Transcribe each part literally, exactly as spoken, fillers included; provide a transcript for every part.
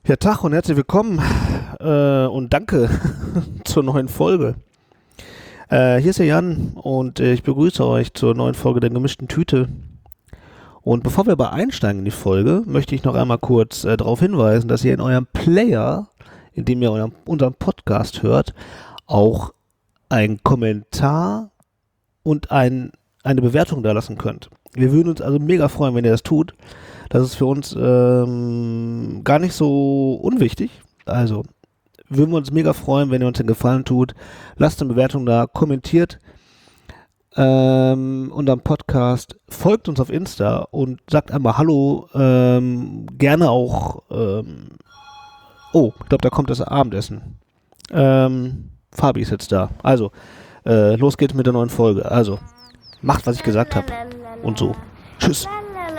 Ja, Tag und herzlich willkommen äh, und danke zur neuen Folge. Äh, hier ist der Jan und äh, ich begrüße euch zur neuen Folge der gemischten Tüte. Und bevor wir aber einsteigen in die Folge, möchte ich noch einmal kurz äh, darauf hinweisen, dass ihr in eurem Player, in dem ihr euren, unseren Podcast hört, auch einen Kommentar und ein, eine Bewertung da lassen könnt. Wir würden uns also mega freuen, wenn ihr das tut. Das ist für uns ähm, gar nicht so unwichtig. Also würden wir uns mega freuen, wenn ihr uns den Gefallen tut. Lasst eine Bewertung da, kommentiert ähm, unseren Podcast, folgt uns auf Insta und sagt einmal Hallo. Ähm, gerne auch, ähm, oh, ich glaube, da kommt das Abendessen. Ähm, Fabi ist jetzt da. Also, äh, los geht's mit der neuen Folge. Also, macht, was ich gesagt habe. Und so. Tschüss.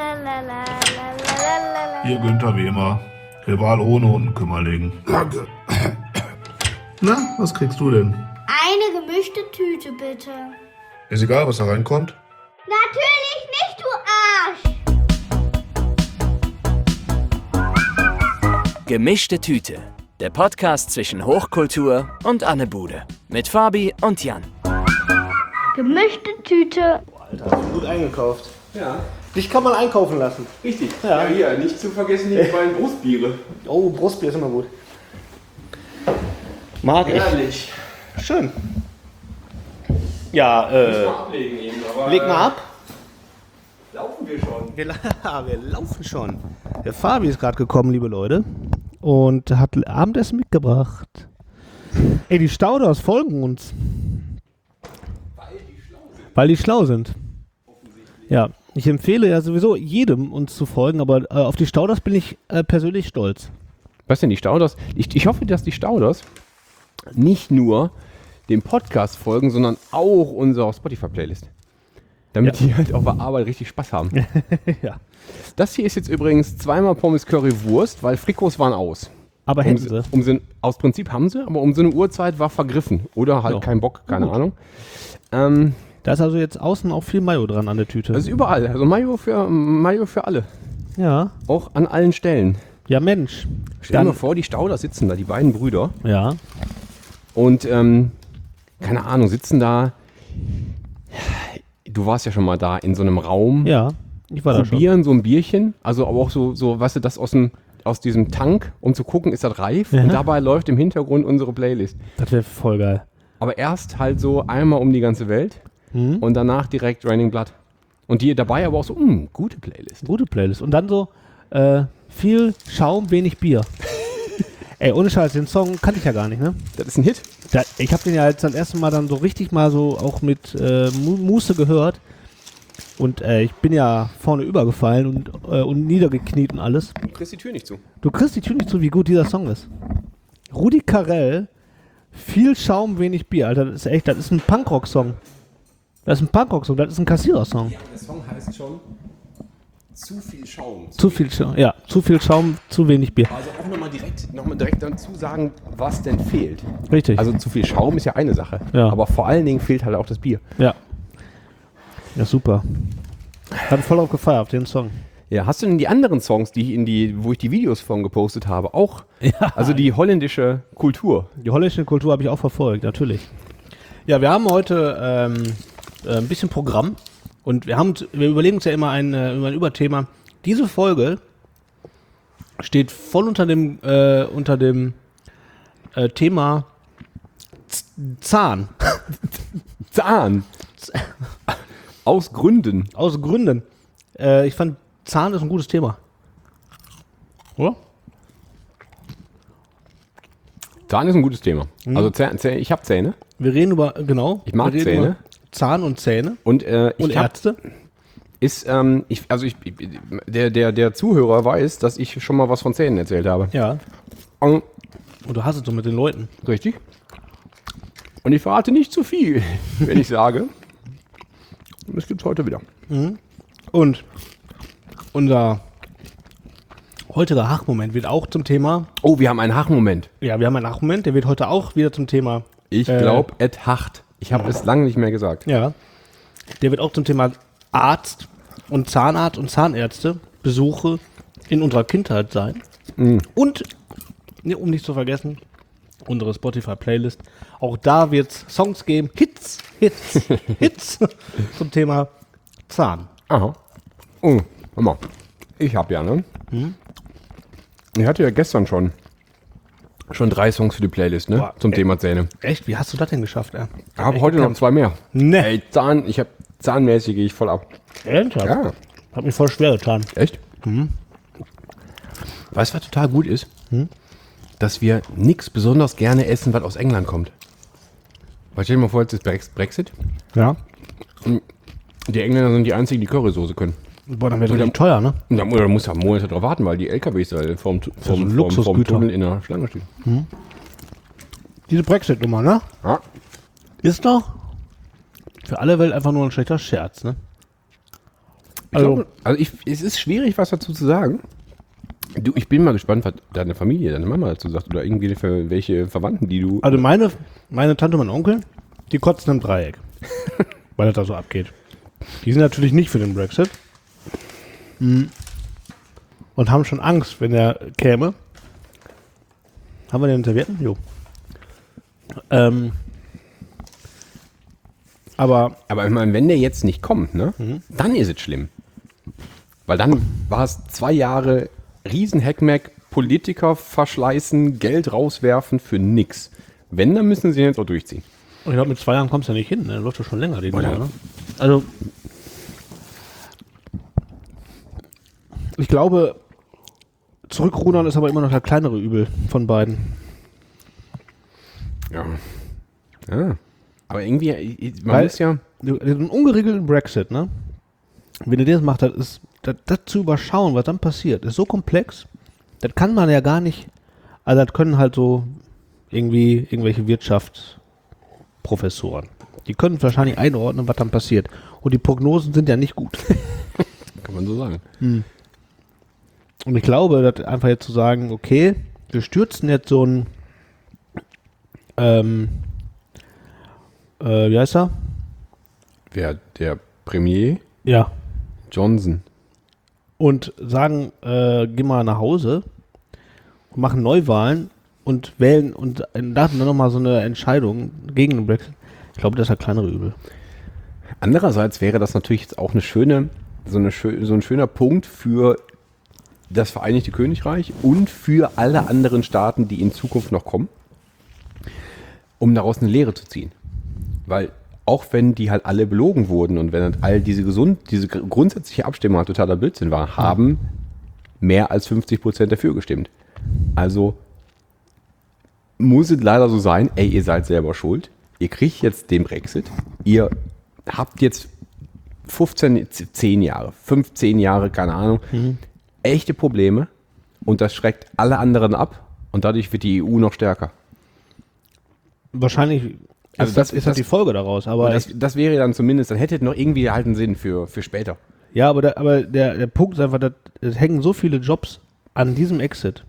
Hier Günther wie immer. Rival ohne Hundenkümmerling. Danke. Na, was kriegst du denn? Eine gemischte Tüte, bitte. Ist egal, was da reinkommt. Natürlich nicht, du Arsch! Gemischte Tüte. Der Podcast zwischen Hochkultur und Annebude. Mit Fabi und Jan. Gemischte Tüte. Alter, gut eingekauft. Ja, Dich kann man einkaufen lassen. richtig. Ja. Ja, hier, nicht zu vergessen die beiden Brustbiere. Oh, Brustbier ist immer gut. Mag ich. Herrlich. Schön. Ja, äh, Mal ablegen eben, aber, leg mal ab. Äh, laufen wir schon. Wir, la- wir laufen schon. Der Fabi ist gerade gekommen, liebe Leute, und hat Abendessen mitgebracht. Ey, die Stauders folgen uns. Weil die schlau sind. Weil die schlau sind. Ja, ich empfehle ja sowieso jedem, uns zu folgen, aber äh, auf die Stauders bin ich äh, persönlich stolz. Was denn die Stauders? Ich, ich hoffe, dass die Stauders nicht nur dem Podcast folgen, sondern auch unserer Spotify-Playlist. Damit Ja. die halt auf der Arbeit richtig Spaß haben. Ja. Das hier ist jetzt übrigens zweimal Pommes Curry Wurst, weil Frikos waren aus. Aber Um, hätten sie- sie. um sie, aus Prinzip haben sie, aber um so eine Uhrzeit war vergriffen. Oder halt Ja. kein Bock, keine Gut. Ahnung. Ähm, Da ist also jetzt außen auch viel Mayo dran an der Tüte. das ist überall. Also Mayo für, Mayo für alle. Ja. Auch an allen Stellen. Ja, Mensch. Stell dir mal vor, die Stauders sitzen da, die beiden Brüder. Ja. Und, ähm, keine Ahnung, sitzen da. Du warst ja schon mal da in so einem Raum. Ja. Ich war da schon. Probieren so ein Bierchen. Also aber auch so, so weißt du, das aus, dem, aus diesem Tank, um zu gucken, ist das reif. Ja. Und dabei läuft im Hintergrund unsere Playlist. Das wäre voll geil. Aber erst halt so einmal um die ganze Welt Mhm. und danach direkt Raining Blood. Und die dabei aber auch so, mh, gute Playlist. Gute Playlist. Und dann so äh, viel Schaum, wenig Bier. Ey, ohne Scheiß, den Song kannte ich ja gar nicht, ne? Das ist ein Hit. Da, ich habe den ja jetzt das erste Mal dann so richtig mal so auch mit äh, Mu- Muße gehört. Und äh, ich bin ja vorne übergefallen und, äh, und niedergekniet und alles. Du kriegst die Tür nicht zu. Du kriegst die Tür nicht zu, wie gut dieser Song ist. Rudi Carrell, viel Schaum, wenig Bier. Alter, das ist echt, das ist ein Punkrock-Song. Das ist ein Punkrock-Song, das ist ein Kassierer-Song. Der Song heißt schon Zu viel Schaum. Zu viel Schaum, ja, zu viel Schaum, zu wenig Bier. Also auch nochmal direkt, noch mal direkt dazu sagen, was denn fehlt. Richtig. Also zu viel Schaum ist ja eine Sache. Ja. Aber vor allen Dingen fehlt halt auch das Bier. Ja. Ja, super. Hat voll drauf gefeiert, auf den Song. Ja, hast du denn die anderen Songs, die ich in die, wo ich die Videos von gepostet habe, auch? Ja. Also die holländische Kultur. Die holländische Kultur habe ich auch verfolgt, natürlich. Ja, wir haben heute ähm, äh, ein bisschen Programm und wir haben, uns- wir überlegen uns ja immer ein, äh, über ein Überthema. Diese Folge steht voll unter dem äh, unter dem äh, Thema Z- Zahn. Zahn. Aus Gründen. Aus Gründen. Äh, ich fand Zahn ist ein gutes Thema. Oder? Zahn ist ein gutes Thema. Also Zäh Zäh ich habe Zähne Wir reden über, genau. Ich mag wir reden Zähne. über Zahn und Zähne und äh, und ich habe Ärzte. ist ähm, ich also ich der der der Zuhörer weiß, dass ich schon mal was von Zähnen erzählt habe. Ja. Und, Und du hast es so mit den Leuten. richtig. Und ich verrate nicht zu viel, wenn ich sage, das gibt's heute wieder. Und unser heutiger Hachmoment wird auch zum Thema. Oh, wir haben einen Hachmoment. Ja, wir haben einen Hachmoment, der wird heute auch wieder zum Thema. Ich Äh, glaube, et Hacht. Ich habe es lange nicht mehr gesagt. Ja. Der wird auch zum Thema Arzt und Zahnarzt und Zahnärzte Besuche in unserer Kindheit sein. Mhm. Und, ne, um nicht zu vergessen, unsere Spotify-Playlist. Auch da wird es Songs geben. Hits, Hits, Hits zum Thema Zahn. Aha. Oh, hör mal. Ich hab ja, ne? Mhm. Ich hatte ja gestern schon schon drei Songs für die Playlist, ne? Boah, Zum ey. Thema Zähne. Echt? Wie hast du das denn geschafft, ey? Ich habe heute noch zwei mehr. Ne. Ey, Zahn, ich hab zahnmäßig gehe ich voll ab. Ernsthaft? Ja. Hat mich voll schwer getan. Echt? Mhm. Weißt du, was total gut ist? Hm? Dass wir nichts besonders gerne essen, was aus England kommt. Weil stell dir mal vor, jetzt ist Brex- Brexit. Ja. Die Engländer sind die einzigen, die Currysoße können. Boah, dann wird Und das dann- teuer, ne? Und dann oder muss ja Monate drauf warten, weil die L K Ws da vom, so vom, ein vom, vom Luxusgüter. Tunnel in der Schlange stehen. Diese Brexit-Nummer, ne? Ja. Ist doch für alle Welt einfach nur ein schlechter Scherz, ne? Ich Also, glaube, also ich, es ist schwierig, was dazu zu sagen. Du, ich bin mal gespannt, was deine Familie, deine Mama dazu sagt oder irgendwie für welche Verwandten, die du. also meine, meine Tante und mein Onkel, die kotzen im Dreieck, weil das da so abgeht. Die sind natürlich nicht für den Brexit. Mhm. Und haben schon Angst, wenn er käme. Haben wir den Servietten? Jo. Ähm, aber Aber ich meine, wenn der jetzt nicht kommt, ne, Mhm. dann ist es schlimm. Weil dann war es zwei Jahre Riesen-Hackmack, Politiker verschleißen, Geld rauswerfen für nix. Wenn, dann müssen sie jetzt auch durchziehen. ich glaube, mit zwei Jahren kommst du ja nicht hin. Ne? Läuft ja schon länger, die Oder? Nummer, ne? Also, ich glaube, zurückrudern ist aber immer noch der kleinere Übel von beiden. Ja. Ja. Aber irgendwie, ich- man Weil- muss ja. Den ungeregelten Brexit, ne? Wenn ihr das macht, das ist, das, das zu überschauen, was dann passiert, ist so komplex, das kann man ja gar nicht, also das können halt so irgendwie irgendwelche Wirtschaftsprofessoren. Die können wahrscheinlich einordnen, was dann passiert. Und die Prognosen sind ja nicht gut. Kann man so sagen. Und ich glaube, dass einfach jetzt zu sagen, okay, wir stürzen jetzt so ein, ähm, äh, wie heißt er? Wer, der Premier Ja. Johnson. Und sagen, äh, geh mal nach Hause und machen Neuwahlen und wählen und dann nochmal so eine Entscheidung gegen den Brexit. Ich glaube, das ist halt kleinere Übel. Andererseits wäre das natürlich jetzt auch eine schöne, so, eine schö so ein schöner Punkt für das Vereinigte Königreich und für alle anderen Staaten, die in Zukunft noch kommen, um daraus eine Lehre zu ziehen. Weil auch wenn die halt alle belogen wurden und wenn halt all diese gesund, diese gr- grundsätzliche Abstimmung halt totaler Blödsinn war, haben mehr als fünfzig Prozent dafür gestimmt. Also muss es leider so sein, ey, ihr seid selber schuld. Ihr kriegt jetzt den Brexit. Ihr habt jetzt fünfzehn, zehn Jahre, fünfzehn Jahre, keine Ahnung, echte Probleme und das schreckt alle anderen ab und dadurch wird die E U noch stärker. Wahrscheinlich Also ist das- das, ist das die das- Folge daraus. Aber Und das, das wäre dann zumindest, dann hätte es noch irgendwie halt einen Sinn für, für später. ja, aber, der, aber der, der Punkt ist einfach, dass es hängen so viele Jobs an diesem Exit.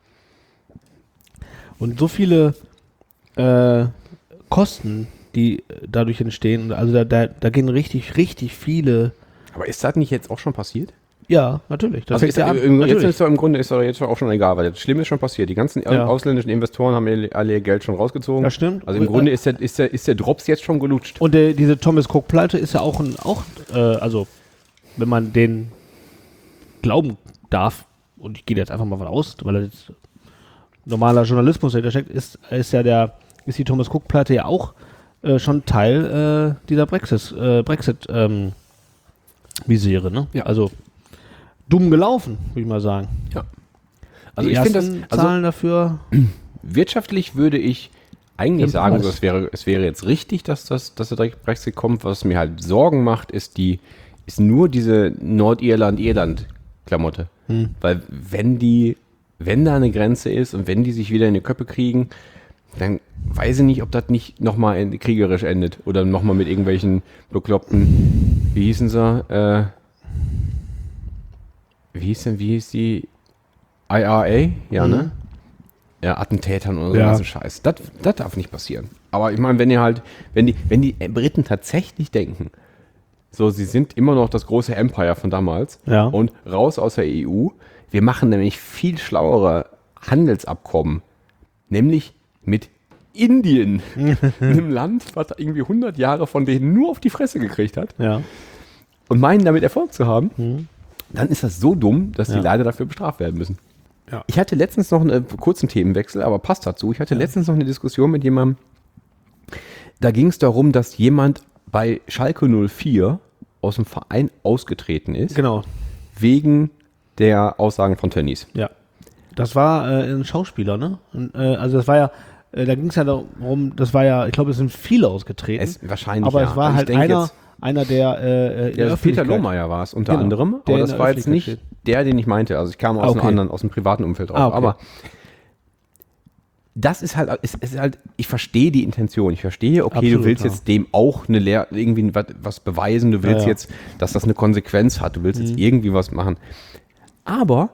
Und so viele äh, Kosten, die dadurch entstehen. Also da, da, da gehen richtig, richtig viele. Aber ist das nicht jetzt auch schon passiert? Ja, natürlich. Das Also fängt ist, ja an. im, jetzt Natürlich. ist doch im Grunde ist doch jetzt auch schon egal, weil das Schlimme ist schon passiert. Die ganzen Ja. ausländischen Investoren haben alle alle ihr Geld schon rausgezogen. Das stimmt. Also im Grunde ist der, ist der, ist der Drops jetzt schon gelutscht. Und der, diese Thomas Cook-Pleite ist ja auch ein, auch, äh, also, wenn man den glauben darf, und ich gehe jetzt einfach mal von aus, weil er jetzt normaler Journalismus dahinter steckt, ist, ist ja der, ist die Thomas Cook-Pleite ja auch äh, schon Teil äh, dieser Brexit, äh, Brexit, ähm, Misere, ne? Ja. Also, dumm gelaufen, würde ich mal sagen. Ja. Also Die ich finde das, ersten also Zahlen dafür, wirtschaftlich würde ich eigentlich Im sagen, Preis. so, es wäre, es wäre jetzt richtig, dass, das, dass der Brexit kommt. Was mir halt Sorgen macht, ist die, ist nur diese Nordirland-Irland-Klamotte. Weil wenn die, wenn da eine Grenze ist und wenn die sich wieder in die Köpfe kriegen, dann weiß ich nicht, ob das nicht nochmal kriegerisch endet oder nochmal mit irgendwelchen bekloppten, wie hießen sie, äh, wie hieß denn, wie hieß die I R A? Ja, ne? Ja, Attentätern oder so Ja. ganzen Scheiß. Das, das darf nicht passieren. Aber ich meine, wenn ihr halt, wenn die, wenn die Briten tatsächlich denken, so, sie sind immer noch das große Empire von damals Ja. und raus aus der E U, Wir machen nämlich viel schlauere Handelsabkommen, nämlich mit Indien, einem Land, was irgendwie hundert Jahre von denen nur auf die Fresse gekriegt hat Ja. und meinen damit Erfolg zu haben, dann ist das so dumm, dass die Ja. leider dafür bestraft werden müssen. Ja. Ich hatte letztens noch einen kurzen Themenwechsel, aber passt dazu. Ich hatte letztens noch eine Diskussion mit jemandem, da ging es darum, dass jemand bei Schalke null vier aus dem Verein ausgetreten ist, Genau. wegen der Aussagen von Tönnies. Ja. Das war äh, ein Schauspieler, ne? Und, äh, also das war ja, äh, da ging es ja darum, das war ja, ich glaube, es sind viele ausgetreten. Es, wahrscheinlich aber ja. es war Also ich halt denke einer, jetzt, einer, der äh, in ja, der also Peter Öffentlichkeit- Lohmeier war es unter Genau, anderem, der aber in das der war jetzt nicht Öffentlichkeit der, den ich meinte. Also ich kam aus Ah, einem okay. anderen, aus einem privaten Umfeld drauf. Ah, okay. Aber das ist halt, es ist halt, ich verstehe die Intention. Ich verstehe, okay, Absolut, du willst ja. jetzt dem auch eine Lehr irgendwie was, was beweisen, du willst Ja, ja. jetzt, dass das eine Konsequenz hat, du willst Mhm. jetzt irgendwie was machen. Aber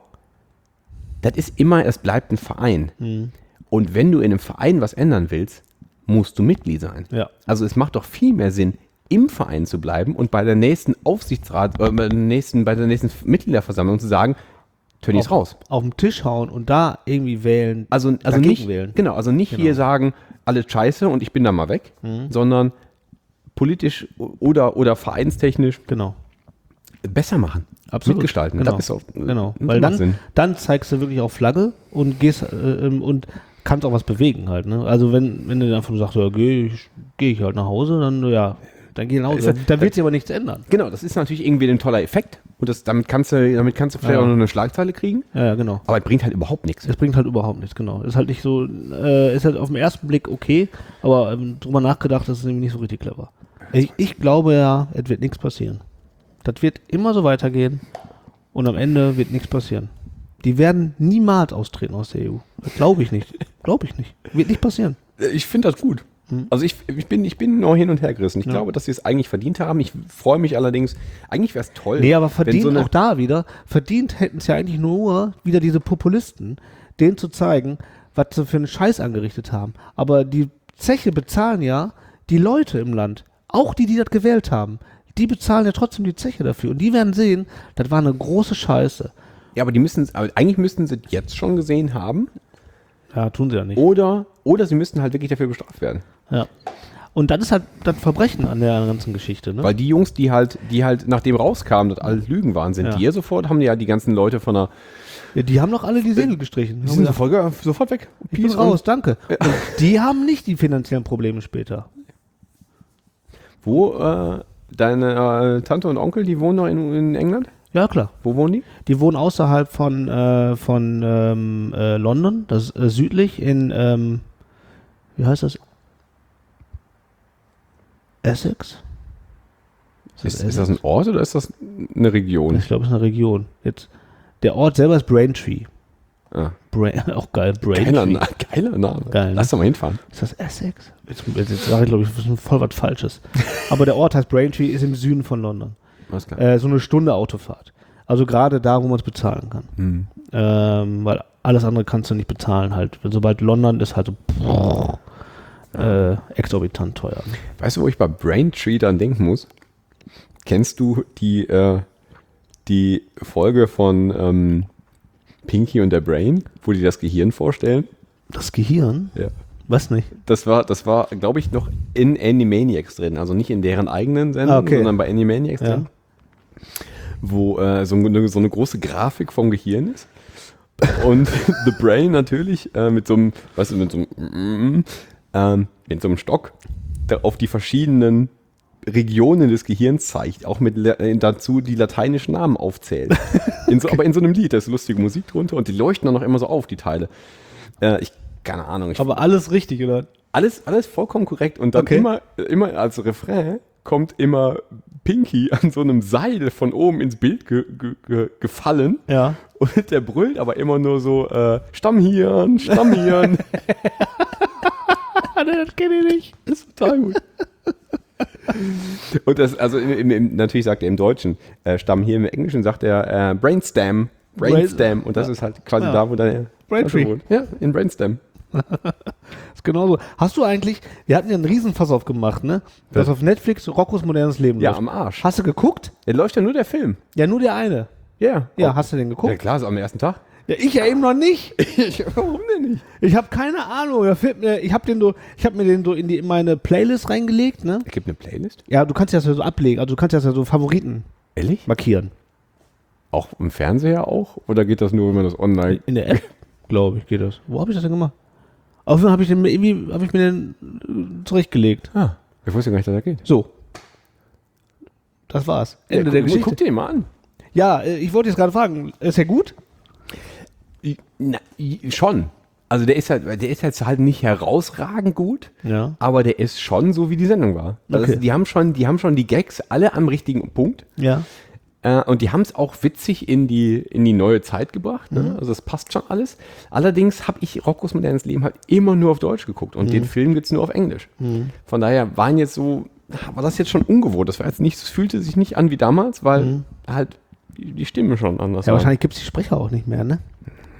das ist immer, es bleibt ein Verein. Mhm. Und wenn du in einem Verein was ändern willst, musst du Mitglied sein. Ja. Also es macht doch viel mehr Sinn, im Verein zu bleiben und bei der nächsten Aufsichtsrat, äh, bei, der nächsten, bei der nächsten Mitgliederversammlung zu sagen, Tönnies auf, raus. auf den Tisch hauen und da irgendwie wählen. Also, also dagegen nicht, wählen. genau, also nicht Genau. hier sagen, alles scheiße und ich bin da mal weg, sondern politisch oder, oder vereinstechnisch Genau. besser machen. Absolut. Mitgestalten. Genau. Das ist auch, Genau. das Weil macht dann, Sinn. dann zeigst du wirklich auf Flagge und gehst äh, ähm, und kannst auch was bewegen halt. Ne? Also wenn, wenn du einfach nur sagst, ja, geh ich, geh ich halt nach Hause, dann ja, dann geh nach Hause. Ist ja- Da wird sich aber nichts ändern. Genau, das ist natürlich irgendwie ein toller Effekt und das, damit, kannst du, damit kannst du vielleicht Ja. auch noch eine Schlagzeile kriegen, Ja, ja, genau. aber es bringt halt überhaupt nichts. Es bringt halt überhaupt nichts, genau. Ist halt nicht so, äh, ist halt auf den ersten Blick okay, aber ähm, drüber nachgedacht, das ist nämlich nicht so richtig clever. Ich, ich glaube ja, es wird nichts passieren. Das wird immer so weitergehen und am Ende wird nichts passieren. Die werden niemals austreten aus der E U. Das glaube ich nicht. Glaube ich nicht. Wird nicht passieren. Ich finde das gut. Also ich, ich, bin, ich bin nur hin und her gerissen. Ich Ja. glaube, dass sie es eigentlich verdient haben. Ich freue mich allerdings, eigentlich wäre es toll. Nee, aber wenn verdient so eine- auch da wieder, verdient hätten es ja eigentlich nur wieder diese Populisten, denen zu zeigen, was sie für einen Scheiß angerichtet haben. Aber die Zeche bezahlen ja die Leute im Land, auch die, die das gewählt haben. Die bezahlen ja trotzdem die Zeche dafür. Und die werden sehen, das war eine große Scheiße. Ja, aber die müssen es, aber eigentlich müssten sie es jetzt schon gesehen haben. Ja, tun sie ja nicht. Oder, oder sie müssten halt wirklich dafür bestraft werden. Ja. Und das ist halt das Verbrechen an der ganzen Geschichte, ne? Weil die Jungs, die halt, die halt nachdem rauskamen, dass alles Lügen waren, sind Ja. die ja sofort, haben ja die ganzen Leute von der, Ja, die haben doch alle die Segel gestrichen. die Haben sind gesagt, sofort, sofort weg. ich bin raus, danke. Und die haben nicht die finanziellen Probleme später. Wo, äh, deine äh, Tante und Onkel, die wohnen noch in, in England? Ja, klar. Wo wohnen die? Die wohnen außerhalb von, äh, von ähm, äh, London, das ist äh, südlich in, ähm, wie heißt das? Essex? Ist, ist das ein Ort oder ist das eine Region? Ich glaube, es ist eine Region. Jetzt, der Ort selber ist Braintree. Ah. Brain, auch geil, Geiler, Braintree. Na, geiler Name. Geil, ne? Lass doch mal hinfahren. Ist das Essex? Jetzt, jetzt, jetzt sage ich, glaube ich, das ist voll was Falsches. Aber der Ort heißt Braintree, ist im Süden von London. Alles klar. Äh, so eine Stunde Autofahrt. Also gerade da, wo man es bezahlen kann. Hm. Ähm, weil alles andere kannst du nicht bezahlen halt. Sobald London ist halt so äh, exorbitant teuer. Weißt du, wo ich bei Braintree dann denken muss? Kennst du die, äh, die Folge von ähm, Pinky und der Brain, wo die das Gehirn vorstellen? Das Gehirn? Ja. Was nicht? Das war, das war, glaube ich, noch in Animaniacs drin. Also nicht in deren eigenen Sendung, Ah, okay. sondern bei Animaniacs Ja. drin. Wo äh, so, eine, so eine große Grafik vom Gehirn ist. Und The Brain natürlich äh, mit so einem, weißt du, mit so einem, ähm, mit so einem Stock der auf die verschiedenen Regionen des Gehirns zeigt, auch mit äh, dazu die lateinischen Namen aufzählt. In so, aber in so einem Lied, da ist lustige Musik drunter und die leuchten dann noch immer so auf, die Teile. Äh, ich, keine Ahnung. Ich, Aber alles richtig, oder? alles, alles vollkommen korrekt und dann Okay. immer, immer als Refrain kommt immer Pinky an so einem Seil von oben ins Bild ge, ge, ge, gefallen Ja. und der brüllt aber immer nur so äh, Stammhirn, Stammhirn. Das kenne ich nicht. Das ist total gut. Und das, also im, im, im, natürlich sagt er im Deutschen äh, Stammhirn, im Englischen sagt er äh, Brainstem, Brainstem und das ist halt quasi Ja. da, wo dann er Braintree. wohnt. Ja, in Brainstem. Das ist genauso. Hast du eigentlich, wir hatten ja einen Riesenfass aufgemacht, ne? Das Ja. auf Netflix Roccos modernes Leben Ja, läuft. am Arsch. Hast du geguckt? Da läuft ja nur der Film. Ja, nur der eine. Ja. Ja, Oh. hast du den Ja geguckt? klar, so am ersten Tag. Ja, ich ja eben noch nicht. Warum denn nicht? Ich habe keine Ahnung. Da fehlt mir, ich habe den so, ich habe mir den so in die in meine Playlist reingelegt, ne? Es gibt eine Playlist? Ja, du kannst das ja so ablegen, also du kannst das ja so Favoriten Ehrlich? markieren. Auch im Fernseher auch? Oder geht das nur, wenn man das online... In der App, glaube ich, geht das. Wo habe ich das denn gemacht? Auf jeden Fall habe ich den irgendwie, habe ich mir den äh, zurechtgelegt. Ah, ich wusste gar nicht, dass das geht. So. Das war's. Ende ja, der guck, Geschichte. Guck dir den mal an. Ja, äh, ich wollte jetzt gerade fragen, ist er gut? Na, i- schon. Also der ist halt, der ist jetzt halt nicht herausragend gut, Ja. aber der ist schon so, wie die Sendung war. Also Okay. die haben schon, die haben schon die Gags alle am richtigen Punkt. Ja. Äh, und die haben es auch witzig in die, in die neue Zeit gebracht. Ne? Also das passt schon alles. Allerdings habe ich Roccos modernes Leben halt immer nur auf Deutsch geguckt und den Film gibt es nur auf Englisch. Von daher waren jetzt so, war das jetzt schon ungewohnt. Das war jetzt nicht, es fühlte sich nicht an wie damals, weil halt die, die Stimmen schon anders Ja, waren. wahrscheinlich gibt es die Sprecher auch nicht mehr, ne?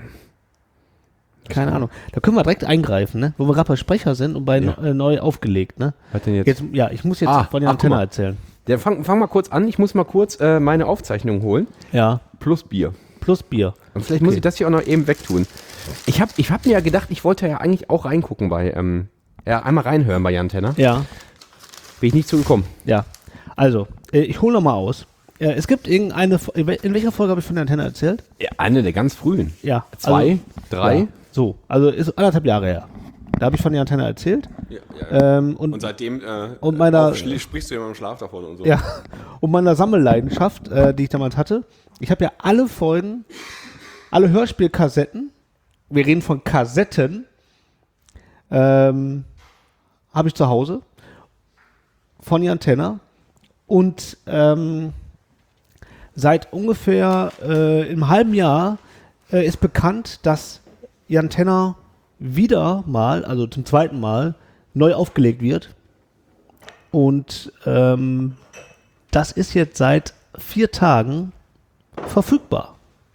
Keine Ahnung. Da können wir direkt eingreifen, ne? Wo wir gerade bei Sprecher sind und bei Ja. äh, neu aufgelegt, ne? Was denn jetzt? Jetzt, ja, ich muss jetzt Ah, von der ach, guck Antenne mal. erzählen. Der, fang, fang mal kurz an. Ich muss mal kurz äh, meine Aufzeichnung holen. Ja. Plus Bier. Plus Bier. Und vielleicht muss ich das hier auch noch eben wegtun. Ich habe ich hab mir ja gedacht, ich wollte ja eigentlich auch reingucken bei, ähm, ja, einmal reinhören bei Jan Tenner. Ja. Bin ich nicht zugekommen. Ja. Also, äh, ich hole nochmal aus. Äh, es gibt irgendeine, Fo- in welcher Folge habe ich von der Antenne erzählt? Ja, eine der ganz frühen. Ja. Zwei, also, drei. Ja. So, also ist anderthalb Jahre her. Da habe ich von der Antenne erzählt. Ja, ja. Ähm, und, seitdem äh, und meiner- auch schli- sprichst du immer im Schlaf davon und so. ja, und meiner Sammelleidenschaft, äh, die ich damals hatte. Ich habe ja alle Folgen, alle Hörspielkassetten, wir reden von Kassetten, ähm, habe ich zu Hause von Jan Tenner. Und ähm, seit ungefähr äh, einem halben Jahr äh, ist bekannt, dass Jan Tenner wieder mal, also zum zweiten Mal, neu aufgelegt wird. Und ähm, das ist jetzt seit vier Tagen verfügbar.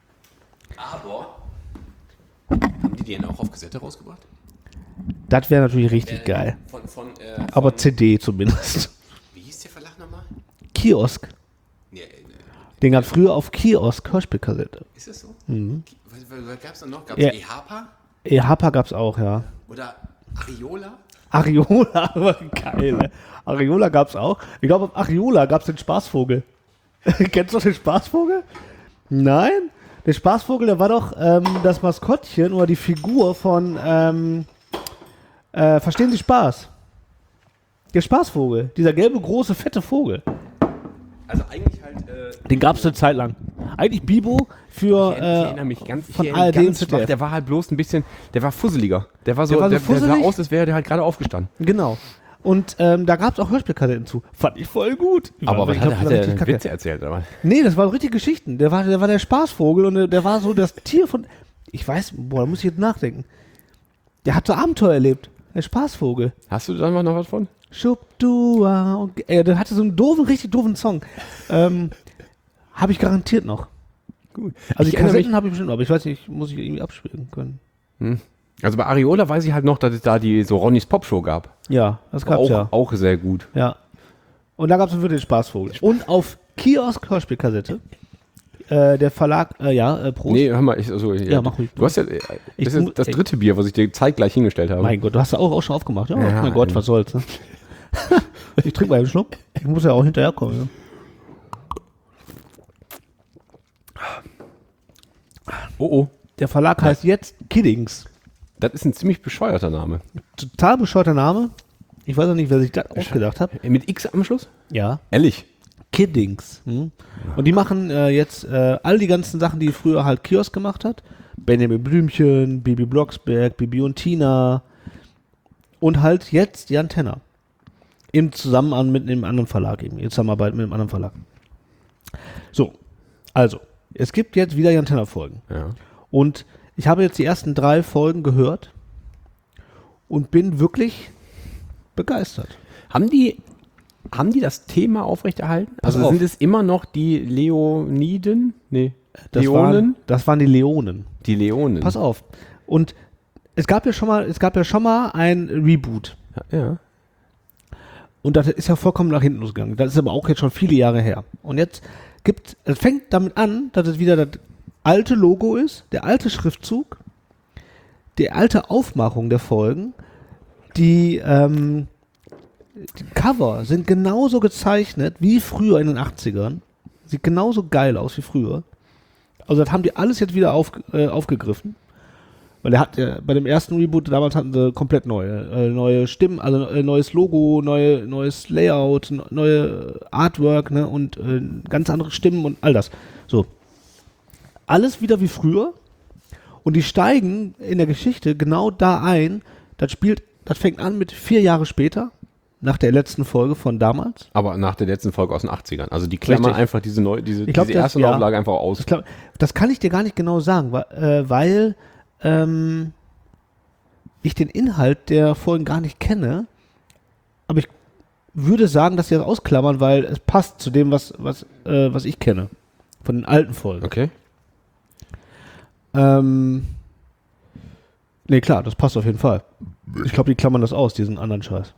Aber haben die den auch auf Kassette rausgebracht? Das wäre natürlich richtig geil. Von, von, äh, Aber von, C D zumindest. wie hieß der Verlag nochmal? Kiosk. Nee, äh, Den gab früher auf Kiosk Hörspielkassette. ist das so? Mhm. Was, was, was gab es da noch? Gab Ja. es E-Hapa? E-Hapa gab es auch, ja. Oder Ariola? Ariola, aber geil. Ne? Ariola gab es auch. Ich glaube, auf Ariola gab es den Spaßvogel. Kennst du den Spaßvogel? Nein? Der Spaßvogel, der war doch ähm, das Maskottchen oder die Figur von ähm, äh, Verstehen Sie Spaß? Der Spaßvogel. Dieser gelbe, große, fette Vogel. Also eigentlich halt... Äh, Den gab es eine Zeit lang. Eigentlich Bibo für... Ich äh, erinnere mich ganz, ich von erinnere A R D und ganz Z D F. schwach. Der war halt bloß ein bisschen, der war fusseliger. Der war so, Der war so der, der sah fusselig? aus, als wäre der halt gerade aufgestanden. Genau. Und ähm, da gab es auch Hörspielkassetten zu. Fand ich voll gut. Aber was Ich hat, glaub, hat das war er richtig kacke. Witze erzählt? Aber? Nee, das waren richtig Geschichten. Der war, der war der Spaßvogel und der, der war so das Tier von. Ich weiß, boah, da muss ich jetzt nachdenken. Der hat so Abenteuer erlebt. Der Spaßvogel. Hast du da mal noch was von? Schubdua. Und, äh, der hatte so einen doofen, richtig doofen Song. Ähm, habe ich garantiert noch. Gut. Also Ich die erinnere mich- Kassetten habe ich bestimmt, aber ich weiß nicht, muss ich irgendwie abspielen können. Also bei Ariola weiß ich halt noch, dass es da die so Ronnys Popshow gab. Ja, das gab's Auch, ja. auch sehr gut. Ja. Und da gab es wirklich den Spaßvogel. Und auf Kiosk Hörspielkassette. Äh, der Verlag, äh, ja, äh, Prost. Nee, hör mal, ich, also, ja, Ja, mach ruhig. Du hast ja, äh, Ich das mu- ist das ich- dritte Bier, was ich dir zeitgleich hingestellt habe. Mein Gott, du hast ja auch, auch schon aufgemacht. Ja, Ja, mein Gott, ey. was soll's. Ne? Ich trinke mal einen Schluck. Ich muss ja auch hinterherkommen. Ne? Oh, oh. Der Verlag heißt jetzt Kiddings. Das ist ein ziemlich bescheuerter Name. Total bescheuerter Name. Ich weiß auch nicht, wer sich das ausgedacht hat. Mit X am Schluss? Ja, Ehrlich? Kiddings. Hm? Und die machen äh, jetzt äh, all die ganzen Sachen, die früher halt Kiosk gemacht hat. Benjamin Blümchen, Bibi Blocksberg, Bibi und Tina. Und halt jetzt Jan Tenner. Im Zusammenhang mit einem anderen Verlag eben. In Zusammenarbeit mit einem anderen Verlag. So, also, es gibt jetzt wieder Jan Tenner Folgen. Ja. Und ich habe jetzt die ersten drei Folgen gehört und bin wirklich begeistert. Haben die, haben die das Thema aufrechterhalten? Pass Also auf. sind es immer noch die Leoniden? Nee, Das Leonen? waren, das waren die Leonen. Die Leonen. Pass auf. Und es gab ja schon mal, es gab ja schon mal ein Reboot. Ja, ja. Und das ist ja vollkommen nach hinten losgegangen. Das ist aber auch jetzt schon viele Jahre her. Und jetzt gibt, es fängt damit an, dass es wieder das alte Logo ist, der alte Schriftzug, die alte Aufmachung der Folgen, die, ähm, die Cover sind genauso gezeichnet wie früher in den achtzigern. Sieht genauso geil aus wie früher. Also das haben die alles jetzt wieder auf, äh, aufgegriffen. Weil er hat ja bei dem ersten Reboot, damals hatten sie komplett neue, äh, neue Stimmen, also äh, neues Logo, neue, neues Layout, ne, neue Artwork, ne, und äh, ganz andere Stimmen und all das. So. Alles wieder wie früher. Und die steigen in der Geschichte genau da ein. Das spielt, das fängt an mit vier Jahre später, nach der letzten Folge von damals. Aber nach der letzten Folge aus den achtzigern. Also die klammern Richtig. einfach diese, neu, diese, Ich glaub, diese das- erste ja. Auflage einfach aus. Ich glaub, das kann ich dir gar nicht genau sagen, weil, äh, weil ähm, ich den Inhalt der Folgen gar nicht kenne. Aber ich würde sagen, dass sie das ausklammern, weil es passt zu dem, was, was, äh, was ich kenne. Von den alten Folgen. Okay. Ähm, nee, klar, das passt auf jeden Fall. Ich glaube, die klammern das aus, diesen anderen Scheiß.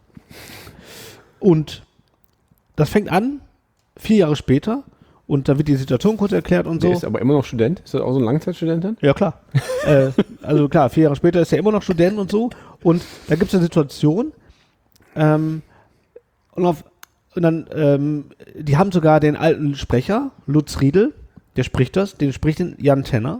Und das fängt an, vier Jahre später, und da wird die Situation kurz erklärt und so. Der ist aber immer noch Student. Ist das auch so ein Langzeitstudent dann? Ja, klar. äh, also klar, vier Jahre später ist er immer noch Student und so. Und da gibt es eine Situation, ähm, und, auf, und dann, ähm, die haben sogar den alten Sprecher, Lutz Riedel, der spricht das, den spricht den Jan Tenner.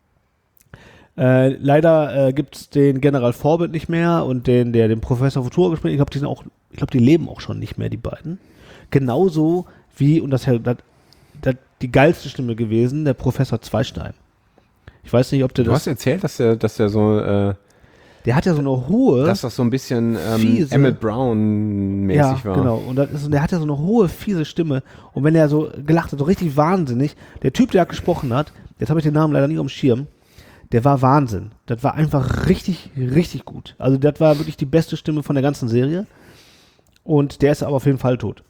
Äh, leider äh, gibt es den General Forbit nicht mehr und den, der den Professor Futura gespielt hat. Ich glaube, die sind auch, ich glaube, die leben auch schon nicht mehr, die beiden. Genauso wie, und das, das, das die geilste Stimme gewesen, der Professor Zweistein. Ich weiß nicht, ob der Du das. hast erzählt, dass der, dass der so, äh, Der hat ja so eine hohe. dass das so ein bisschen ähm, Fiese. Emmett Brown-mäßig ja, war. genau. Und das ist, der hat ja so eine hohe, fiese Stimme. Und wenn er so gelacht hat, so richtig wahnsinnig. Der Typ, der gesprochen hat, jetzt habe ich den Namen leider nicht auf dem Schirm, der war Wahnsinn. Das war einfach richtig, richtig gut. Also das war wirklich die beste Stimme von der ganzen Serie. Und der ist aber auf jeden Fall tot.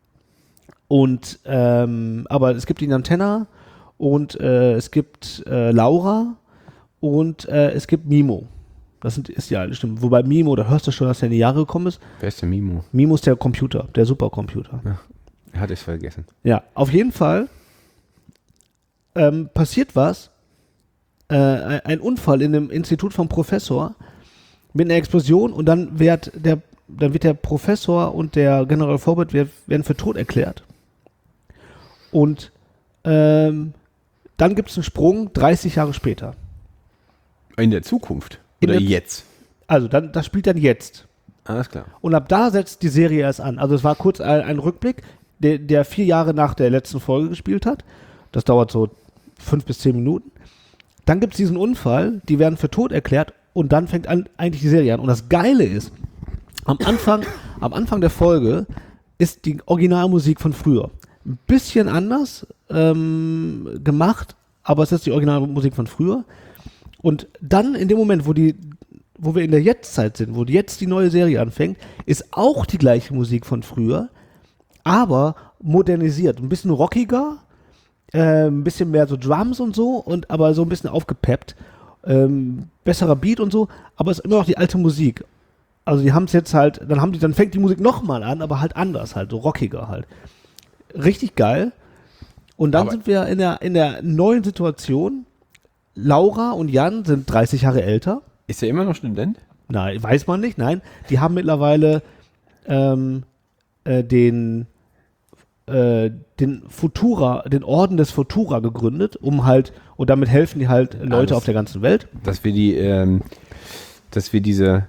Und, ähm, aber es gibt ihn am Tenner und äh, es gibt äh, Laura und äh, es gibt Mimo. Das sind, ist die alte Stimme. Wobei Mimo, da hörst du schon, dass er in die Jahre gekommen ist. Wer ist der Mimo? Mimo ist der Computer, der Supercomputer. Er hat es vergessen. Ja, auf jeden Fall ähm, passiert was. Äh, ein ein Unfall in einem Institut vom Professor mit einer Explosion und dann wird der, dann wird der Professor und der General Forbit werden für tot erklärt. Und ähm, dann gibt es einen Sprung dreißig Jahre später. In der Zukunft? In Oder der- jetzt? Also dann, das spielt dann jetzt. Alles klar. Und ab da setzt die Serie erst an. Also es war kurz ein, ein Rückblick, der, der vier Jahre nach der letzten Folge gespielt hat. Das dauert so fünf bis zehn Minuten. Dann gibt es diesen Unfall, die werden für tot erklärt und dann fängt an, eigentlich die Serie an. Und das Geile ist, am Anfang, am Anfang der Folge ist die Originalmusik von früher. Ein bisschen anders ähm, gemacht, aber es ist die Originalmusik von früher. Und dann in dem Moment, wo die, wo wir in der Jetztzeit sind, wo jetzt die neue Serie anfängt, ist auch die gleiche Musik von früher, aber modernisiert, ein bisschen rockiger, äh, ein bisschen mehr so Drums und so, und aber so ein bisschen aufgepeppt, ähm, besserer Beat und so, aber es ist immer noch die alte Musik. Also die haben es jetzt halt, dann haben die, dann fängt die Musik nochmal an, aber halt anders halt, so rockiger halt. Richtig geil. Und dann Aber- sind wir in der, in der neuen Situation. Laura und Jan sind dreißig Jahre älter. Ist er immer noch Student? Nein, weiß man nicht, nein. Die haben mittlerweile ähm, äh, den, äh, den Futura, den Orden des Futura gegründet, um halt, und damit helfen die halt Leute Alles. auf der ganzen Welt. Dass wir die, ähm, dass wir diese,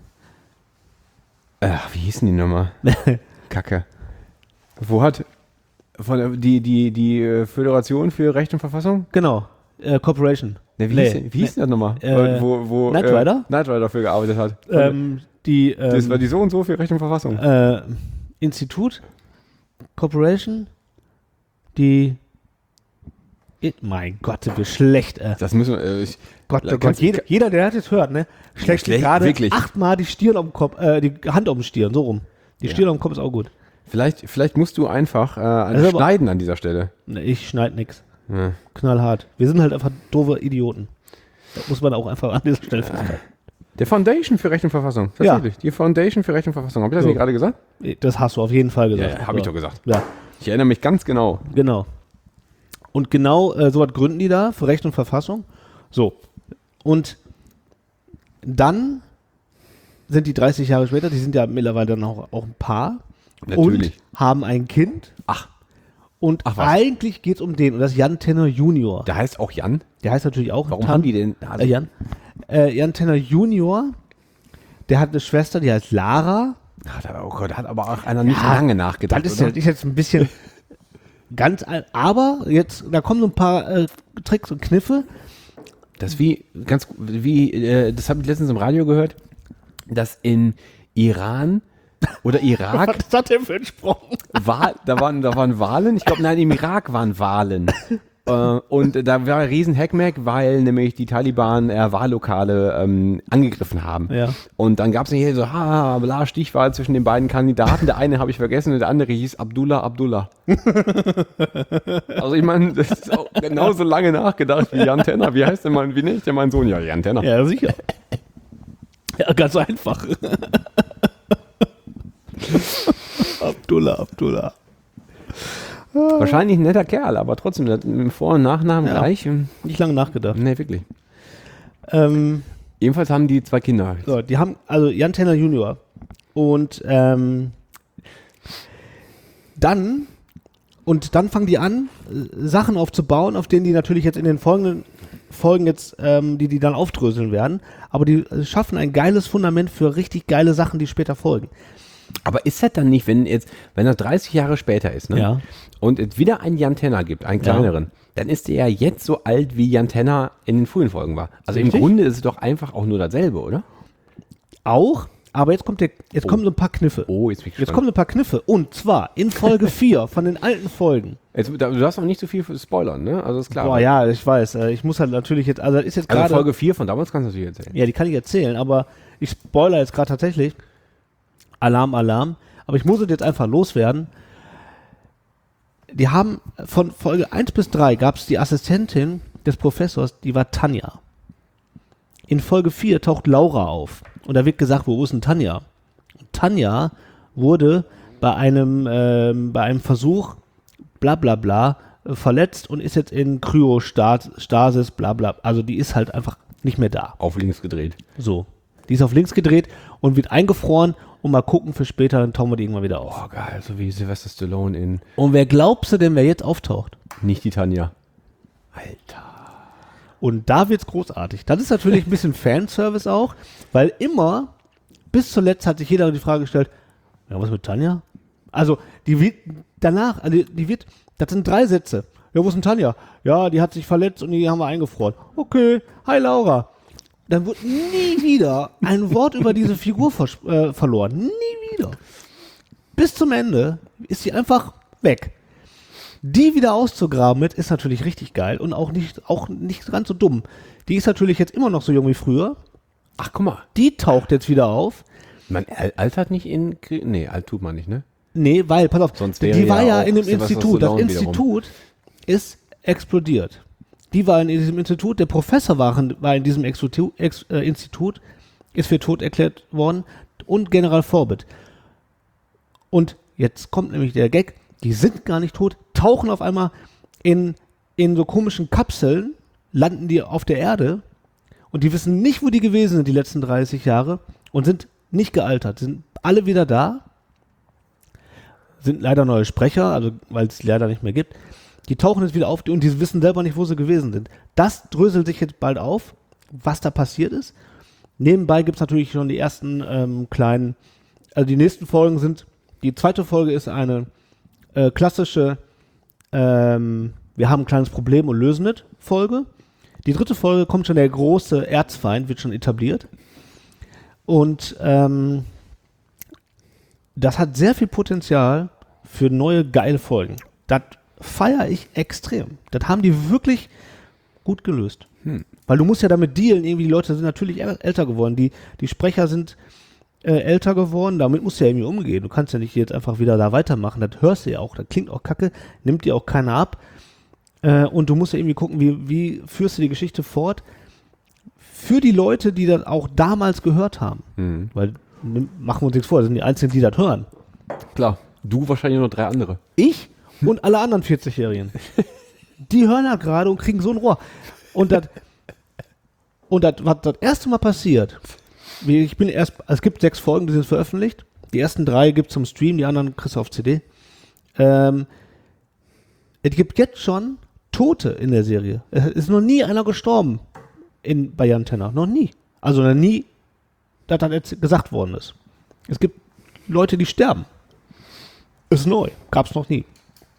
äh, wie hießen die nochmal? Kacke. Wo hat, von der, die, die, die äh, Föderation für Recht und Verfassung? Genau, äh, Corporation. Ne, wie, Nee. hieß, wie hieß denn das nochmal? Äh, wo, wo, Knight äh, Rider? Knight Rider für gearbeitet hat. Ähm, die ähm, das war die so und so für Recht und Verfassung. äh, Institut, Corporation, die, I- mein Gott, sind wir schlecht, äh. Das müssen wir, äh, ich, Gott, oh Gott, Kannst- jeder, jeder, der das jetzt hört, ne, schlägt sich Schlecht, gerade wirklich. achtmal die Stirn am Kopf, äh, die Hand um den Stirn, so rum. Die Ja. Stirn am Kopf ist auch gut. vielleicht, vielleicht musst du einfach äh, Also aber- schneiden an dieser Stelle. Ne, ich schneid nix. Ja. Knallhart. Wir sind halt einfach doofe Idioten. Das muss man auch einfach an dieser Stelle festhalten. Der Foundation für Recht und Verfassung. Ja. Tatsächlich. Die Foundation für Recht und Verfassung. Habe ich das So. nicht gerade gesagt? Das hast du auf jeden Fall gesagt. Ja, ja, hab ich doch gesagt. Ja, Ich erinnere mich ganz genau. genau. Und genau äh, so was gründen die da für Recht und Verfassung. So. Und dann sind die dreißig Jahre später, die sind ja mittlerweile dann auch, auch ein Paar. Natürlich. Und haben ein Kind. Ach. Und Ach, was? eigentlich geht es um den. Und das ist Jan Tenner Junior. Der heißt auch Jan. Der heißt natürlich auch Warum Tan- haben die denn? Also, äh, Jan. Äh, Jan Tenner Junior. Der hat eine Schwester, die heißt Lara. Ach, da- oh Gott, da hat aber auch einer nicht Ja, lange nachgedacht. Das ist, oder? ja- ist jetzt ein bisschen ganz alt. Aber jetzt, da kommen so ein paar äh, Tricks und Kniffe. Das wie, ganz, wie, äh, das habe ich letztens im Radio gehört, dass in Iran oder Irak, Was hat der für einen Sprung? Wahl, da, waren, da waren Wahlen, ich glaube, nein, im Irak waren Wahlen. äh, und da war ein riesen Hackmack, weil nämlich die Taliban äh, Wahllokale ähm, angegriffen haben. Ja. Und dann gab es hier so, ha, bla, Stichwahl zwischen den beiden Kandidaten. Der eine habe ich vergessen und der andere hieß Abdullah Abdullah. Also ich meine, das ist auch genauso lange nachgedacht wie Jan Tenner. Wie heißt der mein, wie nicht der mein Sohn? Ja, Jan Tenner. Ja, sicher. Ja, ganz einfach. Abdullah, Abdullah. Wahrscheinlich ein netter Kerl, aber trotzdem, der hat mit dem Vor- und Nachnamen Ja. gleich. ähm, Nicht lange nachgedacht. Nee, wirklich. Ähm, Jedenfalls haben die zwei Kinder. so, die haben, also Jan Tenner Junior. Und ähm, dann, und dann fangen die an, äh, Sachen aufzubauen, auf denen die natürlich jetzt in den folgenden Folgen jetzt, ähm, die die dann aufdröseln werden. Aber die äh, schaffen ein geiles Fundament für richtig geile Sachen, die später folgen. Aber ist das dann nicht, wenn jetzt, wenn das dreißig Jahre später ist, ne? Ja. Und es wieder einen Jan Tenner gibt, einen Ja. kleineren, dann ist der ja jetzt so alt, wie Jan Tenner in den frühen Folgen war. Also Richtig. im Grunde ist es doch einfach auch nur dasselbe, oder? Auch, aber jetzt kommt der, jetzt Oh. kommen so ein paar Kniffe. Oh, jetzt bin ich Jetzt gespannt. kommen so ein paar Kniffe. Und zwar in Folge vier von den alten Folgen. Jetzt, da- du darfst auch nicht so viel spoilern, ne? Also ist klar. Boah, ja, ich weiß. äh, Ich muss halt natürlich jetzt, also das ist jetzt Also gerade. Folge vier von damals kannst du natürlich erzählen. Ja, die kann ich erzählen, aber ich spoiler jetzt gerade tatsächlich. Alarm, Alarm. Aber ich muss es jetzt einfach loswerden. Die haben von Folge eins bis drei gab es die Assistentin des Professors, die war Tanja. In Folge vier taucht Laura auf. Und da wird gesagt, wo ist denn Tanja? Und Tanja wurde bei einem, ähm, bei einem Versuch, bla bla bla, äh, verletzt und ist jetzt in Kryostasis, bla bla. Also die ist halt einfach nicht mehr da. Auf links gedreht. So. Die ist auf links gedreht und wird eingefroren und mal gucken für später, dann tauchen wir die irgendwann wieder auf. Oh, geil. So wie Sylvester Stallone in Und wer glaubst du denn, wer jetzt auftaucht? Nicht die Tanja. Alter. Und da wird's großartig. Das ist natürlich ein bisschen Fanservice auch, weil immer, bis zuletzt hat sich jeder die Frage gestellt, ja, was mit Tanja? Also, die wird danach, also die wird, das sind drei Sätze. Ja, wo ist denn Tanja? Ja, die hat sich verletzt und die haben wir eingefroren. Okay, hi Laura. Dann wird nie wieder ein Wort über diese Figur vers- äh, verloren. Nie wieder. Bis zum Ende ist sie einfach weg. Die wieder auszugraben mit, ist natürlich richtig geil und auch nicht, auch nicht ganz so dumm. Die ist natürlich jetzt immer noch so jung wie früher. Ach, guck mal. Die taucht jetzt wieder auf. Man al- altert nicht in. Kri- Nee, alt tut man nicht, ne? Nee, weil, pass auf, Sonst wäre die war ja ja auch in dem Sylvester Institut. Das Stallone wiederum. Institut ist explodiert. Die war in diesem Institut, der Professor war in, war in diesem Exutu- Ex, äh, Institut, ist für tot erklärt worden und General Forbett. Und jetzt kommt nämlich der Gag, die sind gar nicht tot, tauchen auf einmal in, in so komischen Kapseln, landen die auf der Erde und die wissen nicht, wo die gewesen sind die letzten dreißig Jahre und sind nicht gealtert, sind alle wieder da, sind leider neue Sprecher, also weil es leider nicht mehr gibt. Die tauchen jetzt wieder auf und die wissen selber nicht, wo sie gewesen sind. Das dröselt sich jetzt bald auf, was da passiert ist. Nebenbei gibt es natürlich schon die ersten ähm, kleinen, also die nächsten Folgen sind, die zweite Folge ist eine äh, klassische ähm, wir haben ein kleines Problem und lösen es Folge. Die dritte Folge kommt schon der große Erzfeind, wird schon etabliert. Und ähm, das hat sehr viel Potenzial für neue geile Folgen. Das feiere ich extrem. Das haben die wirklich gut gelöst. Hm. Weil du musst ja damit dealen, irgendwie die Leute sind natürlich äl- älter geworden, die, die Sprecher sind äh, älter geworden, damit musst du ja irgendwie umgehen. Du kannst ja nicht jetzt einfach wieder da weitermachen, das hörst du ja auch, das klingt auch kacke, nimmt dir auch keiner ab. Äh, und du musst ja irgendwie gucken, wie, wie führst du die Geschichte fort für die Leute, die das auch damals gehört haben. Mhm. Weil, nimm- machen wir uns nichts vor, das sind die Einzigen, die das hören. Klar. Du wahrscheinlich noch drei andere. Ich und alle anderen vierzig-Jährigen. die hören da gerade und kriegen so ein Rohr. Und das, und das, was das erste Mal passiert, wie ich bin erst, es gibt sechs Folgen, die sind veröffentlicht. Die ersten drei gibt es zum Stream, die anderen kriegst du auf C D. Ähm, es gibt jetzt schon Tote in der Serie. Es ist noch nie einer gestorben in, bei Jan Tenner. Noch nie. Also noch nie, dass das jetzt gesagt worden ist. Es gibt Leute, die sterben. Ist neu. Gab's noch nie.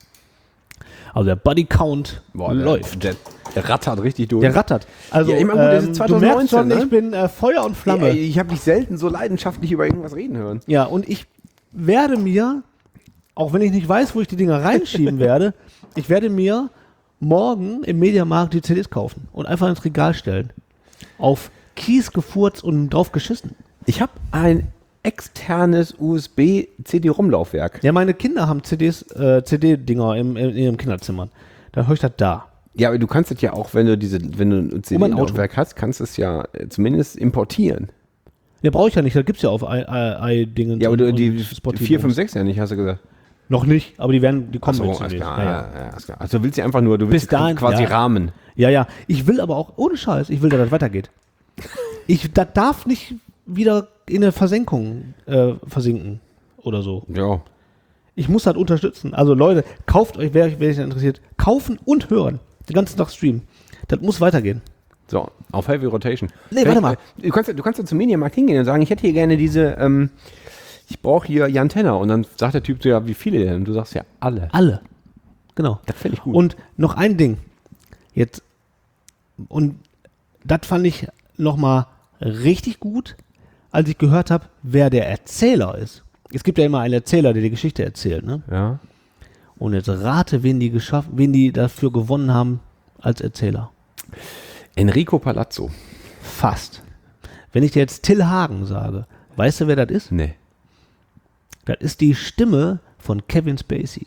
Also der Body Count Boah, der, läuft. Der, der rattert richtig durch. Der rattert. Also Ja, ich meine, gut, das ist ähm, zwanzig du merkst schon, neunzehn, ne? ich bin äh, Feuer und Flamme. Ey, ich habe dich selten so leidenschaftlich über irgendwas reden hören. Ja, und ich werde mir, auch wenn ich nicht weiß, wo ich die Dinger reinschieben werde, ich werde mir morgen im Mediamarkt die C Ds kaufen und einfach ins Regal stellen. Auf Kies gefurzt und drauf geschissen. Ich habe ein externes U S B-C D-ROM-Laufwerk. Ja, meine Kinder haben C Ds, äh, C D-Dinger im, in ihren Kinderzimmern. Dann höre ich das da. Ja, aber du kannst es ja auch, wenn du diese, wenn du ein C Um ein Auto. D-Laufwerk hast, kannst du es ja äh, zumindest importieren. Ja, brauche ich ja nicht, das gibt's ja auf i-Dingen. Ja, aber du die vier, fünf, sechs ja nicht, hast du gesagt. Noch nicht, aber die werden, die kommen Ach so, mit C alles Ds. klar, Ja, ja, ja. ja, alles klar. Also du willst sie einfach nur, du willst Bis dahin, quasi ja. rahmen. ja, ja. Ich will aber auch, ohne Scheiß, ich will, dass das weitergeht. Ich, das darf nicht wieder in der Versenkung äh, versinken oder so. Ja. Ich muss das unterstützen. Also Leute, kauft euch, wer, wer sich da interessiert, kaufen und hören. Den ganzen Tag streamen. Das muss weitergehen. So, auf Heavy Rotation. Nee, warte mal. Du kannst, du kannst ja zum Mediamarkt hingehen und sagen, ich hätte hier gerne diese, ähm, ich brauche hier Jan Tenner. Und dann sagt der Typ so, ja, wie viele denn? Und du sagst ja, alle. Alle. Genau. Das finde ich gut. Und noch ein Ding. Jetzt, und das fand ich nochmal richtig gut, als ich gehört habe, wer der Erzähler ist. Es gibt ja immer einen Erzähler, der die Geschichte erzählt, ne? ja. Und jetzt rate, wen die geschafft, wen die dafür gewonnen haben als Erzähler. Enrico Palazzo. Fast. Wenn ich dir jetzt Till Hagen sage, weißt du, wer das ist? Nee. Das ist die Stimme von Kevin Spacey.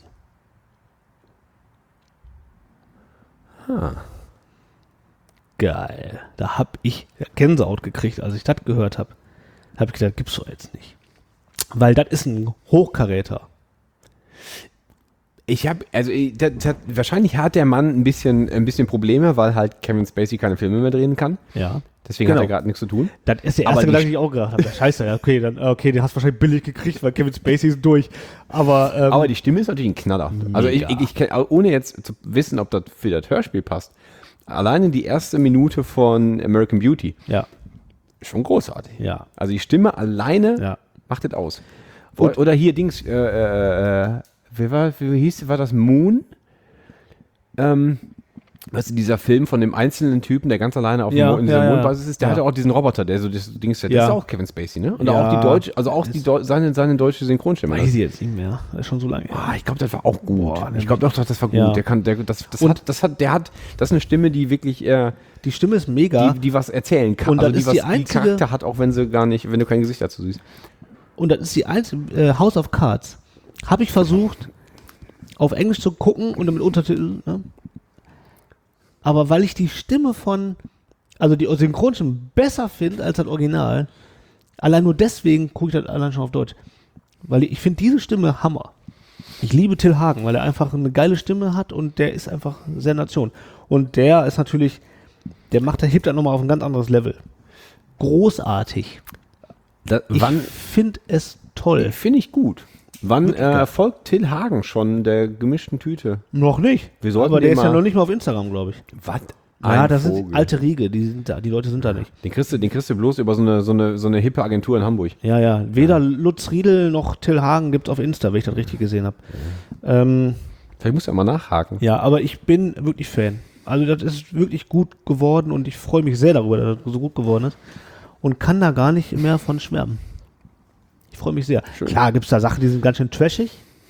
Geil. Da hab ich Gänsehaut gekriegt, als ich das gehört habe. Habe ich gedacht, gibt's doch jetzt nicht. Weil das ist ein Hochkaräter. Ich habe, also ich, das, das, wahrscheinlich hat der Mann ein bisschen, ein bisschen Probleme, weil halt Kevin Spacey keine Filme mehr drehen kann. Ja. Deswegen Genau. hat er gerade nichts zu tun. Das ist der Aber erste die- Gedanke, den ich auch gedacht habe. Scheiße, ja, okay, dann, okay, den hast du wahrscheinlich billig gekriegt, weil Kevin Spacey ist durch. Aber, ähm, Aber die Stimme ist natürlich ein Knaller. Also ich, Mega. ich, ich kenn, ohne jetzt zu wissen, ob das für das Hörspiel passt, alleine die erste Minute von American Beauty, ja, schon großartig. ja, Also die Stimme alleine ja. macht das aus. Und- Und, oder hier Dings, äh, äh, äh, wie, war, wie hieß, war das Moon? Ähm, weißt du, dieser Film von dem einzelnen Typen, der ganz alleine auf dem Ja, Mond, in dieser ja, ja. Mondbasis ist, der Ja. hatte auch diesen Roboter, der so das Dings, das Ja. ist auch Kevin Spacey, ne? Und Ja. auch die deutsche, also auch die Deu seine, seine deutsche Synchronstimme. Weiß ich jetzt nicht mehr. Das ist schon so lange her. Ah, ich glaube, das war auch gut. Boah, ich glaube doch, doch, das war gut. Ja. Der kann, der, das, das Und- hat, das hat, der hat, das ist eine Stimme, die wirklich, äh, Die Stimme ist mega. die, die was erzählen kann. Und das also die ist was die einzige- Charakter hat, auch wenn sie gar nicht, wenn du kein Gesicht dazu siehst. Und das ist die einzige, äh, House of Cards. Habe ich versucht, auf Englisch zu gucken und mit Untertiteln. Ne? Aber weil ich die Stimme von, also die Synchronstimme besser finde als das Original, allein nur deswegen gucke ich das allein schon auf Deutsch. Weil ich, ich finde diese Stimme Hammer. Ich liebe Till Hagen, weil er einfach eine geile Stimme hat und der ist einfach Sensation. Und der ist natürlich, der macht, der hebt dann nochmal auf ein ganz anderes Level. Großartig. Da, Ich wann, finde es toll. finde ich gut. Wann Wirklich geil. äh, folgt Till Hagen schon der gemischten Tüte? Noch nicht. Wir sollten aber der den ist ja mal- noch nicht mal auf Instagram, glaube ich. Was? Ja, das sind alte Riege, die sind da, die Leute sind da nicht. Den kriegst du, den kriegst du bloß über so eine, so eine, so eine hippe Agentur in Hamburg. Ja, ja. Weder Lutz Riedel noch Till Hagen gibt es auf Insta, wenn ich das richtig gesehen habe. Ähm, Vielleicht musst du ja mal nachhaken. ja, aber ich bin wirklich Fan. Also das ist wirklich gut geworden und ich freue mich sehr darüber, dass das so gut geworden ist. Und kann da gar nicht mehr von schwärmen. Ich freue mich sehr. Schön. Klar gibt es da Sachen, die sind ganz schön trashig.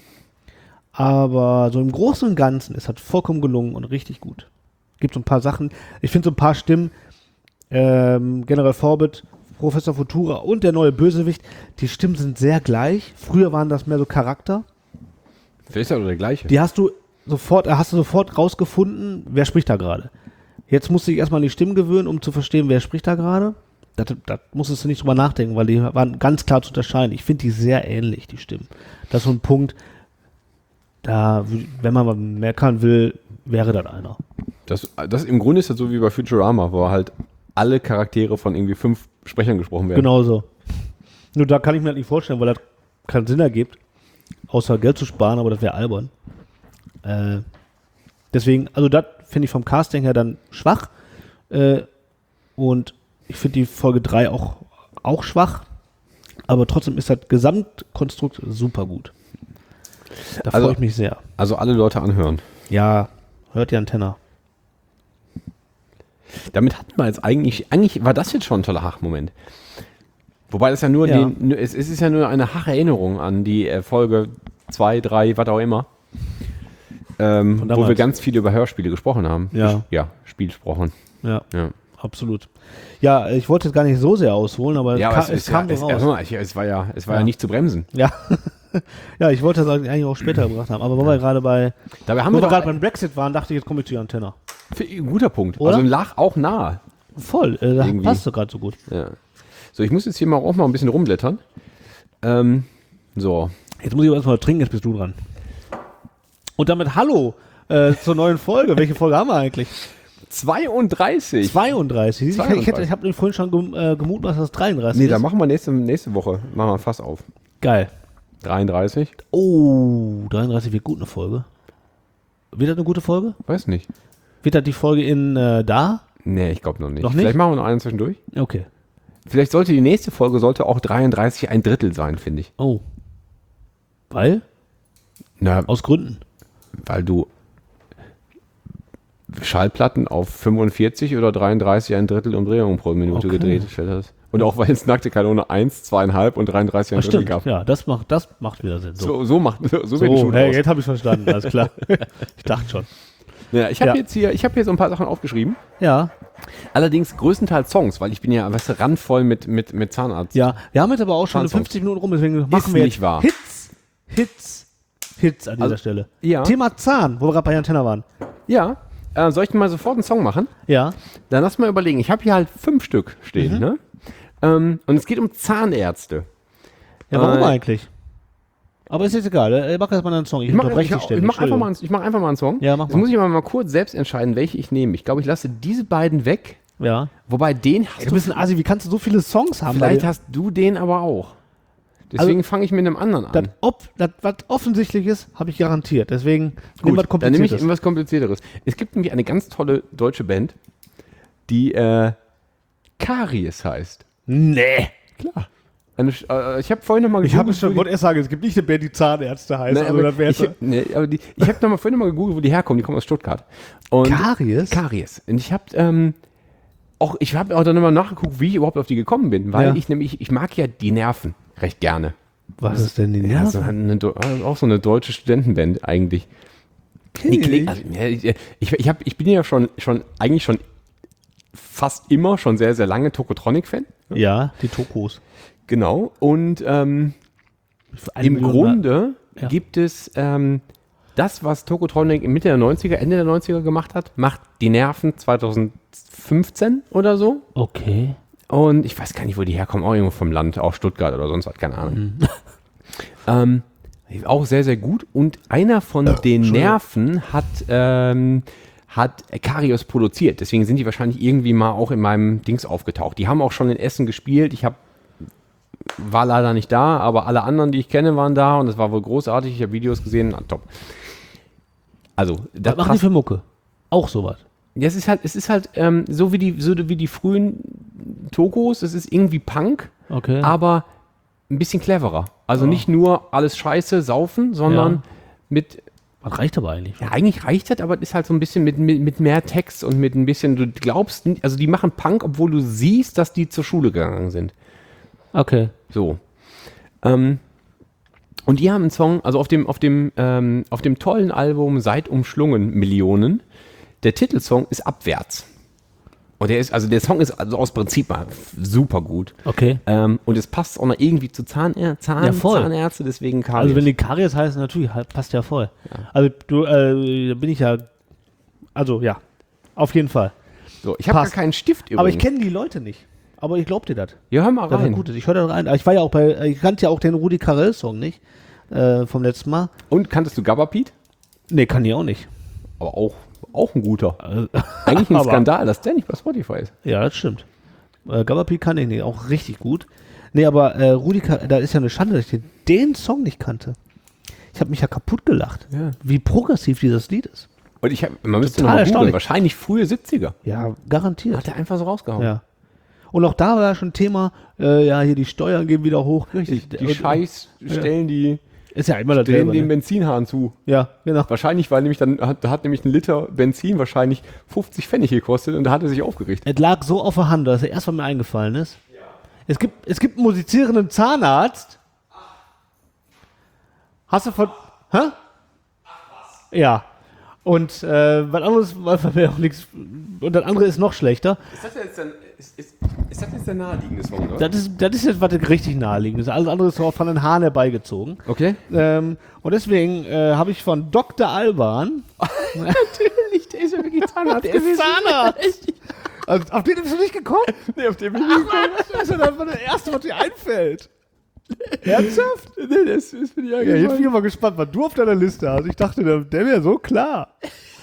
Aber so im Großen und Ganzen ist das vollkommen gelungen und richtig gut. Gibt so ein paar Sachen. Ich finde so ein paar Stimmen, ähm, General Forbit, Professor Futura und der neue Bösewicht, die Stimmen sind sehr gleich. Früher waren das mehr so Charakter. Vielleicht ist ja doch der gleiche. Die hast du sofort, hast du sofort rausgefunden, wer spricht da gerade. Jetzt musst du dich erstmal an die Stimmen gewöhnen, um zu verstehen, wer spricht da gerade. Da musstest du nicht drüber nachdenken, weil die waren ganz klar zu unterscheiden. Ich finde die sehr ähnlich, die Stimmen. Das ist so ein Punkt, da, wenn man mal meckern will, wäre das einer. Das, das im Grunde ist das so wie bei Futurama, wo halt alle Charaktere von irgendwie fünf Sprechern gesprochen werden. Genau so. Nur da kann ich mir halt nicht vorstellen, weil das keinen Sinn ergibt, außer Geld zu sparen, aber das wäre albern. Äh, deswegen, also das finde ich vom Casting her dann schwach. Äh, und ich finde die Folge drei auch, auch schwach. Aber trotzdem ist das Gesamtkonstrukt super gut. Da Also- freue ich mich sehr. Also alle Leute anhören. Ja, hört die Antenne. Damit hat man jetzt eigentlich, eigentlich war das jetzt schon ein toller Hach-Moment. Wobei das ja nur, Ja. Den, nur- es, es ist ja nur eine Hach-Erinnerung an die äh, Folge zwei, drei, was auch immer. Ähm, Von wo damals. wir ganz viel über Hörspiele gesprochen haben. Ja. Ja, Spiel gesprochen. Ja, Ja, absolut. Ja, ich wollte jetzt gar nicht so sehr ausholen, aber ja es, aber kam, es, es ist kam ja, so es, raus. also, ich, es war ja, es war ja. Ja. nicht zu bremsen. Ja. Ja, ich wollte das eigentlich auch später gebracht haben. Aber wo wir gerade bei, Dabei haben wo wir wir doch, gerade beim Brexit waren, dachte ich, jetzt komme ich zu Antenne. ein guter Punkt. Oder? Also lag auch nahe. Voll, äh, das Irgendwie. passt doch gerade so gut. Ja. So, ich muss jetzt hier mal auch mal ein bisschen rumblättern. Ähm, so. Jetzt muss ich aber erstmal trinken, jetzt bist du dran. Und damit hallo äh, zur neuen Folge. Welche Folge haben wir eigentlich? zweiunddreißig. zweiunddreißig. Ich, ich, hätte- zweiunddreißig. ich habe vorhin schon gem, äh, gemutmaßt, dass es dreiunddreißig Nee, ist. da machen wir nächste, nächste Woche. Machen wir fast auf. Geil. dreiunddreißig? Oh, dreiunddreißig wird gut eine Folge. Wird das eine gute Folge? Weiß nicht. Wird das die Folge in äh, da? Nee, ich glaube noch nicht. Noch nicht? Vielleicht machen wir noch einen zwischendurch. Okay. Vielleicht sollte die nächste Folge sollte auch dreiunddreißig ein Drittel sein, finde ich. Oh. Weil? Na, Aus Gründen. weil du Schallplatten auf fünfundvierzig oder dreiunddreißig ein Drittel Umdrehungen pro Minute Okay. gedreht gestellt hast. Und auch weil es nackte Kanone eins, zweieinhalb und dreiunddreißig ein Ah, Drittel stimmt. gab. Ja, das macht, das macht wieder Sinn. So, so macht so, so wird ein So, Schuh hey, draus. jetzt habe ich verstanden, alles klar. Ich dachte schon. Ja, ich habe Ja. jetzt hier, ich habe hier so ein paar Sachen aufgeschrieben. Ja, Allerdings größtenteils Songs, weil ich bin ja, weißt du, randvoll mit, mit, mit Zahnarzt. ja. Wir haben jetzt aber auch schon Songs. fünfzig Minuten rum, deswegen machen wir nicht jetzt wahr. Hits, Hits, Hits an dieser Also, Stelle. ja. Thema Zahn, wo wir gerade bei Antenna waren. Ja. Äh, soll ich mal sofort einen Song machen? Ja, Dann lass mal überlegen. Ich habe hier halt fünf Stück stehen, Mhm. ne? Ähm, und es geht um Zahnärzte. ja, warum Äh, eigentlich? Aber ist jetzt egal, äh, mach erstmal einen Song. Ich, Ich mache unterbreche ich, dich ich ständig. mach einfach, mal einen- ich mach einfach mal einen Song. Ja, mach Jetzt mal. muss ich aber mal kurz selbst entscheiden, welche ich nehme. Ich glaube, ich lasse diese beiden weg. Ja. Wobei den hast Du bist ein Asi, wie kannst du so viele Songs haben? Vielleicht Weil hast du den aber auch. Deswegen fange ich mit einem anderen das, an. ob, das, was offensichtlich ist, habe ich garantiert. Deswegen nimm was Gut, dann nehme ich Kompliziertes. irgendwas Komplizierteres. Es gibt nämlich eine ganz tolle deutsche Band, die äh, Karies heißt. Nee. Klar. Eine, Sch- äh, ich habe vorhin noch mal Ich habe gegoogelt, schon, wo wollte erst sagen, es gibt nicht eine Band, die Zahnärzte heißt. Nein, also aber das wäre ich, jetzt nee, aber die, ich habe noch mal vorhin noch mal gegoogelt, wo die herkommen. Die kommen aus Stuttgart. Und Karies? Karies. Und ich habe ähm, auch, ich habe auch dann nochmal nachgeguckt, wie ich überhaupt auf die gekommen bin, weil Ja. ich nämlich, ich mag ja die Nerven recht gerne. Was ist denn die Ja, so Nerven? eine, Deu- auch so eine deutsche Studentenband eigentlich. Die klingt, also, ja, ich, ich, ich, hab, ich bin ja schon, schon eigentlich schon fast immer schon sehr, sehr lange Tokotronic-Fan. Ja, die Tokos. Genau. Und ähm, Für eine im Million Grunde Ja. gibt es ähm, das, was Tokotronic in Mitte der neunziger, Ende der neunziger gemacht hat, macht die Nerven zweitausendfünfzehn oder so. Mal- Okay. Und ich weiß gar nicht, wo die herkommen, auch irgendwo vom Land, auch Stuttgart oder sonst was, keine Ahnung. Mhm. ähm, auch sehr, sehr gut. Und einer von den Nerven hat, ähm, hat Karius produziert. Deswegen sind die wahrscheinlich irgendwie mal auch in meinem Dings aufgetaucht. Die haben auch schon in Essen gespielt. Ich hab, war leider nicht da, aber alle anderen, die ich kenne, waren da. Und das war wohl großartig. Ich habe Videos gesehen. Na, top. Also, das Was machen die für Mucke? Auch sowas. ja, es ist halt, es ist halt ähm, so, wie die, so wie die frühen Tokos, es ist irgendwie Punk, Okay. aber ein bisschen cleverer. Also Oh. nicht nur alles scheiße, saufen, sondern Ja. mit, Was reicht aber eigentlich? ja, eigentlich reicht das, aber es ist halt so ein bisschen mit, mit, mit mehr Text und mit ein bisschen, du glaubst, nicht- also die machen Punk, obwohl du siehst, dass die zur Schule gegangen sind. Okay. So. Ähm, und die haben einen Song, also auf dem, auf dem, ähm, auf dem tollen Album Seid umschlungen Millionen, der Titelsong ist Abwärts. Und der ist, also der Song ist also aus Prinzip mal super gut. Okay. Ähm, und es passt auch noch irgendwie zu Zahnär Zahn Ja, voll. Zahnärzte, deswegen kam Also wenn die Karies heißen, natürlich, halt, passt ja voll. Also du, äh, da bin ich ja, also ja, auf jeden Fall. so, ich habe gar passt. keinen Stift übrigens. Aber ich kenne die Leute nicht. Aber ich glaub dir das. Ja, hör mal Das ist rein. gut. Ich höre da rein. Aber ich war ja auch bei, ich kannte ja auch den Rudi Carell Song nicht. äh, vom letzten Mal. Und kanntest du Gabba Pete? Nee, kann ich auch nicht. Aber auch, auch ein guter. Äh, Eigentlich ein aber- Skandal, dass der nicht bei Spotify ist. Ja, das stimmt. Äh, Gabba Pete kann ich nicht, auch richtig gut. Nee, aber äh, Rudi, Ka- da ist ja eine Schande, dass ich den, den Song nicht kannte. Ich habe mich ja kaputt gelacht, Ja. wie progressiv dieses Lied ist. Und ich hab, man müsste Total noch mal erstaunlich. googeln, wahrscheinlich frühe siebziger. Ja, garantiert. Hat er einfach so rausgehauen. Ja. Und auch da war ja schon Thema, äh, ja, hier die Steuern gehen wieder hoch. Richtig, die Und- Scheiß stellen die Ist ja immer das drehen den ne? Benzinhahn zu. Ja, genau. Wahrscheinlich, weil nämlich dann hat, da hat nämlich ein Liter Benzin wahrscheinlich fünfzig Pfennig gekostet und da hat er sich aufgeregt. Es lag so auf der Hand, dass er erst mal mir eingefallen ist. Es gibt, es gibt einen musizierenden Zahnarzt. Hast du von. Hä? Ja. Und äh, was anderes war für mich auch nichts. Und das andere ist noch schlechter. Ist das jetzt, dann, ist, ist, ist das jetzt der naheliegende Song, oder? Das ist, das ist jetzt, was richtig naheliegend ist. Alles andere ist so von den Haaren herbeigezogen. Okay. Ähm, und deswegen äh, habe ich von Doktor Alban. Natürlich, der ist ja wirklich Zahnarzt. Der ist Zahnarzt. Also, auf den bist du nicht gekommen? Nee, auf dem bin ich Ach, Mann, das ist ja dann das Erste, was dir einfällt. Ernsthaft? Nee, das, das bin ich ja, Ja, jetzt bin ich mal gespannt, was du auf deiner Liste hast. Ich dachte, der, der wäre so klar.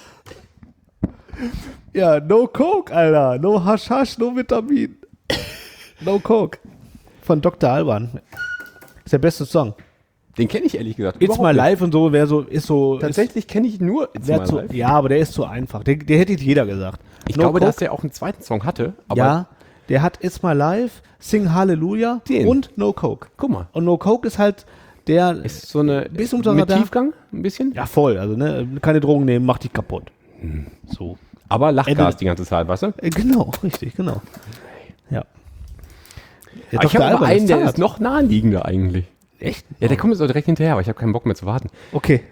Ja, no Coke, Alter. No Hasch Hasch, no Vitamin. No Coke. Von Doktor Alban. Ist der beste Song. Den kenne ich ehrlich gesagt. It's überhaupt My nicht. Life und so wäre so, ist so. Tatsächlich kenne ich nur It's Ist, wär My zu, Life. ja, aber der ist zu einfach. Der, der hätte jeder gesagt. Ich No glaube, Coke, dass der auch einen zweiten Song hatte. Aber ja, der hat It's My Life, Sing Hallelujah Den. und No Coke. guck mal. Und No Coke ist halt der. Ist so eine Bisschen unter mit Radar. Tiefgang, ein bisschen. Ja, voll. Also, ne, keine Drogen nehmen, macht dich kaputt. So. Aber Lachgas Ende- die ganze Zeit, weißt du? Äh, Genau, richtig, genau. Ja. Der Aber ich Doktor habe aber Alban einen, der Zahnarzt. ist noch naheliegender eigentlich. Echt? Ja, der kommt jetzt auch direkt hinterher, aber ich habe keinen Bock mehr zu warten. Okay.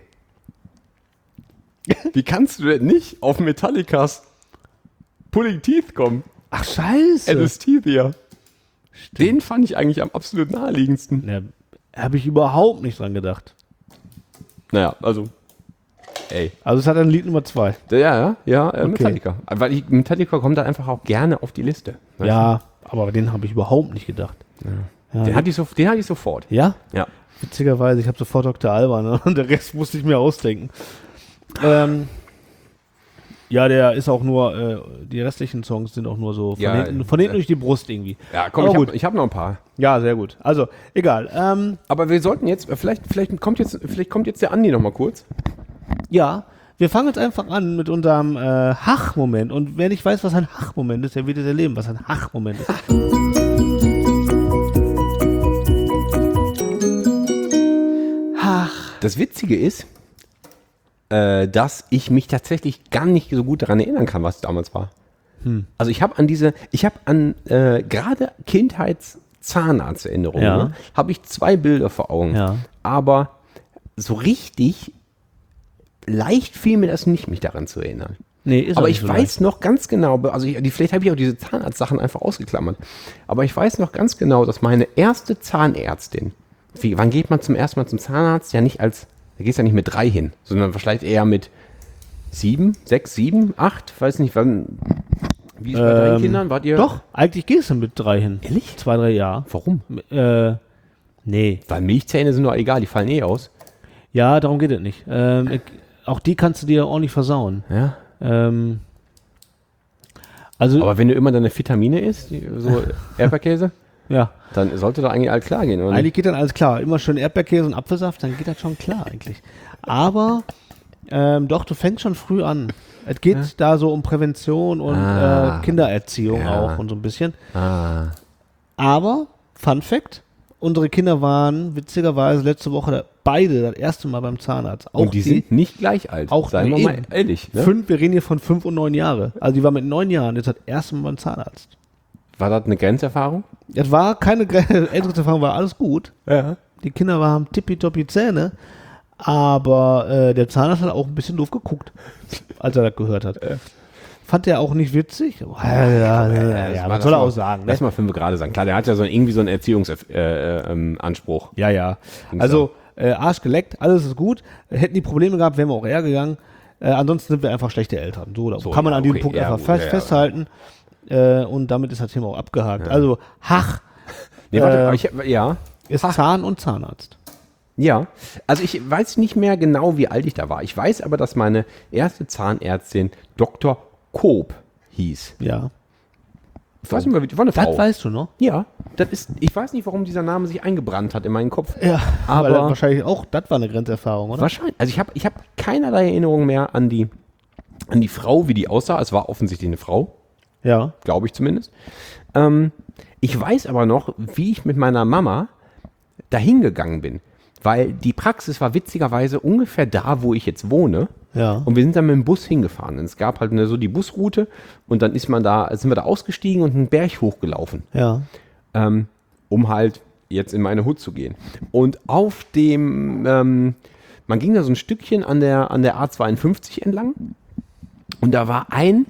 Wie kannst du denn nicht auf Metallicas Pulling Teeth kommen? Ach, scheiße. Anesthesia. Den fand ich eigentlich am absolut naheliegendsten. Ja, habe ich überhaupt nicht dran gedacht. Naja, also, ey. Also es hat ein Lied Nummer zwei. Ja, ja, ja, äh, Okay. Metallica. Weil ich, Metallica kommt dann einfach auch gerne auf die Liste. weißt Ja, aber den habe ich überhaupt nicht gedacht. du? Ja, Den, hatte ich so, den hatte ich sofort. ja? Ja. Witzigerweise, ich habe sofort Doktor Alban, ne? Und der Rest musste ich mir ausdenken. Ähm, ja, der ist auch nur, äh, die restlichen Songs sind auch nur so von Ja, hinten, von hinten ja. durch die Brust irgendwie. Ja, komm, Aber ich gut. habe ich hab noch ein paar. Ja, sehr gut. Also, egal. Ähm, Aber wir sollten jetzt, äh, vielleicht, vielleicht, kommt, jetzt, vielleicht kommt jetzt der Andi noch mal kurz. ja, wir fangen jetzt einfach an mit unserem äh, Hach-Moment. Und wer nicht weiß, was ein Hach-Moment ist, der wird es erleben, was ein Hach-Moment ist. Hach. Das Witzige ist, äh, dass ich mich tatsächlich gar nicht so gut daran erinnern kann, was damals war. Hm. Also ich habe an diese, ich habe an äh, gerade Kindheits-Zahnarzterinnerungen, Ja. ne, habe ich zwei Bilder vor Augen. Ja. Aber so richtig leicht fiel mir das nicht, mich daran zu erinnern. Nee, ist auch Aber nicht ich so weiß leicht. noch ganz genau, also ich, die, vielleicht habe ich auch diese Zahnarztsachen einfach ausgeklammert, aber ich weiß noch ganz genau, dass meine erste Zahnärztin, wie, wann geht man zum ersten Mal zum Zahnarzt? Ja nicht als, da gehst du ja nicht mit drei hin, sondern vielleicht eher mit sieben, sechs, sieben, acht, weiß nicht, wann, wie ist es bei deinen Ähm, Kindern? Wart ihr? Doch, eigentlich gehst du mit drei hin. Ehrlich? Zwei, drei Jahre. Warum? Äh, nee. Weil Milchzähne sind doch egal, die fallen eh aus. Ja, darum geht es nicht. Ähm, ich, auch die kannst du dir ordentlich versauen. Ja. Ähm, also, Aber wenn du immer deine Vitamine isst, die- so Erdbeerkäse, ja, dann sollte doch eigentlich alles klar gehen, oder? eigentlich geht dann alles klar. Immer schön Erdbeerkäse und Apfelsaft, dann geht das schon klar eigentlich. Aber, ähm, doch, du fängst schon früh an. Es geht da so um Prävention und Ah. äh, Kindererziehung Ja. auch und so ein bisschen. Ah. Aber, Fun Fact, unsere Kinder waren witzigerweise letzte Woche da- beide das erste Mal beim Zahnarzt. Auch Und die sind nicht gleich alt. auch Seien wir nee, mal eben. ehrlich. Ne? Fünf, wir reden hier von fünf und neun Jahre. Also die war mit neun Jahren jetzt das erste Mal beim Zahnarzt. War das eine Grenzerfahrung? Das war keine Gre- ältere Erfahrung, war alles gut. Ja. Die Kinder waren tippitoppi Zähne, aber äh, der Zahnarzt hat auch ein bisschen doof geguckt, als er das gehört hat. Fand er auch nicht witzig? Oh, ja, ja, ja, ja, was soll er auch sagen? Ne? Lass mal fünf gerade sagen. Klar, der hat ja so irgendwie so einen Erziehungsanspruch. Äh, ähm, Anspruch. Ja, ja. Ging's Also äh, Arsch geleckt, alles ist gut. Hätten die Probleme gehabt, wären wir auch eher gegangen. Äh, ansonsten sind wir einfach schlechte Eltern. So, oder so. So, Kann man ja, an diesem okay, Punkt ja, einfach gut, fest, ja, ja. festhalten. Äh, und damit ist das Thema auch abgehakt. Also, Hach Nee, warte, Äh, aber ich, ja. ist Zahn und Zahnarzt. Ja, also ich weiß nicht mehr genau, wie alt ich da war. Ich weiß aber, dass meine erste Zahnärztin Doktor Koop hieß. Ja. Ich weiß nicht mehr, wie, war eine Frau. Das weißt du noch? Ja, das ist, ich weiß nicht, warum dieser Name sich eingebrannt hat in meinen Kopf. Ja, aber weil wahrscheinlich auch, das war eine Grenzerfahrung, oder? Wahrscheinlich. Also ich habe ich hab keinerlei Erinnerung mehr an die, an die Frau, wie die aussah. Es war offensichtlich eine Frau, Ja. glaube ich zumindest. Ähm, ich weiß aber noch, wie ich mit meiner Mama dahin gegangen bin. Weil die Praxis war witzigerweise ungefähr da, wo ich jetzt wohne. Ja. Und wir sind dann mit dem Bus hingefahren. Und es gab halt eine, so die Busroute und dann ist man da, sind wir da ausgestiegen und einen Berg hochgelaufen, Ja. ähm, um halt jetzt in meine Hut zu gehen. Und auf dem, ähm, man ging da so ein Stückchen an der, an der A zweiundfünfzig entlang und da war ein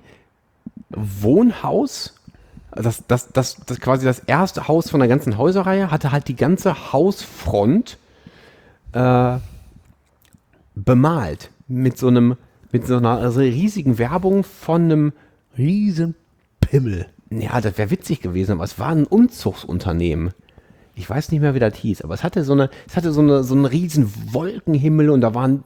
Wohnhaus, das, das, das, das quasi das erste Haus von der ganzen Häuserreihe, hatte halt die ganze Hausfront äh, bemalt. Mit so einem, mit so einer also riesigen Werbung von einem, Riesenpimmel. ja, das wäre witzig gewesen, aber es war ein Umzugsunternehmen. Ich weiß nicht mehr, wie das hieß, aber es hatte so eine, es hatte so eine, so einen riesen Wolkenhimmel und da waren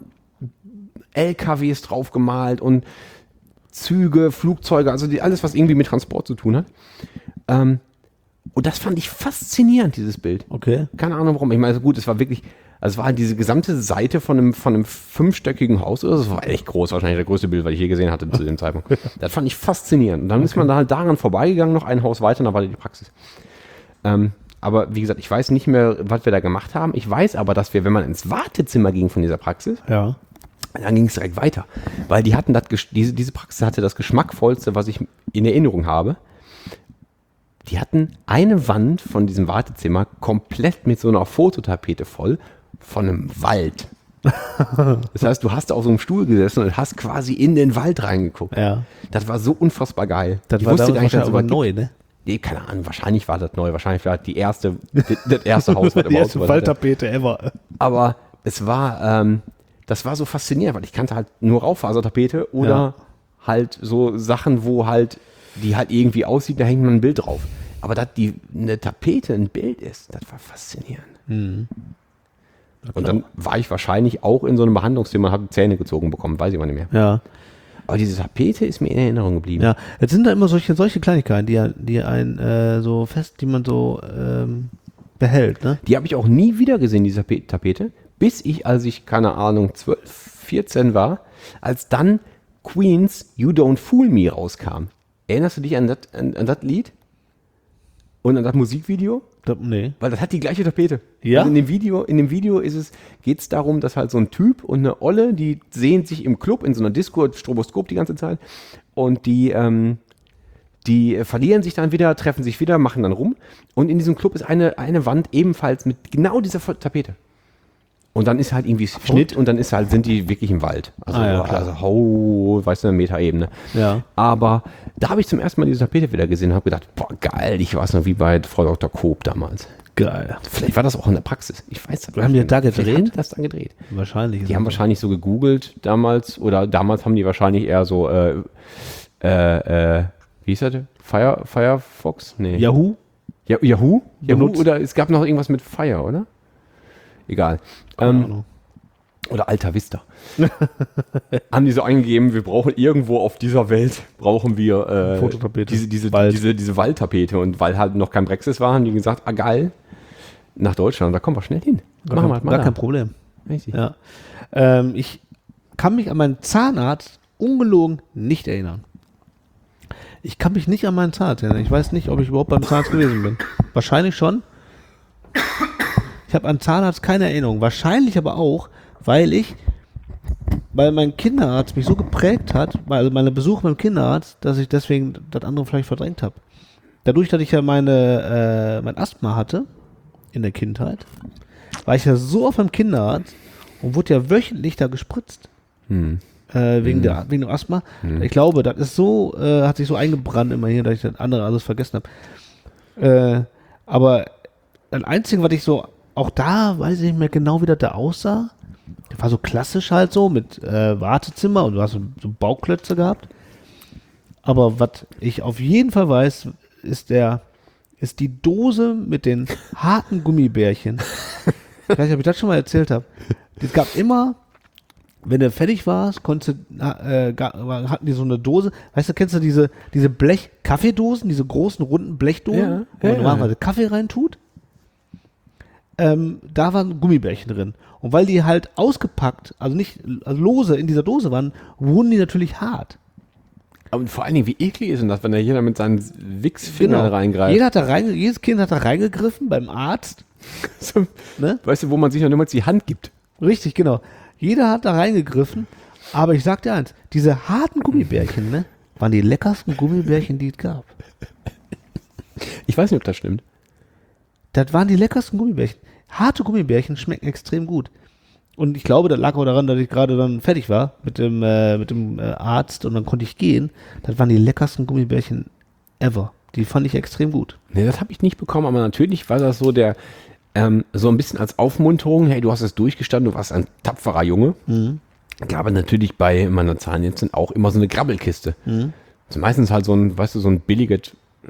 L K Ws drauf gemalt und Züge, Flugzeuge, also die, alles, was irgendwie mit Transport zu tun hat. Ähm, und das fand ich faszinierend, dieses Bild. Okay. Keine Ahnung warum. Ich meine, also gut, es war wirklich, also es war halt diese gesamte Seite von einem, von einem fünfstöckigen Haus. Das war echt groß, wahrscheinlich das größte Bild, was ich je gesehen hatte zu dem Zeitpunkt. Das fand ich faszinierend. Und dann ist man da halt daran vorbeigegangen, noch ein Haus weiter, und da war die Praxis. Ähm, aber wie gesagt, ich weiß nicht mehr, was wir da gemacht haben. Ich weiß aber, dass wir, wenn man ins Wartezimmer ging von dieser Praxis, Ja. dann ging es direkt weiter. Weil die hatten das, Gesch- diese, diese Praxis hatte das Geschmackvollste, was ich in Erinnerung habe. Die hatten eine Wand von diesem Wartezimmer komplett mit so einer Fototapete voll von einem Wald. Das heißt, du hast auf so einem Stuhl gesessen und hast quasi in den Wald reingeguckt. Ja. Das war so unfassbar geil. Das ich war wusste damals gar nicht, dass es wahrscheinlich sowas aber neu, ne? gibt. Nee, keine Ahnung, wahrscheinlich war das neu. Wahrscheinlich war das die erste, das erste Haus, was Die erste sowas hatte. Falltapete ever. Aber es war, ähm, das war so faszinierend, weil ich kannte halt nur Raufasertapete oder Ja. halt so Sachen, wo halt, die halt irgendwie aussieht, da hängt man ein Bild drauf. Aber dass die eine Tapete ein Bild ist, das war faszinierend. Mhm. Und dann war ich wahrscheinlich auch in so einem Behandlungszimmer und habe Zähne gezogen bekommen, weiß ich mal nicht mehr. Ja. Aber diese Tapete ist mir in Erinnerung geblieben. Ja. Jetzt sind da immer solche, solche Kleinigkeiten, die, die ein äh, so fest, die man so ähm, behält, ne? Die habe ich auch nie wieder gesehen, diese Tape- Tapete, bis ich, als ich, keine Ahnung, zwölf, vierzehn war, als dann Queens You Don't Fool Me rauskam. Erinnerst du dich an das an, an das Lied? Und an das Musikvideo? Da, nee. Weil das hat die gleiche Tapete. Ja? Also in dem Video, in dem Video ist es, geht es darum, dass halt so ein Typ und eine Olle, die sehen sich im Club, in so einer Disco, Stroboskop die ganze Zeit, und die, ähm, die verlieren sich dann wieder, treffen sich wieder, machen dann rum. Und in diesem Club ist eine, eine Wand ebenfalls mit genau dieser Tapete. Und dann ist halt irgendwie Schnitt und dann ist halt, sind die wirklich im Wald. Also, Ah, ja, klar. also hau, weißt du, eine Metaebene. Ja. Aber da habe ich zum ersten Mal diese Tapete wieder gesehen und habe gedacht, boah, geil, ich weiß noch, wie bei Frau Doktor Koop damals. Geil. Vielleicht war das auch in der Praxis. Ich weiß das Haben die nicht. da Vielleicht gedreht? haben die das dann gedreht. Wahrscheinlich. ist Die haben es so. wahrscheinlich so gegoogelt damals oder damals haben die wahrscheinlich eher so, äh, äh, äh, wie hieß das? Fire, Firefox? Nee. Yahoo? Ja, Yahoo? Yahoo Benutzt. oder es gab noch irgendwas mit Fire, oder? Egal. Keine Ähm, Ahnung. oder Alta Vista. Haben die so eingegeben, wir brauchen irgendwo auf dieser Welt, brauchen wir äh, Fototapete. diese, diese, Wald. diese, diese Waldtapete. Und weil halt noch kein Brexit war, haben die gesagt, ah geil, nach Deutschland, da kommen wir schnell hin. Gar, Machen wir kein, halt mal gar da. kein Problem. Richtig. Ja. Ähm, ich kann mich an meinen Zahnarzt ungelogen nicht erinnern. Ich kann mich nicht an meinen Zahnarzt erinnern. Ich weiß nicht, ob ich überhaupt beim Zahnarzt gewesen bin. Wahrscheinlich schon. Ich habe an Zahnarzt keine Erinnerung. Wahrscheinlich aber auch, weil ich, weil mein Kinderarzt mich so geprägt hat, also meine Besuche beim Kinderarzt, dass ich deswegen das andere vielleicht verdrängt habe. Dadurch, dass ich ja meine, äh, mein Asthma hatte in der Kindheit, war ich ja so auf beim Kinderarzt und wurde ja wöchentlich da gespritzt. Hm. Äh, wegen, der, wegen dem Asthma. Ich glaube, das ist so, äh, hat sich so eingebrannt immer hier, dass ich das andere alles vergessen habe. Äh, aber das Einzige, was ich so, auch da weiß ich nicht mehr genau, wie das da aussah. Das war so klassisch halt so, mit äh, Wartezimmer und du hast so, so Bauklötze gehabt. Aber was ich auf jeden Fall weiß, ist der, ist die Dose mit den harten Gummibärchen, Ich weiß nicht, ob ich das schon mal erzählt habe. Es gab immer, wenn du fertig warst, konntest du, äh, ga- hatten die so eine Dose. Weißt du, kennst du diese, diese Blech-Kaffeedosen, diese großen, runden Blechdosen, Ja, wo man ja, normalerweise Kaffee reintut? Ähm, da waren Gummibärchen drin. Und weil die halt ausgepackt, also nicht also lose in dieser Dose waren, wurden die natürlich hart. Aber vor allen Dingen, wie eklig ist denn das, wenn da jeder mit seinen Wichsfingern reingreift? Jeder hat da rein, jedes Kind hat da reingegriffen beim Arzt. So, Ne? weißt du, wo man sich noch niemals die Hand gibt. Richtig, genau. Jeder hat da reingegriffen. Aber ich sag dir eins, diese harten Gummibärchen, ne, waren die leckersten Gummibärchen, die es gab. Ich weiß nicht, ob das stimmt. Das waren die leckersten Gummibärchen. Harte Gummibärchen schmecken extrem gut. Und ich glaube, das lag auch daran, dass ich gerade dann fertig war mit dem, äh, mit dem äh, Arzt und dann konnte ich gehen. Das waren die leckersten Gummibärchen ever. Die fand ich extrem gut. Nee, das habe ich nicht bekommen, aber natürlich war das so der, ähm, so ein bisschen als Aufmunterung, hey, du hast es durchgestanden, du warst ein tapferer Junge. Mhm. Gab es natürlich bei meiner Zahnärztin auch immer so eine Grabbelkiste. Mhm. Also meistens halt so ein, weißt du, so ein billiges,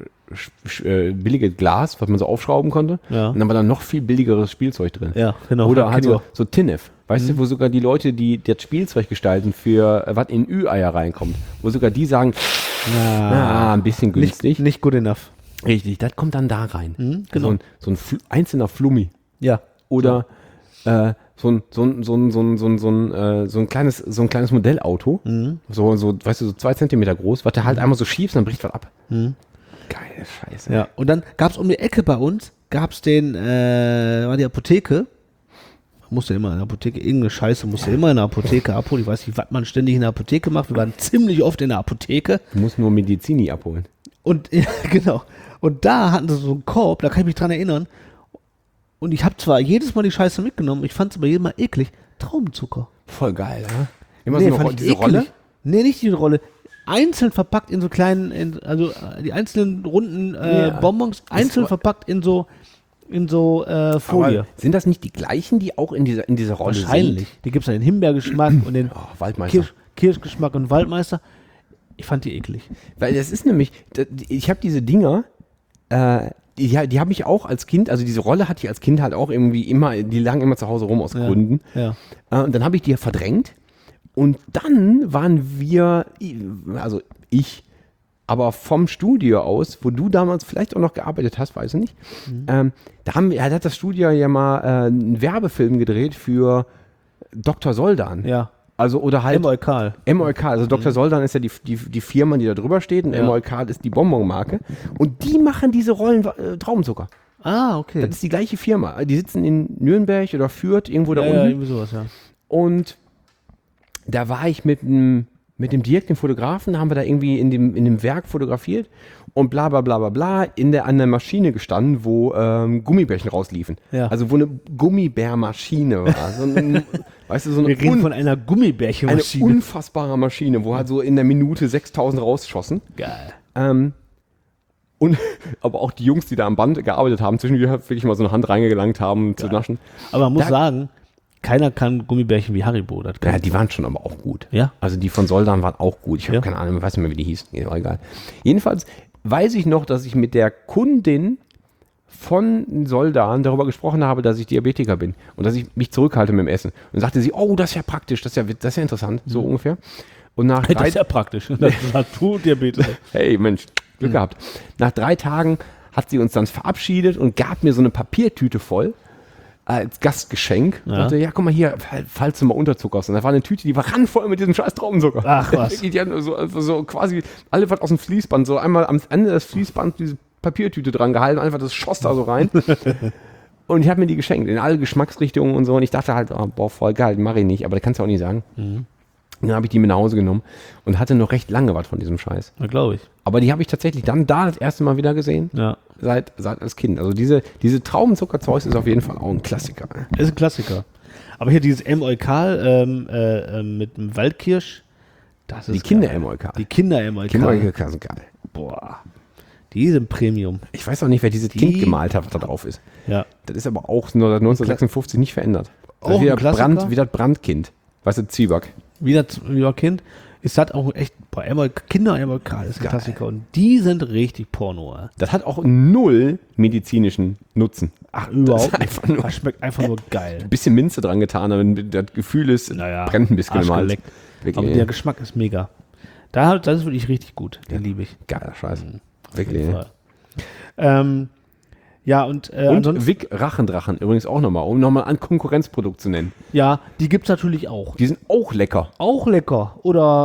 äh, billiges Glas, was man so aufschrauben konnte. Ja. Und dann war da noch viel billigeres Spielzeug drin. Ja, genau. Oder Ja, halt kenn ich so, so Tinnef. Weißt du, wo sogar die Leute, die das Spielzeug gestalten, für äh, was in Ü-Eier reinkommt, wo sogar die sagen, na, ein bisschen Nicht, günstig. nicht good enough. Richtig, das kommt dann da rein. Mhm, genau. So ein, so ein Fl- einzelner Flummi. Ja. Oder äh, so ein, so ein, so ein, so ein, so ein, so ein, äh, so ein kleines, so ein kleines Modellauto. Mhm. So, so, weißt du, so zwei Zentimeter groß, was du halt einmal so schiebst, dann bricht was ab. Mhm. Geile Scheiße. Ja. Und dann gab es um die Ecke bei uns, gab es den, äh, war die Apotheke. Man musste immer in der Apotheke, irgendeine Scheiße musste immer in der Apotheke abholen. Ich weiß nicht, was man ständig in der Apotheke macht. Wir waren ziemlich oft in der Apotheke. Du musst nur Medizini abholen. Und, ja, genau. Und da hatten sie so einen Korb, da kann ich mich dran erinnern. Und ich habe zwar jedes Mal die Scheiße mitgenommen, ich fand es aber jedes Mal eklig. Traubenzucker. Voll geil, ja? Immer Nee, so eine fand Ro- ich diese eklig. Rolle. Nee, nicht diese Rolle. Einzeln verpackt in so kleinen, in, also äh, die einzelnen runden äh, Ja. Bonbons, einzeln war- verpackt in so in so äh, Folie. Aber sind das nicht die gleichen, die auch in dieser, in dieser Rolle Wahrscheinlich. sind? Die gibt es ja den Himbeergeschmack und den Oh, Waldmeister. Kirsch, Kirschgeschmack und Waldmeister. Ich fand die eklig. Weil das ist nämlich, d- ich habe diese Dinger, äh, die, die habe ich auch als Kind, also diese Rolle hatte ich als Kind halt auch irgendwie immer, die lagen immer zu Hause rum aus Ja. Gründen. Ja. Äh, und dann habe ich die verdrängt und dann waren wir, also ich, aber vom Studio aus, wo du damals vielleicht auch noch gearbeitet hast, weiß ich nicht, Mhm. ähm, da haben wir, da hat das Studio ja mal äh, einen Werbefilm gedreht für Doktor Soldan. Ja. Also oder halt M O K. M O K, also Doktor Soldan ist ja die, die, die Firma, die da drüber steht und Ja. M O K ist die Bonbonmarke und die machen diese Rollen äh, Traubenzucker. Ah, okay. Das ist die gleiche Firma. Die sitzen in Nürnberg oder Fürth, irgendwo da ja, ja, unten. irgendwie sowas, ja. Und da war ich mit dem, mit dem Dirk, dem Fotografen, da haben wir da irgendwie in dem, in dem Werk fotografiert und bla bla bla bla bla in der, an der Maschine gestanden, wo ähm, Gummibärchen rausliefen. Ja. Also wo eine Gummibärmaschine war. So ein, weißt du, so eine, Wir reden un, von einer eine Gummibärchenmaschine. unfassbare Maschine, wo halt so in der Minute sechstausend rausschossen. Geil. Ähm, und aber auch die Jungs, die da am Band gearbeitet haben, zwischendurch wirklich mal so eine Hand reingelangt haben, um zu naschen. Aber man muss Da- sagen, keiner kann Gummibärchen wie Haribo. Das kann Ja, die waren schon aber auch gut. Ja? Also die von Soldan waren auch gut. Ich habe Ja. keine Ahnung, ich weiß nicht mehr, wie die hießen. Ist auch egal. Jedenfalls weiß ich noch, dass ich mit der Kundin von Soldan darüber gesprochen habe, dass ich Diabetiker bin und dass ich mich zurückhalte mit dem Essen. Und sagte sie, oh, das ist ja praktisch, das ist ja, das ist ja interessant, so ungefähr. Und nach das drei, ist ja praktisch. Das hast du Diabetes. hey Mensch, Glück gehabt. Nach drei Tagen hat sie uns dann verabschiedet und gab mir so eine Papiertüte voll als Gastgeschenk. Ja. Ja. Sagte, ja, guck mal hier, fall- falls du mal Unterzucker hast. Und da war eine Tüte, die war randvoll mit diesem scheiß Traubenzucker. Ach, was. Wirklich, die hatten so, also so quasi alle was aus dem Fließband, so einmal am Ende des Fließbands diese Papiertüte dran gehalten, einfach das schoss da so rein. Und ich habe mir die geschenkt, in alle Geschmacksrichtungen und so. Und ich dachte halt, oh, boah, voll geil, mach ich nicht. Aber das kannst du auch nicht sagen. Mhm. Und dann habe ich die mit nach Hause genommen und hatte noch recht lange was von diesem Scheiß. Na, glaube ich. Aber die habe ich tatsächlich dann da das erste Mal wieder gesehen, Ja. seit, seit als Kind. Also diese, diese Traubenzuckerzeug ist auf jeden Fall auch ein Klassiker. Ist ein Klassiker. Aber hier dieses M O K ähm, äh, ähm, mit dem Waldkirsch, das ist Die geil. Kinder-M O K. Die Kinder-M O K. Kinder-M O K sind geil. Boah. Die sind Premium. Ich weiß auch nicht, wer dieses Die- Kind gemalt hat, was da drauf ist. Ja. Das ist aber auch nur seit neunzehnhundertsechsundfünfzig nicht verändert. Das Auch ist wie ein das Klassiker? Brand, wie das Brandkind. Weißt du, Zwieback. Wieder, wieder Kind. ist das auch echt, bei M L K, Kinder M L K ist ein Klassiker und die sind richtig Porno. Ey. Das hat auch null medizinischen Nutzen. Ach, überhaupt Das ist nicht. einfach nur- Das schmeckt einfach nur geil. Ein bisschen Minze dran getan, aber das Gefühl ist, Naja, brennt ein bisschen Arsch im Hals. geleckt. Wirklich, Aber ey. der Geschmack ist mega. Da, das ist wirklich richtig gut. Den liebe ich. Geiler Scheiß. Auf Wirklich. jeden ey. Fall. Ähm, ja, und, äh, Und ansonsten, Vic Rachendrachen übrigens auch nochmal, um nochmal ein Konkurrenzprodukt zu nennen. ja, die gibt es natürlich auch. Die sind auch lecker. Auch lecker.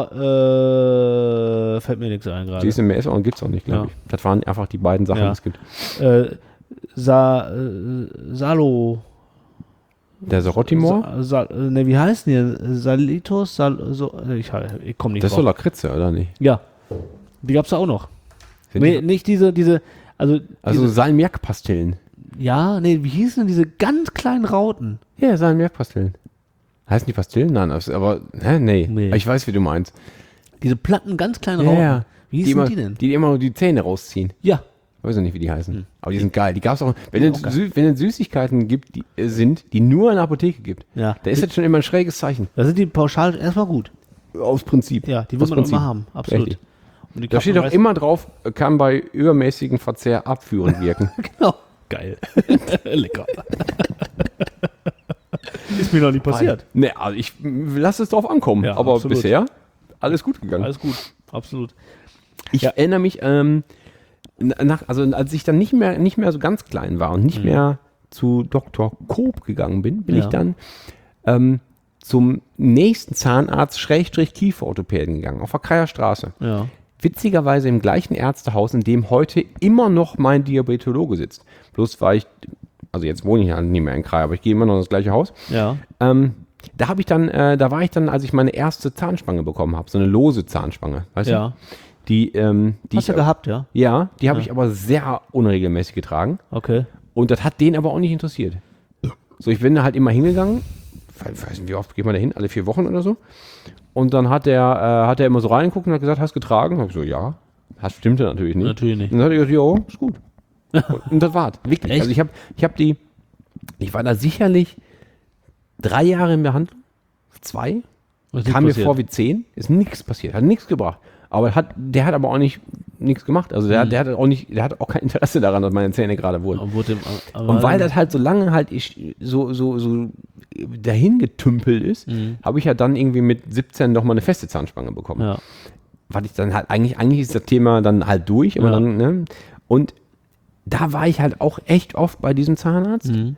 Oder äh, fällt mir nichts ein Die gerade. ist im S und gibt es auch nicht, glaube Ja. ich. Das waren einfach die beiden Sachen, Ja. die es gibt. Äh, Sa, äh, Salo. Der Sorottimor, Sa, Sa, ne, wie heißt die? Salitos? Sal, so, ich ich komme nicht das ist so drauf. Lakritze, oder nicht? Ja. Die gab es auch noch. Sind Nee, die- nicht diese, diese, also, Also diese, Salmiak-Pastillen. ja, nee, wie hießen denn diese ganz kleinen Rauten? Ja, Salmiak-Pastillen. Heißen die Pastillen? Nein, das- aber, hä, nee. Nee. Aber ich weiß, wie du meinst. Diese platten, ganz kleinen Rauten. Wie die, hießen immer, die denn? die immer nur die Zähne rausziehen. Ja. Weiß ich nicht, wie die heißen. Hm. Aber die sind geil. Die gab's auch, wenn es, Sü wenn es Süßigkeiten gibt, die äh, sind, die nur in der Apotheke gibt. Ja. Da ist jetzt schon immer ein schräges Zeichen. Da sind die pauschal erstmal gut. Aus Prinzip. Ja, die will Aus man auch Prinzip. immer haben. Absolut. Richtig. Und die Da kauft steht man auch meist- immer drauf, äh, kann bei übermäßigem Verzehr abführend wirken. Genau. Geil. Lecker. Ist mir noch nie passiert. Ne, also ich lasse es drauf ankommen. Ja, aber absolut. bisher alles gut gegangen. Alles gut. Absolut. Ich Ja. erinnere mich, ähm, nach, also als ich dann nicht mehr, nicht mehr so ganz klein war und nicht mehr zu Doktor Koop gegangen bin, bin Ja. ich dann ähm, zum nächsten Zahnarzt Schrägstrich Kieferorthopäden gegangen, auf der Kreier Straße. Ja. Witzigerweise im gleichen Ärztehaus, in dem heute immer noch mein Diabetologe sitzt. Bloß war ich, also jetzt wohne ich ja nicht mehr in Kreier, aber ich gehe immer noch in das gleiche Haus. Ja. Ähm, da habe ich dann, äh, da war ich dann, als ich meine erste Zahnspange bekommen habe, so eine lose Zahnspange, weißt Ja. du? Die, ähm, die Hast du ich, gehabt, ja? ja, die habe ich aber sehr unregelmäßig getragen Okay. und das hat den aber auch nicht interessiert. So, ich bin da halt immer hingegangen, ich weiß nicht, wie oft geht man da hin, alle vier Wochen oder so. Und dann hat der, äh, hat er immer so reingeguckt und hat gesagt, hast du getragen? Hab ich so, ja. Das stimmte natürlich nicht. Natürlich nicht. Und dann hat er gesagt, ja, ist gut. und, und das war's. Wirklich. Echt? Also ich habe ich hab die, ich war da sicherlich drei Jahre in Behandlung, zwei, Was ist kam mir passiert? vor wie zehn, ist nichts passiert, hat nichts gebracht. Aber hat, der hat aber auch nicht nichts gemacht. Also der, der hat auch nicht, der hat auch kein Interesse daran, dass meine Zähne gerade wurden. Aber wurde dem- aber- Und weil das halt so lange halt ich so, so, so dahin getümpelt ist, Mhm. habe ich ja dann irgendwie mit siebzehn noch mal eine feste Zahnspange bekommen. Ja. Weil ich dann halt, eigentlich, eigentlich ist das Thema dann halt durch, aber Ja. dann, ne? Und da war ich halt auch echt oft bei diesem Zahnarzt. Mhm.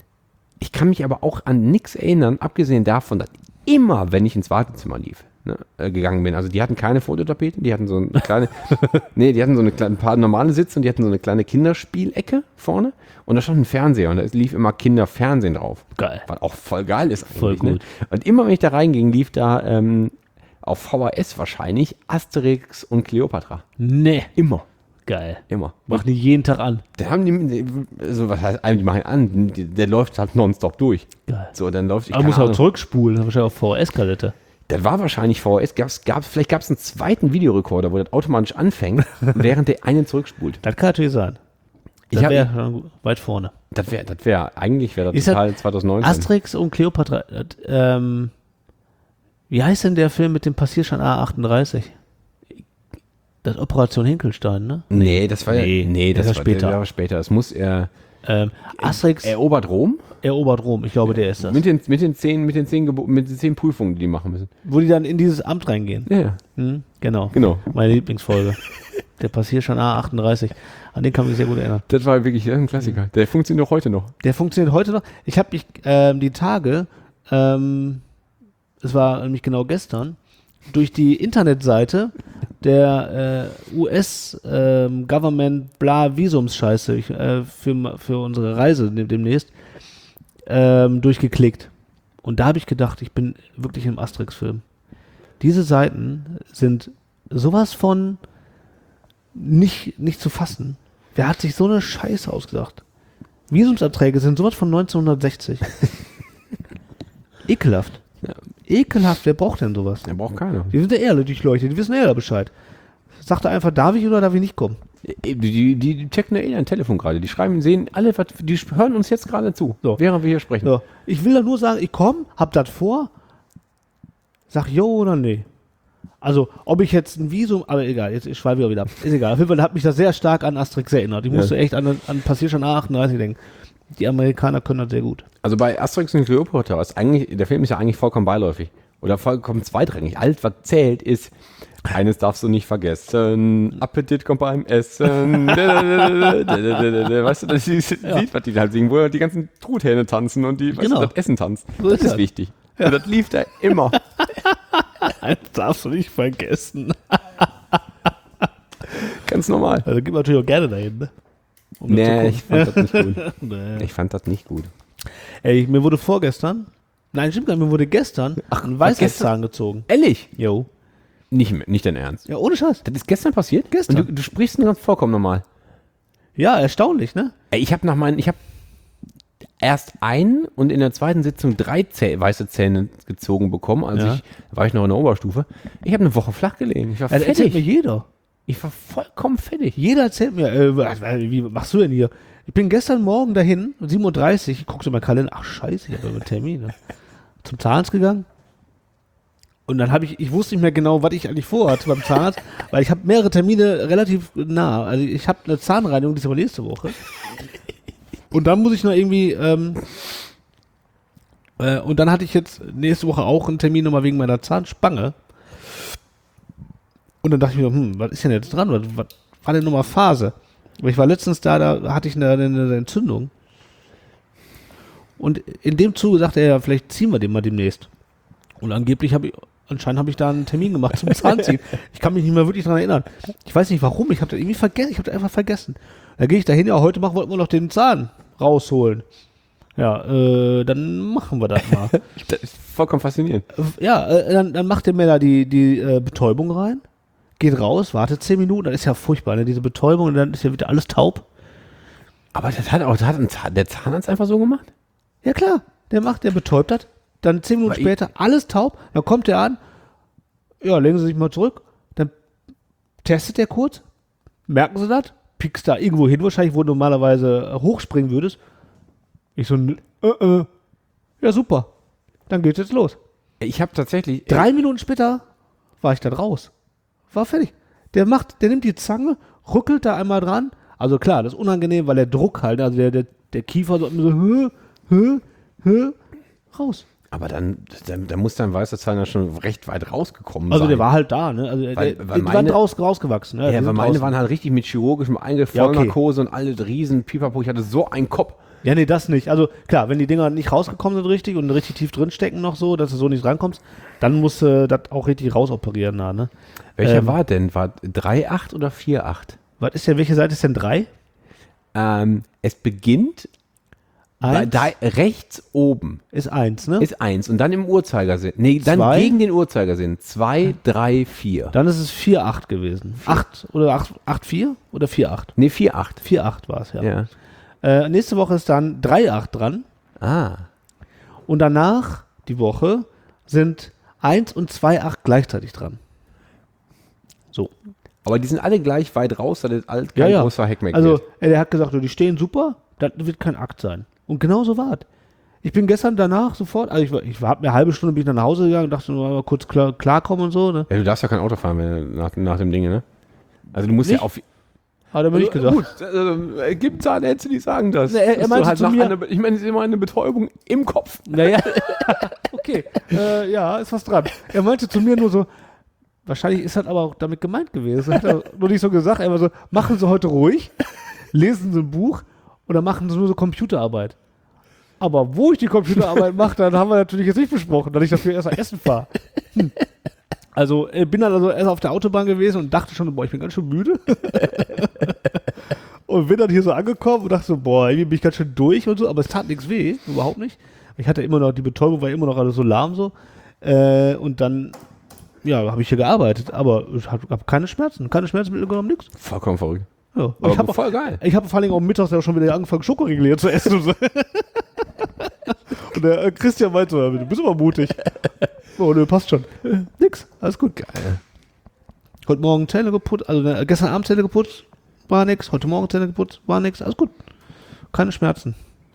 Ich kann mich aber auch an nichts erinnern, abgesehen davon, dass immer, wenn ich ins Wartezimmer lief, ne, äh, gegangen bin. Also die hatten keine Fototapeten, die hatten so eine kleine, nee, die hatten so eine kleine, ein paar normale Sitze und die hatten so eine kleine Kinderspielecke vorne und da stand ein Fernseher und da lief immer Kinderfernsehen drauf. Geil. Was auch voll geil ist eigentlich. Voll gut. Ne? Und immer, wenn ich da reinging, lief da ähm, auf V H S wahrscheinlich Asterix und Cleopatra. Nee. Immer. Geil. Immer. Machen die jeden Tag an. Da haben die, also was heißt, die machen an, die, der läuft halt nonstop durch. Geil. So, dann läuft, ich Aber keine muss auch Ahnung. zurückspulen. Das ist wahrscheinlich auf V H S-Kalette. Das war wahrscheinlich V H S. Gab's, gab's, vielleicht gab es einen zweiten Videorekorder, wo das automatisch anfängt, während der einen zurückspult. Das kann natürlich sein. Ich Das hab- wäre schon weit vorne. Das wäre, das wäre, eigentlich wäre das Ist das total zwanzig neunzehn. Asterix und Cleopatra. Das, ähm, wie heißt denn der Film mit dem Passierschein A achtunddreißig? Das Operation Hinkelstein, ne? Nee, das war Nee, ja, nee, das, das war war später. Der war später. Das muss er, Ähm, Asterix erobert Rom. erobert Rom. Ich glaube, der ist das. Mit den, mit den zehn, mit den zehn, Gebo mit den zehn Prüfungen, die die machen müssen. Wo die dann in dieses Amt reingehen. Ja, ja. Hm? Genau. Genau. Meine Lieblingsfolge. Der Passierschein A achtunddreißig. An den kann man sich sehr gut erinnern. Das war wirklich ein Klassiker. Der funktioniert auch heute noch. Der funktioniert heute noch. Ich habe mich ähm, die Tage, ähm, es war nämlich genau gestern, durch die Internetseite der äh, U S-Government bla Visumsscheiße ich, äh, für, für unsere Reise dem- demnächst ähm, durchgeklickt. Und da habe ich gedacht, ich bin wirklich im Asterix-Film. Diese Seiten sind sowas von nicht, nicht zu fassen. Wer hat sich so eine Scheiße ausgedacht? Visumsanträge sind sowas von neunzehnhundertsechzig. Ekelhaft. Ekelhaft, wer braucht denn sowas? Der braucht keiner. Die sind ja ehrlich durchleuchtet, die wissen ja Bescheid. Sagt er einfach, darf ich oder darf ich nicht kommen? Die, die, die checken ja eh dein Telefon gerade. Die schreiben, sehen alle, was, die hören uns jetzt gerade zu, So. während wir hier sprechen. So, ich will da nur sagen, ich komme, hab das vor, sag jo oder nee. Also, ob ich jetzt ein Visum, aber egal, jetzt ich schweife wieder wieder ab. Ist egal. Auf jeden Fall hat mich das sehr stark an Asterix erinnert. Ich musste Ja. echt an, an Passierschein achtunddreißig denken. Die Amerikaner können das sehr gut. Also bei Asterix und Cleopatra ist eigentlich, der Film ist ja eigentlich vollkommen beiläufig. Oder vollkommen zweitrangig. Alles, was zählt, ist, eines darfst du nicht vergessen, Appetit kommt beim Essen. Weißt du, das ist das Lied, was die halt singen, wo die ganzen Truthähne tanzen und die, weißt Genau. du, das Essen tanzt. So Das ist ist das. wichtig. Und das lief da immer. Das darfst du nicht vergessen. Ganz normal. Also, gibt man natürlich auch gerne dahin, ne? Um das zu Nee, gucken. ich fand das nicht gut. Nee. Ich fand das nicht gut. Ey, mir wurde vorgestern, nein, stimmt gar nicht, mir wurde gestern ein Weisheitszahn gezogen. Ehrlich? Jo. Nicht, nicht dein Ernst. Ja, ohne Scheiß. Das ist gestern passiert? Gestern. Und du, du sprichst nur ganz vollkommen normal. Ja, erstaunlich, ne? Ey, ich habe nach meinen, ich habe erst einen und in der zweiten Sitzung drei Zäh weiße Zähne gezogen bekommen. Also Ja. ich, da war ich noch in der Oberstufe. Ich habe eine Woche flach gelegen. Ich war Ja, das erzählt mir fertig. jeder. Ich war vollkommen fertig. Jeder erzählt mir, äh, was- wie machst du denn hier? Ich bin gestern Morgen dahin, um sieben Uhr dreißig, ich guckte in meinen Kalender, ach scheiße, ich habe einen Termin. Ne? Zum Zahnarzt gegangen. Und dann habe ich, ich wusste nicht mehr genau, was ich eigentlich vorhatte beim Zahnarzt, weil ich habe mehrere Termine relativ nah. Also ich habe eine Zahnreinigung, die ist aber nächste Woche. Und dann muss ich noch irgendwie, ähm, äh, und dann hatte ich jetzt nächste Woche auch einen Termin nochmal wegen meiner Zahnspange. Und dann dachte ich mir, hm, was ist denn jetzt dran? Was, was war denn nochmal Phase? Aber ich war letztens da, da hatte ich eine, eine, eine Entzündung. Und in dem Zuge sagte er, ja, vielleicht ziehen wir den mal demnächst. Und angeblich habe ich, anscheinend habe ich da einen Termin gemacht zum Zahnziehen. Ich kann mich nicht mehr wirklich dran erinnern. Ich weiß nicht warum, ich habe das irgendwie vergessen, ich habe das einfach vergessen. Da gehe ich da hin, ja, heute machen, wollten wir noch den Zahn rausholen. Ja, äh, dann machen wir das mal. Das ist vollkommen faszinierend. Ja, äh, dann, dann macht er mir da die, die äh, Betäubung rein, geht raus, wartet zehn Minuten, dann ist ja furchtbar, ne, diese Betäubung, und dann ist ja wieder alles taub. Aber das hat auch das hat ein Zahn, der Zahnarzt einfach so gemacht? Ja klar, der macht, der betäubt das, dann zehn Minuten Aber ich- später, alles taub, dann kommt er an, ja, legen Sie sich mal zurück, dann testet er kurz, merken Sie das, piekst da irgendwo hin, wahrscheinlich, wo du normalerweise äh, hochspringen würdest. Ich so, n- äh, äh, ja super, dann geht's jetzt los. Ich habe tatsächlich Drei Minuten später war ich dann raus. War fertig. Der macht, der nimmt die Zange, rückelt da einmal dran. Also klar, das ist unangenehm, weil der Druck halt, also der, der, der Kiefer so, so hö, hö, hö, raus. Aber dann, dann, dann muss dein weißer Zahn ja schon recht weit rausgekommen Also sein. der war halt da, ne? Also Weil- der, weil die waren meine- raus, rausgewachsen. Ne? Die Ja, sind weil meine draußen. waren halt richtig mit chirurgischem Eingriff, Ja, okay. Vollnarkose und alle riesen Pipapo. Ich hatte so einen Kopf. Ja, nee, das nicht. Also klar, wenn die Dinger nicht rausgekommen sind richtig und richtig tief drin stecken noch so, dass du so nicht rankommst, dann musst du das auch richtig rausoperieren da, ne? Welcher Ähm, war denn? War drei Komma acht oder vier Komma acht? Was ist denn, welche Seite ist denn drei? Ähm, es beginnt bei, Eins da, rechts oben ist eins, ne? ist eins und dann im Uhrzeigersinn. Nee, dann Zwei. gegen den Uhrzeigersinn. zwei, drei, vier. Dann ist es vier acht gewesen. acht oder acht vier oder vier acht? Nee, vier Komma acht. vier acht war es, ja. Ja. Äh, nächste Woche ist dann drei acht dran Ah. und danach, die Woche, sind eins und zwei acht gleichzeitig dran. So. Aber die sind alle gleich weit raus, das ist alles Ja, kein ja. großer Heckmeck Also, wird. äh, der hat gesagt, die stehen super, das wird kein Akt sein. Und genau so war es. Ich bin gestern danach sofort, also ich, war- ich habe mir eine halbe Stunde bin ich dann nach Hause gegangen und dachte nur mal kurz klar, klarkommen und so, ne? Ja, du darfst ja kein Auto fahren wenn, nach, nach dem Ding, ne? Also du musst Nicht? ja auf... Hat er mir nicht gesagt. Gut, äh, gibt Zahnärzte, die sagen das. Nee, er- er Dass du meinte halt zu nach mir- einer, ich meine, es ist immer eine Betäubung im Kopf. Naja, okay. Äh, ja, ist was dran. Er meinte zu mir nur so, wahrscheinlich ist das aber auch damit gemeint gewesen. Hat er nur nicht so gesagt. Er war so, machen Sie heute ruhig, lesen Sie ein Buch oder machen Sie nur so Computerarbeit. Aber wo ich die Computerarbeit mache, dann haben wir natürlich jetzt nicht besprochen, dass ich dafür erst mal essen fahre. Hm. Also äh, bin dann also erst auf der Autobahn gewesen und dachte schon, boah, ich bin ganz schön müde. Und bin dann hier so angekommen und dachte so, boah, irgendwie bin ich ganz schön durch und so, aber es tat nichts weh, überhaupt nicht. Ich hatte immer noch, die Betäubung war immer noch alles so lahm so. Äh, und dann, ja, habe ich hier gearbeitet, aber ich habe hab keine Schmerzen, keine Schmerzmittel genommen, nix. Vollkommen verrückt. Ja. Aber Ich habe voll geil. ich habe vor allem auch mittags ja schon wieder angefangen, Schokoriegel hier zu essen und so. Und der äh, Christian meinte so, du bist aber mutig. Oh, ne, passt schon. Äh, nix, alles gut. Geil. Heute Morgen Zähne geputzt, also äh, gestern Abend Zähne geputzt, war nix. Heute Morgen Zähne geputzt, war nix, alles gut. Keine Schmerzen.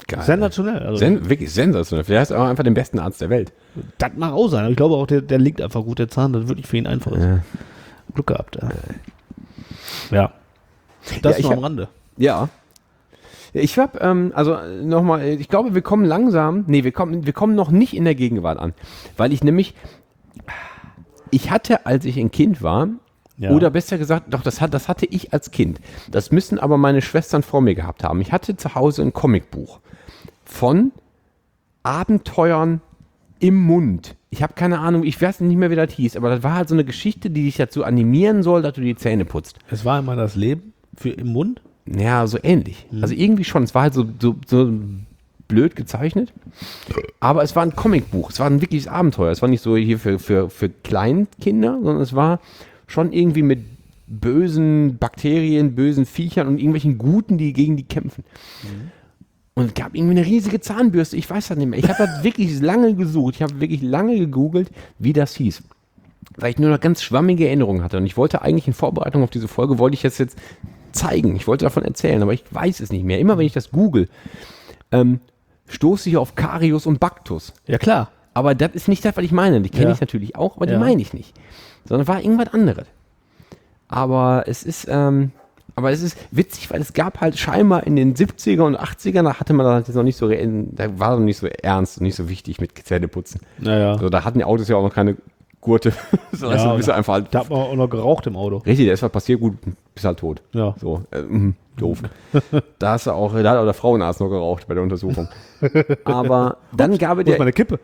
Geil. Sensationell. Also, Sen wirklich sensationell. Der ist aber einfach den besten Arzt der Welt. das mag auch sein. Aber ich glaube auch, der, der liegt einfach gut, der Zahn. Das wirklich für ihn einfach ist. Ja. Glück gehabt. Ja. ja. Das Ja, ich nur am hab- Rande. Ja. Ich habe, ähm, also nochmal, ich glaube, wir kommen langsam, nee, wir kommen, wir kommen noch nicht in der Gegenwart an. Weil ich nämlich, ich hatte, als ich ein Kind war, Ja. oder besser gesagt, doch, das, hat, das hatte ich als Kind. Das müssen aber meine Schwestern vor mir gehabt haben. Ich hatte zu Hause ein Comicbuch von Abenteuern im Mund. Ich habe keine Ahnung, ich weiß nicht mehr, wie das hieß, aber das war halt so eine Geschichte, die dich dazu animieren soll, dass du die Zähne putzt. Es war immer das Leben für im Mund. Ja, so ähnlich. Also irgendwie schon. Es war halt so, so, so blöd gezeichnet. Aber es war ein Comicbuch. Es war ein wirkliches Abenteuer. Es war nicht so hier für, für, für Kleinkinder, sondern es war schon irgendwie mit bösen Bakterien, bösen Viechern und irgendwelchen Guten, die gegen die kämpfen. Und es gab irgendwie eine riesige Zahnbürste. Ich weiß das nicht mehr. Ich habe das wirklich lange gesucht. Ich habe wirklich lange gegoogelt, wie das hieß. Weil ich nur noch ganz schwammige Erinnerungen hatte. Und ich wollte eigentlich in Vorbereitung auf diese Folge, wollte ich das jetzt zeigen. Ich wollte davon erzählen, aber ich weiß es nicht mehr. Immer wenn ich das google, ähm, stoße ich auf Karius und Baktus. Ja, klar. Aber das ist nicht das, was ich meine. Die kenne Ja. ich natürlich auch, aber Ja. die meine ich nicht. Sondern war irgendwas anderes. Aber es ist, ähm, aber es ist witzig, weil es gab halt scheinbar in den siebziger und achtziger, da hatte man das jetzt noch nicht so, re- da war noch nicht so ernst und nicht so wichtig mit Zähneputzen. Naja. So, da hatten die Autos ja auch noch keine Gurte. so, also, Ja, bist du einfach halt, Da hat man auch noch geraucht im Auto. richtig, da ist was passiert, gut, bist halt tot. Ja. So, äh, mh, doof. da hast du auch, da hat auch der Frauenarzt noch geraucht bei der Untersuchung. Aber dann gab es Wo ist der, meine Kippe?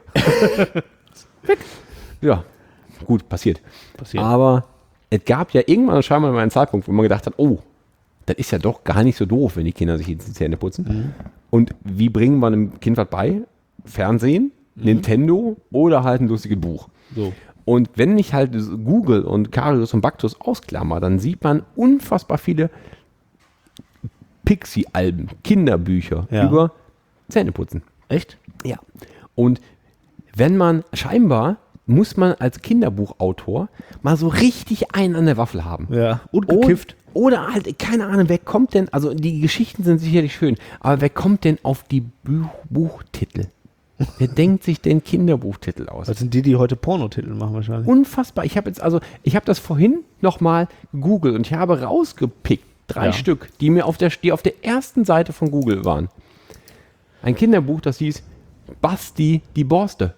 ja, gut, passiert. Passiert. Aber es gab ja irgendwann scheinbar mal einen Zeitpunkt, wo man gedacht hat, oh, das ist ja doch gar nicht so doof, wenn die Kinder sich jetzt die Zähne putzen. Mhm. Und wie bringen wir einem Kind was bei? Fernsehen, Nintendo oder halt ein lustiges Buch. So. Und wenn ich halt Google und Karius und Baktus ausklammer, dann sieht man unfassbar viele Pixie-Alben, Kinderbücher Ja. über Zähneputzen. Echt? Ja. Und wenn man, scheinbar muss man als Kinderbuchautor mal so richtig einen an der Waffel haben. Ja. Und Und- gekifft. Oder halt, keine Ahnung, wer kommt denn, also die Geschichten sind sicherlich schön, aber wer kommt denn auf die Buch Buchtitel? Wer denkt sich denn Kinderbuchtitel aus? Das sind die, die heute Pornotitel machen wahrscheinlich. Unfassbar. Ich habe jetzt also, ich habe das vorhin nochmal gegoogelt und ich habe rausgepickt, drei Ja. Stück, die mir auf der, die auf der ersten Seite von Google waren. Ein Kinderbuch, das hieß Basti die Borste.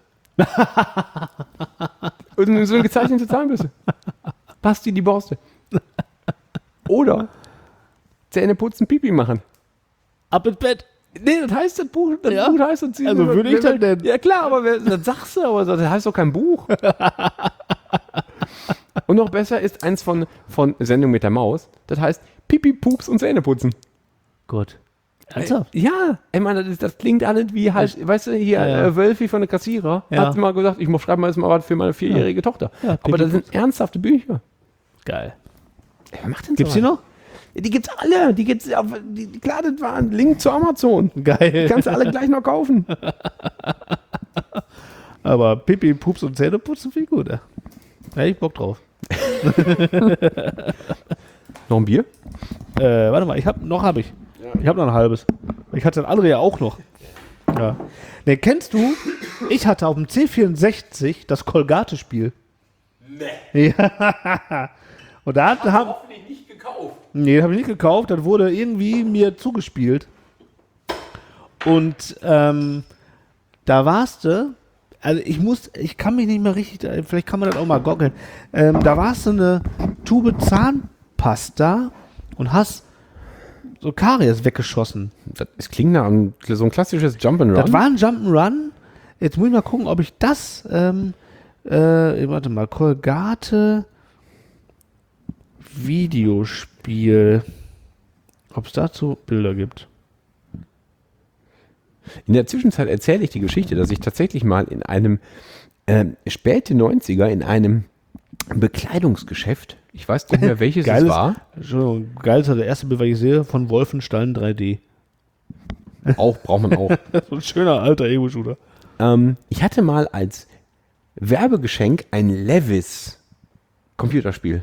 Und so eine gezeichnete Zahnbürste. Basti die Borste. Oder Zähne putzen, Pipi machen. Ab ins Bett. Nee, das heißt das Buch, das Ja? Buch heißt das. Also würde ich das denn? Ja klar, aber wer, das sagst du, aber das heißt doch kein Buch. Und noch besser ist eins von, von Sendung mit der Maus. Das heißt Pipi, Pups und Zähne putzen. Gut. Ernsthaft? Ja, ich meine, das, das klingt alles wie halt, weißt du, hier Ja, ja. äh, Wölfi von der Kassierer Ja. hat mal gesagt, ich schreibe mal jetzt mal was für meine vierjährige Tochter. Ja, aber das sind ernsthafte Bücher. Geil. Wer macht denn Gibt's sowas? die noch? Die gibt's alle. Die gibt's auf, die, die, klar, das war ein Link zu Amazon. Geil. Die kannst du alle gleich noch kaufen. Aber Pipi, Pups und Zähne putzen viel gut. Ja. Da hätte ich Bock drauf. Noch ein Bier? Äh, warte mal, ich hab, noch habe ich. Ich habe noch ein halbes. Ich hatte das andere ja auch noch. Ja. Ne, kennst du, ich hatte auf dem C vierundsechzig das Colgate-Spiel. Nee. Ja. Und da hat, haben, Hoffentlich nicht gekauft. nee, das habe ich nicht gekauft. Das wurde irgendwie mir zugespielt. Und ähm, da warst du, also ich muss, ich kann mich nicht mehr richtig, vielleicht kann man das auch mal goggeln. Ähm, da warst du eine Tube Zahnpasta und hast so Karies weggeschossen. Das, es klingt nach einem, so ein klassisches Jump'n'Run. Das war ein Jump'n'Run. Jetzt muss ich mal gucken, ob ich das, ähm, äh, warte mal, Colgate Videospiel, ob es dazu Bilder gibt. In der Zwischenzeit erzähle ich die Geschichte, dass ich tatsächlich mal in einem ähm, späte neunziger in einem Bekleidungsgeschäft, ich weiß nicht mehr welches es war, Entschuldigung, geil ist ja der erste Bild, was ich sehe, von Wolfenstein drei D. auch braucht man auch. So ein schöner alter Ego-Shooter. ähm, ich hatte mal als Werbegeschenk ein Levis Computerspiel.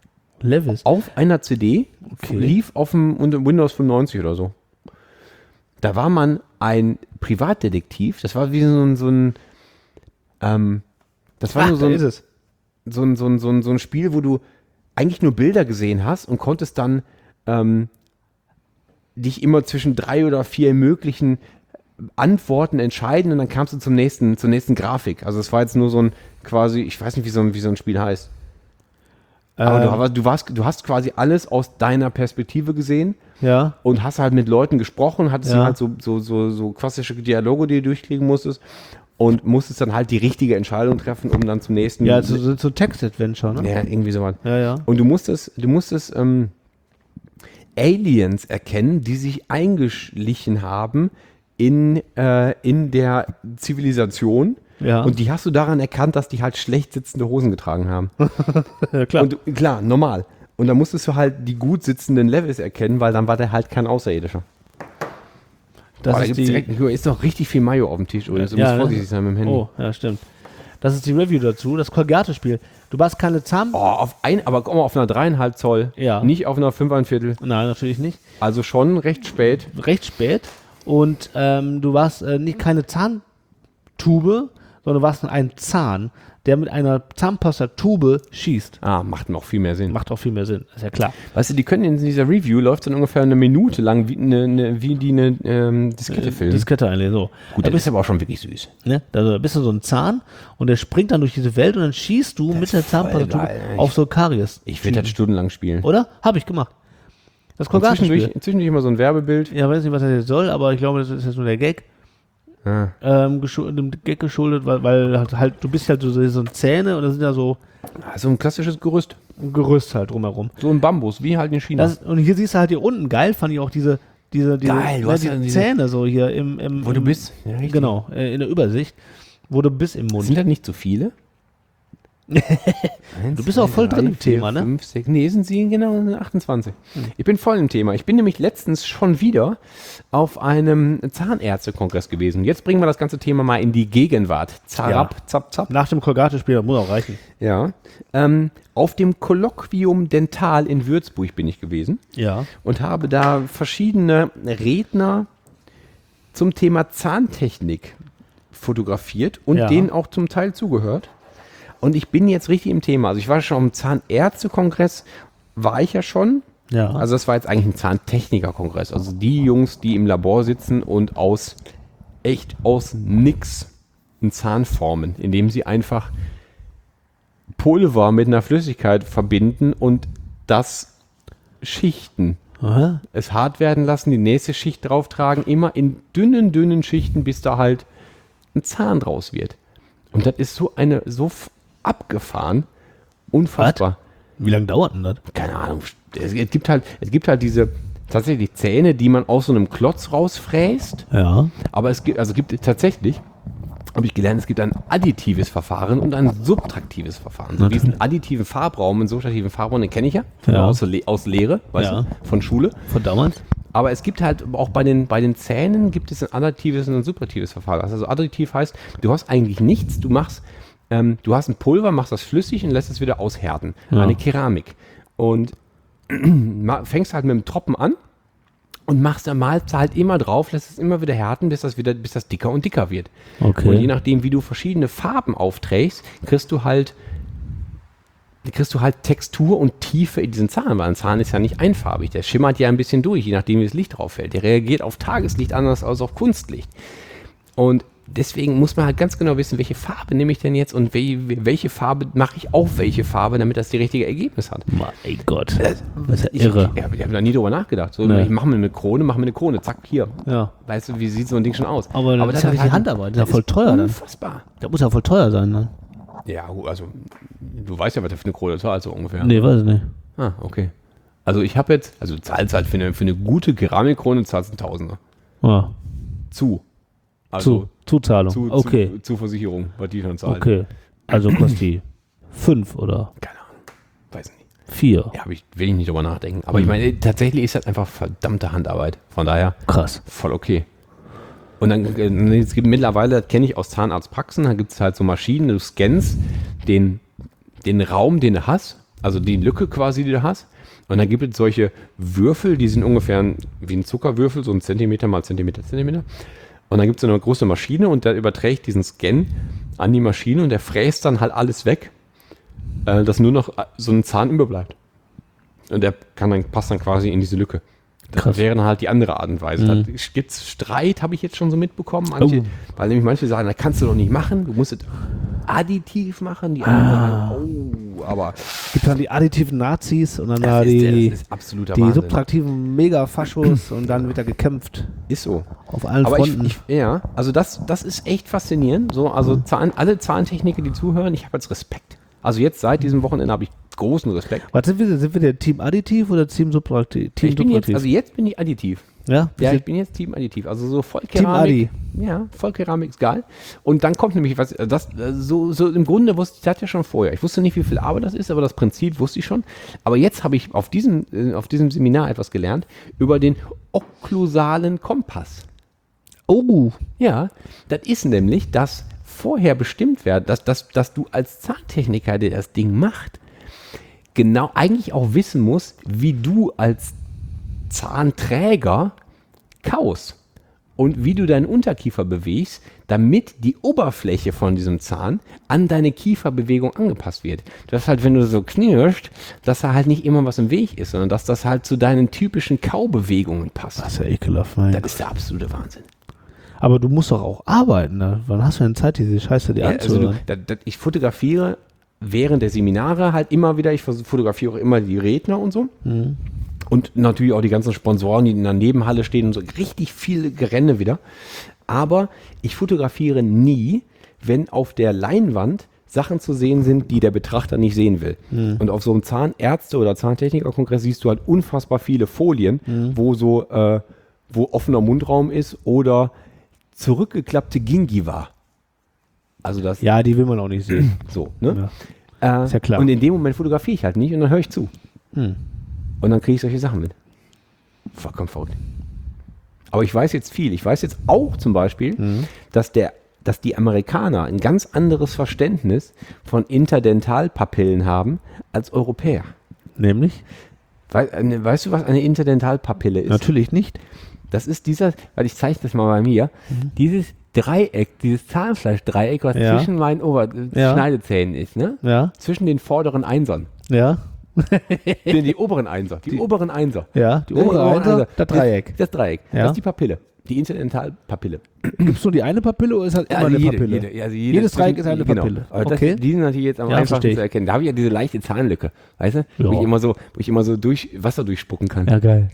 Levis. Auf einer C D, Okay. lief auf dem unter Windows fünfundneunzig oder so. Da war man ein Privatdetektiv. Das war wie so ein, so ein ähm, das war Ach, nur so da ein, ist es. so ein, so ein, so ein, so ein Spiel, wo du eigentlich nur Bilder gesehen hast und konntest dann ähm, dich immer zwischen drei oder vier möglichen Antworten entscheiden und dann kamst du zum nächsten, zur nächsten Grafik. Also es war jetzt nur so ein quasi, ich weiß nicht, wie so ein, wie so ein Spiel heißt. Aber Ähm, du, aber du, warst, du hast quasi alles aus deiner Perspektive gesehen Ja. und hast halt mit Leuten gesprochen, hattest Ja. halt so, so, so, so klassische Dialoge, die du durchkriegen musstest und musstest dann halt die richtige Entscheidung treffen, um dann zum nächsten... Ja, so, so, so Text-Adventure, ne? ja, irgendwie sowas. Ja, ja. Und du musstest, du musstest ähm, Aliens erkennen, die sich eingeschlichen haben in, äh, in der Zivilisation. Ja. Und die hast du daran erkannt, dass die halt schlecht sitzende Hosen getragen haben. Ja, klar. Und du, klar, normal. Und dann musstest du halt die gut sitzenden Levels erkennen, weil dann war der halt kein Außerirdischer. das Boah, da ist gibt's die, direkt, hier ist doch richtig viel Mayo auf dem Tisch. Oder? Du musst ne? vorsichtig sein mit dem Handy. Oh, ja, stimmt. Das ist die Review dazu, das Colgate-Spiel. Du warst keine Zahn... Oh, auf ein, aber guck mal, auf einer dreieinhalb Zoll. Ja. Nicht auf einer fünfeinviertel. Nein, natürlich nicht. Also schon recht spät. Recht spät. Und ähm, du warst äh, nicht keine Zahntube, sondern du warst ein Zahn, der mit einer Zahnpastatube schießt. Ah, macht noch viel mehr Sinn. Macht auch viel mehr Sinn, ist ja klar. Weißt du, die können in dieser Review, läuft dann ungefähr eine Minute lang, wie, eine, eine, wie die eine ähm, Diskette filmen. Diskette einlegen, so. Gut, da das bist, ist aber auch schon wirklich süß. ne, da bist du so ein Zahn und der springt dann durch diese Welt und dann schießt du mit der Zahnpastatube geil, ey. auf so Karies. Ich würde das stundenlang spielen. Oder? Habe ich gemacht. Das Und zwischendurch, Colgate-Spiel. zwischendurch immer so ein Werbebild. Ja, weiß nicht, was das jetzt soll, aber ich glaube, das ist jetzt nur der Gag. Ah. Ähm, geschu- dem Gag geschuldet, weil, weil halt, halt, du bist halt so, so Zähne und da sind ja so So ein klassisches Gerüst. ein Gerüst halt drumherum. So ein Bambus, wie halt in China. Das, und hier siehst du halt hier unten, geil fand ich auch diese, diese, diese Geil, du ne, hast die ja diese- Zähne so hier im, im Wo du im, bist. Ja, richtig. Genau, äh, in der Übersicht, wo du bist im Mund. Sind das nicht so viele? Du bist auch voll drin im Thema, ne? fünf, sechs, nee, sind sie genau achtundzwanzig. Ich bin voll im Thema. Ich bin nämlich letztens schon wieder auf einem Zahnärztekongress gewesen. Jetzt bringen wir das ganze Thema mal in die Gegenwart. Zarab, Ja. zap, zap. Nach dem Colgate-Spiel, das muss auch reichen. Ja. Ähm, auf dem Kolloquium Dental in Würzburg bin ich gewesen Ja. und habe da verschiedene Redner zum Thema Zahntechnik fotografiert und Ja. denen auch zum Teil zugehört. Und ich bin jetzt richtig im Thema. Also ich war schon am Zahnärztekongress, war ich ja schon. Ja. Also das war jetzt eigentlich ein Zahntechnikerkongress. Also die Jungs, die im Labor sitzen und aus, echt aus nix einen Zahn formen, indem sie einfach Pulver mit einer Flüssigkeit verbinden und das schichten. Aha. Es hart werden lassen, die nächste Schicht drauf tragen, immer in dünnen, dünnen Schichten, bis da halt ein Zahn draus wird. Und das ist so eine, so f- abgefahren, unfassbar. Wie lange dauert denn das? Keine Ahnung. Es, es gibt halt, es gibt halt diese tatsächlich Zähne, die man aus so einem Klotz rausfräst. Ja. Aber es gibt, also es gibt tatsächlich, habe ich gelernt, es gibt ein additives Verfahren und ein subtraktives Verfahren. So wie es einen additiven Farbraum, einen subtraktiven Farbraum, den kenne ich ja, Ja. Aus, Le- aus Lehre, weißt Ja. du, von Schule. Von damals? Aber es gibt halt auch bei den, bei den Zähnen gibt es ein additives und ein subtraktives Verfahren. Also additiv heißt, du hast eigentlich nichts, du machst, ähm, du hast ein Pulver, machst das flüssig und lässt es wieder aushärten. Ja. Eine Keramik. Und ma- fängst halt mit dem Tropfen an und machst, da malst du halt immer drauf, lässt es immer wieder härten, bis das wieder, bis das dicker und dicker wird. Okay. Und je nachdem, wie du verschiedene Farben aufträgst, kriegst du halt kriegst du halt Textur und Tiefe in diesen Zahn, weil ein Zahn ist ja nicht einfarbig, der schimmert ja ein bisschen durch, je nachdem, wie das Licht drauf fällt. Der reagiert auf Tageslicht anders als auf Kunstlicht. Und deswegen muss man halt ganz genau wissen, welche Farbe nehme ich denn jetzt und we- welche Farbe mache ich auf welche Farbe, damit das die richtige Ergebnis hat. Mein Gott. Das Das ist ja ich, irre. Ich, ich habe da nie drüber nachgedacht. So, Nee. ich mache mir eine Krone, mache mir eine Krone, zack, hier. Ja. Weißt du, wie sieht so ein Ding schon aus? Aber das ist ja hat richtig Handarbeit, das ist ja voll teuer dann. Unfassbar. Das muss ja voll teuer sein, ne? Ja, also, du weißt ja, was du für eine Krone zahlst, so ungefähr. Nee, weiß ich nicht. Ah, okay. Also ich habe jetzt, also du zahlst halt für eine, für eine gute Keramikkrone, zahlst ein Tausender. Ja. Zu. Zu. Also Zuzahlung. zu, okay. zu, zu Versicherung, was die dann zahlen. Okay. Also kostet die fünf oder Keine Ahnung. Weiß nicht. vier. Ja, aber ich will nicht drüber nachdenken. Aber ich meine, tatsächlich ist das einfach verdammte Handarbeit. Von daher Krass. voll okay. Und dann, äh, es gibt mittlerweile, das kenne ich aus Zahnarztpraxen, da gibt es halt so Maschinen, du scannst den, den Raum, den du hast, also die Lücke quasi, die du hast, Und dann gibt es solche Würfel, die sind ungefähr ein, wie ein Zuckerwürfel, so ein Zentimeter mal Zentimeter, Zentimeter. Und dann gibt es so eine große Maschine und der überträgt diesen Scan an die Maschine und der fräst dann halt alles weg, äh, dass nur noch so ein Zahn überbleibt. Und der kann dann, passt dann quasi in diese Lücke. Das Krass. wäre dann halt die andere Art und Weise. Mhm. Da gibt es Streit, habe ich jetzt schon so mitbekommen. Manche, Oh. Weil nämlich manche sagen, das kannst du doch nicht machen, du musst es additiv machen. Die anderen sagen, oh, aber Gibt dann die additiven Nazis und dann da das ist, die, das ist absoluter die Wahnsinn. subtraktiven Megafaschos und dann wird da gekämpft. Ist so. Auf allen Aber ich, Fronten. ich, ja, also das, das ist echt faszinierend. So, also Zahn, alle Zahntechniker, die zuhören, ich habe jetzt Respekt. Also jetzt seit diesem Wochenende habe ich großen Respekt. Was sind wir? Sind wir der Team Additiv oder Team Subtraktiv? Team Ich bin jetzt, Subtraktiv. also jetzt bin ich additiv. ja? Ja, Wir ich bin jetzt Team Additiv. Also so Team Vollkeramik. Addi. Ja, Vollkeramik ist geil. Und dann kommt nämlich was, das, so, so im Grunde wusste ich das ja schon vorher. Ich wusste nicht, wie viel Arbeit das ist, aber das Prinzip wusste ich schon. Aber jetzt habe ich auf diesem, äh, auf diesem Seminar etwas gelernt über den okklusalen Kompass. Oh, Ja, das ist nämlich, dass vorher bestimmt wird, dass, dass, dass du als Zahntechniker, der das Ding macht, genau eigentlich auch wissen musst, wie du als Zahnträger kaust und wie du deinen Unterkiefer bewegst, damit die Oberfläche von diesem Zahn an deine Kieferbewegung angepasst wird. Das halt, wenn du so knirschst, dass da halt nicht immer was im Weg ist, sondern dass das halt zu deinen typischen Kaubewegungen passt. das ist ja ekelhaft. Mein Das Gott. ist der absolute Wahnsinn. Aber du musst doch auch arbeiten. Ne? Wann hast du denn Zeit, diese Scheiße dir Ja, also du, anzuhören? da, da, ich fotografiere während der Seminare halt immer wieder, ich fotografiere auch immer die Redner und so. Mhm. Und natürlich auch die ganzen Sponsoren, die in der Nebenhalle stehen und so, richtig viel Gerenne wieder. Aber ich fotografiere nie, wenn auf der Leinwand Sachen zu sehen sind, die der Betrachter nicht sehen will. Mhm. Und auf so einem Zahnärzte- oder Zahntechniker-Kongress siehst du halt unfassbar viele Folien, wo so, äh, wo offener Mundraum ist oder zurückgeklappte Gingiva. Also das Ja, die will man auch nicht sehen. so, ne? Ja. Äh, Ist ja klar. Und in dem Moment fotografiere ich halt nicht und dann höre ich zu. Hm. Und dann kriege ich solche Sachen mit. Vollkommen verrückt. Aber ich weiß jetzt viel. Ich weiß jetzt auch zum Beispiel, Mhm. dass, der, dass die Amerikaner ein ganz anderes Verständnis von Interdentalpapillen haben als Europäer. Nämlich? Wei- eine- Weißt du, was eine Interdentalpapille ist? Natürlich nicht. Das ist dieser, weil ich zeige das mal bei mir, dieses Dreieck, dieses Zahnfleischdreieck, was Ja. zwischen meinen Ober Ja. Schneidezähnen ist, ne? Ja, Zwischen den vorderen Einsern. ja, Die, die oberen Einser. Die, oberen Einser. ja. Die Ne, obere Einser, das Das, Dreieck. das Dreieck. Ja. Das ist die Papille. Die Interdentalpapille. Gibt es nur die eine Papille oder ist halt immer Also eine jede, Papille? jede, also jede Jedes Dreieck ist zwischen- eine genau. Papille. Aber das, Okay. die sind natürlich jetzt am Ja, einfachsten verstehe ich. zu erkennen. Da habe ich ja diese leichte Zahnlücke. Weißt du? Ja. Wo ich immer so, wo ich immer so durch Wasser durchspucken kann. Ja, geil.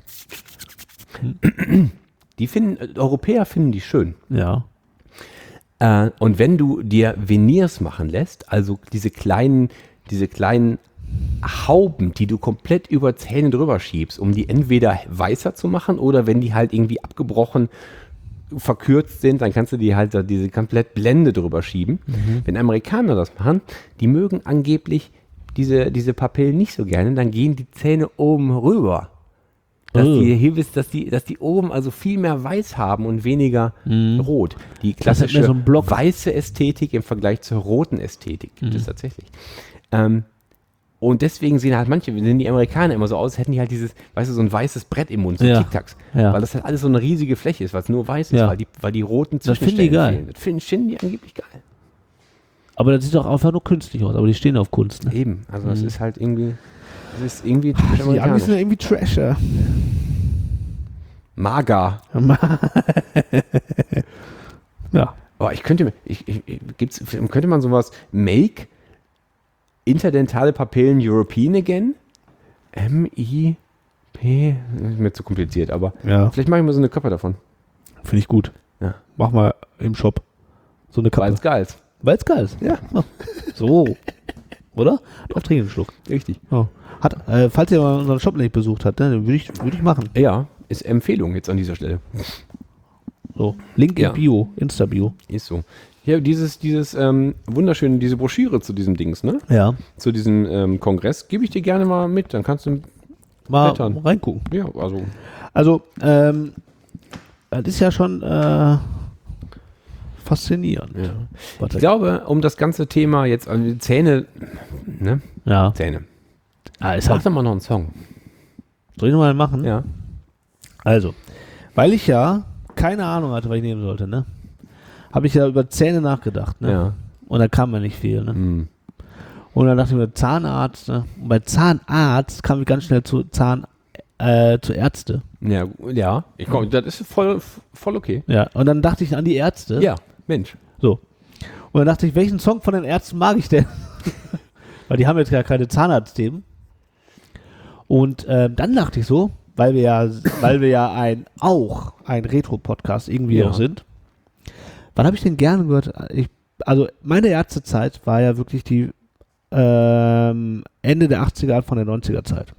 Die finden, äh, Europäer finden die schön. Ja. Äh, und wenn du dir Veneers machen lässt, also diese kleinen, diese kleinen Hauben, die du komplett über Zähne drüber schiebst, um die entweder weißer zu machen oder wenn die halt irgendwie abgebrochen, verkürzt sind, dann kannst du die halt da diese komplett Blende drüber schieben. Wenn Amerikaner das machen, die mögen angeblich diese, diese Papillen nicht so gerne, dann gehen die Zähne oben rüber. Dass Oh. die, hier ist, dass die, dass die oben also viel mehr weiß haben und weniger rot. Die Das hat mir klassische so einen Block. weiße Ästhetik im Vergleich zur roten Ästhetik gibt es tatsächlich. Ähm, und deswegen sehen halt manche, sehen die Amerikaner immer so aus, hätten die halt dieses, weißt du, so ein weißes Brett im Mund, so Ja. Tic-Tacs. Ja. Weil das halt alles so eine riesige Fläche ist, weil es nur weiß ist, Ja. weil, die, weil die roten Das finden die Zwischenstellen geil. fehlen. Das finden, finden die angeblich geil. Aber das sieht doch einfach nur künstlich aus, aber die stehen auf Kunst. Ne? Eben, also das ist halt irgendwie, das ist irgendwie typisch Die Amis amerikanisch. sind ja irgendwie Trasher. Mager. Ja. Aber ich könnte mir, ich, ich, ich- gibt's, könnte man sowas, Make Interdentale Papillen European Again? M I P, ist mir zu kompliziert, aber Ja, vielleicht mache ich mal so eine Kappe davon. finde ich gut. Ja. Mach mal im Shop so eine Weil Kappe. es geil ist. Weil es geil ist. Ja. So. Oder? Auf trinken einen Schluck. Richtig. Ja. Hat, äh, falls ihr mal unseren Shop nicht besucht habt, ne, dann würde ich, würd ich machen. Ja, ist Empfehlung jetzt an dieser Stelle. So. Link Ja. in Bio, Insta-Bio. Ist so. Ja, dieses, dieses ähm, wunderschöne, diese Broschüre zu diesem Dings, ne? Ja. Zu diesem ähm, Kongress, gebe ich dir gerne mal mit. Dann kannst du, Mal Blättern. reingucken. ja, also, Also, ähm, das ist ja schon äh, faszinierend. ja. Was Ich glaube, um das ganze Thema jetzt, also die Zähne, ne? ja. Zähne. Ah, ist Sag halt, doch mal noch einen Song. Soll ich nochmal machen? Ja. Also, weil ich ja keine Ahnung hatte, was ich nehmen sollte, ne? Habe ich ja über Zähne nachgedacht, ne? Ja. Und da kam mir nicht viel, ne? Hm. Und dann dachte ich mir, Zahnarzt, ne? Und bei Zahnarzt kam ich ganz schnell zu Zahn, äh, zu Ärzte. Ja, ja. Ich komm, das ist voll, voll okay. Ja, und dann dachte ich an die Ärzte. Ja, Mensch. So. Und dann dachte ich, welchen Song von den Ärzten mag ich denn? Weil die haben jetzt ja keine Zahnarztthemen. Und ähm, dann dachte ich so, weil wir ja, weil wir ja ein, auch ein Retro-Podcast irgendwie Ja. auch sind. Wann habe ich denn gerne gehört? Ich, also meine Ärztezeit war ja wirklich die ähm, Ende der achtziger, von der neunziger Zeit.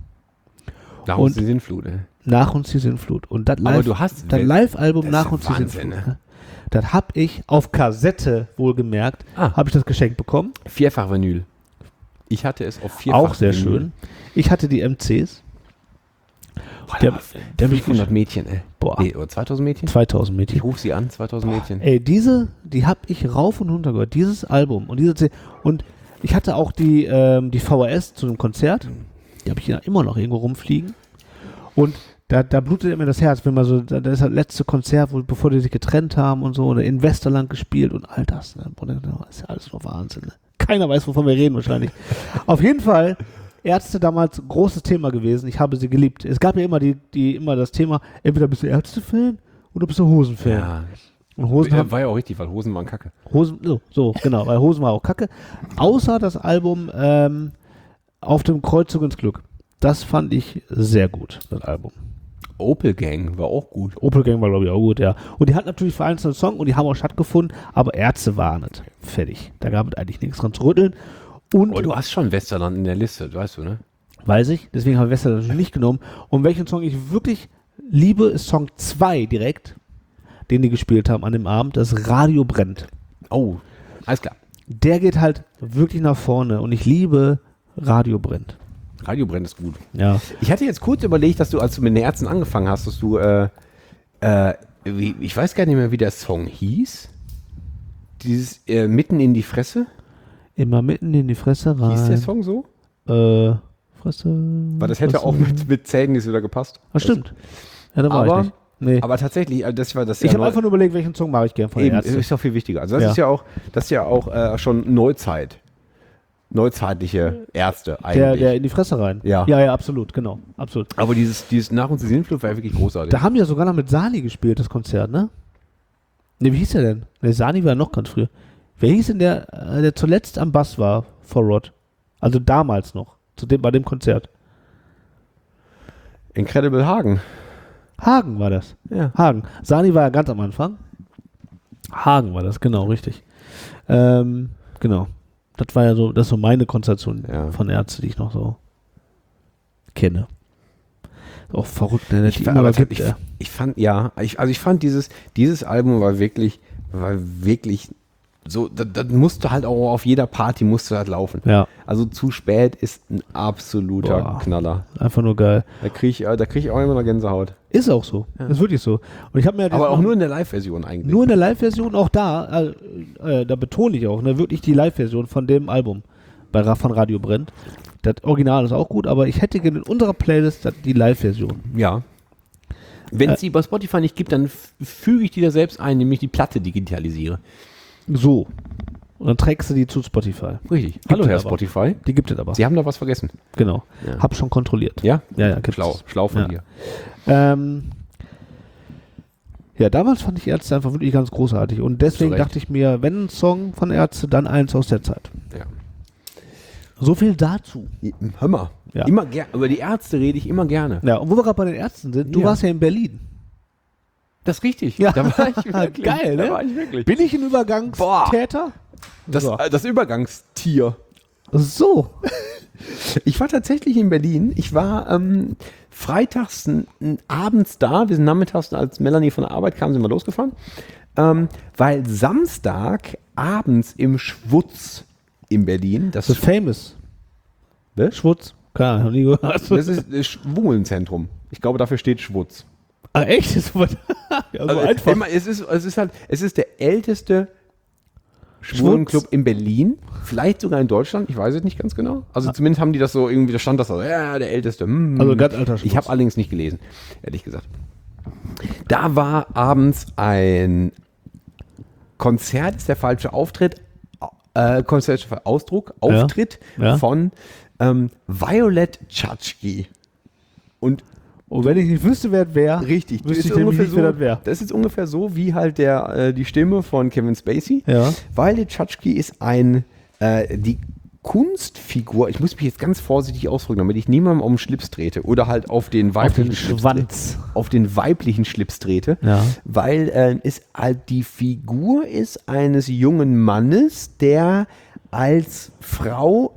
Da Und- uns die Sinnflut, ey. Nach uns die Sinnflut. Und das Aber Live, du hast- das Live-Album das ist Nach ja uns die Wahnsinn, Sinnflut. ne? Das habe ich auf Kassette wohlgemerkt, Ah. habe ich das geschenkt bekommen. Vierfach Vinyl. Ich hatte es auf vierfach Auch sehr Vinyl. schön. Ich hatte die M Cs. Boah, Der- der, der der mich fünfhundert Mädchen, ey. Boah. Nee, oder zweitausend Mädchen? zweitausend Ich Mädchen. rufe sie an, zweitausend Mädchen. Ey, diese, die habe ich rauf und runter gehört. Dieses Album und diese C und ich hatte auch die, ähm, die V H S zu einem Konzert. Die habe ich ja immer noch irgendwo rumfliegen. Und da, da blutet mir das Herz, wenn man so, da, das ist das letzte Konzert, wo, bevor die sich getrennt haben und so, oder in Westerland gespielt und all das. Ne? Boah, das ist ja alles nur Wahnsinn. Ne? Keiner weiß, wovon wir reden wahrscheinlich. Auf jeden Fall, Ärzte damals großes Thema gewesen. Ich habe sie geliebt. Es gab ja immer die, die immer das Thema, entweder bist du Ärzte-Fan oder bist du Hosen-Fan. Ja. Und Hosen Ja, haben, war ja auch richtig, weil Hosen waren kacke. Hosen, so, so, genau, weil Hosen war auch kacke. Außer das Album ähm, Auf dem Kreuzzug ins Glück. Das fand ich sehr gut, das Album. Opel Gang war auch gut. Opel Gang war, glaube ich, auch gut, ja. Und die hat natürlich vereinzelte Songs und die haben auch stattgefunden, aber Ärzte waren nicht. Fertig. Da gab es eigentlich nichts dran zu rütteln. Und, Oh, du hast schon Westerland in der Liste, weißt du, ne? weiß ich, deswegen habe ich Westerland natürlich nicht genommen. Und welchen Song ich wirklich liebe, ist Song zwei direkt, den die gespielt haben an dem Abend, das Radio brennt. Oh, alles klar. Der geht halt wirklich nach vorne und ich liebe Radio brennt. Radio brennt ist gut. Ja. Ich hatte jetzt kurz überlegt, dass du, als du mit den Ärzten angefangen hast, dass du, äh, äh, wie, ich weiß gar nicht mehr, wie der Song hieß. Dieses äh, Mitten in die Fresse. Immer mitten in die Fresse rein. Hieß der Song so? Äh, Fresse. Weil das hätte Fresse. auch mit, mit Zähnen wieder gepasst. Ah, stimmt. Ja, da war Aber- ich nicht. Nee. Aber tatsächlich, also das war das ich ja habe neu- einfach nur überlegt, welchen Song mache ich gern von den eben, Ärzten. ist doch viel wichtiger. Also das Ja. ist ja auch, das ist ja auch äh, schon Neuzeit. Neuzeitliche Ärzte eigentlich. Der, der in die Fresse rein. Ja. Ja, ja, absolut, genau. Absolut. Aber dieses, dieses Nach uns die Sinnflut war ja wirklich großartig. Da haben die ja sogar noch mit Sani gespielt, das Konzert, ne? Ne, wie hieß der denn? Ne, Sani war noch ganz früher. Wer hieß denn der, äh, der zuletzt am Bass war vor Rod? Also damals noch, zu dem, bei dem Konzert. Incredible Hagen. Hagen war das. Ja. Hagen. Sani war ja ganz am Anfang. Hagen war das, genau, richtig. Ähm, genau. Das war ja so, das ist so meine Konstellation Ja. von Ärzte, die ich noch so kenne. Auch verrückt, ne? Ich, Die fa- immer aber noch gibt, ich, äh. ich fand, ja, ich, also ich fand dieses, dieses Album war wirklich, war wirklich so, das, das musste halt auch auf jeder Party musste halt laufen. Ja, Also zu spät ist ein absoluter Boah. Knaller. einfach nur geil. Da kriege ich, äh, da krieg ich auch immer noch Gänsehaut. Ist auch so. Ist wirklich so. Und ich habe mir Aber auch nur in der Live-Version eigentlich. nur in der Live-Version, auch da, äh, äh, da betone ich auch, ne, wirklich die Live-Version von dem Album bei Ra- von Radio Brennt. Das Original ist auch gut, aber ich hätte gerne in unserer Playlist das- die Live-Version. Ja. Wenn es Äh, die bei Spotify nicht gibt, dann f- füge ich die da selbst ein, nämlich die Platte digitalisiere. So. Und dann trägst du die zu Spotify. Richtig. Hallo, Hallo, Herr aber. Spotify. Die gibt es aber. Sie haben da was vergessen. Genau. Ja. Hab schon kontrolliert. Ja? Ja, ja, gibt's. Schlau. Schlau von Ja. dir. Ähm, ja, damals fand ich Ärzte einfach wirklich ganz großartig. Und deswegen Zu Recht. dachte ich mir, wenn ein Song von Ärzte, dann eins aus der Zeit. Ja. So viel dazu. Hör mal. Ja. Immer ger über die Ärzte rede ich immer gerne. Ja, und wo wir gerade bei den Ärzten sind, du Ja. warst ja in Berlin. Das ist richtig. Ja. Da war ich wirklich. Geil, ne? Da war ich wirklich. Bin ich ein Übergangstäter? Das, So. äh, das Übergangstier. So. Ich war tatsächlich in Berlin. Ich war ähm, freitags n, n, abends da. Wir sind nachmittags, als Melanie von der Arbeit kam, sind wir losgefahren. Ähm, weil Samstag abends im Schwutz in Berlin, das, The Famous. Was? Schwutz. Keine Ahnung, noch nie gehört. das ist das Schwulenzentrum. Ich glaube, dafür steht Schwutz. Ah, echt? Das war ja, so Also, einfach. immer, es, ist, es ist halt, es ist der älteste Schwulenclub in Berlin, vielleicht sogar in Deutschland, ich weiß es nicht ganz genau. Also zumindest haben die das so irgendwie, da stand das so, ja, der Älteste. Hm. Also ganz alter Schwutz. Ich habe allerdings nicht gelesen, ehrlich gesagt. Da war abends ein Konzert, ist der falsche Auftritt, äh, Konzert, Ausdruck, Auftritt Ja. Ja. von ähm, Violet Chachki. Und Und wenn ich nicht wüsste, wer wer, richtig, wüsste ist ich nämlich ungefähr nicht, wer das so, wäre. das ist ungefähr so wie halt der, äh, die Stimme von Kevin Spacey. Ja. Violet Chachki ist ein, äh, die Kunstfigur, ich muss mich jetzt ganz vorsichtig ausdrücken, damit ich niemandem auf den Schlips trete oder halt auf den weiblichen den Schlips Schwanz. trete, auf den weiblichen Schlips trete, Ja. weil äh, es halt die Figur ist eines jungen Mannes, der als Frau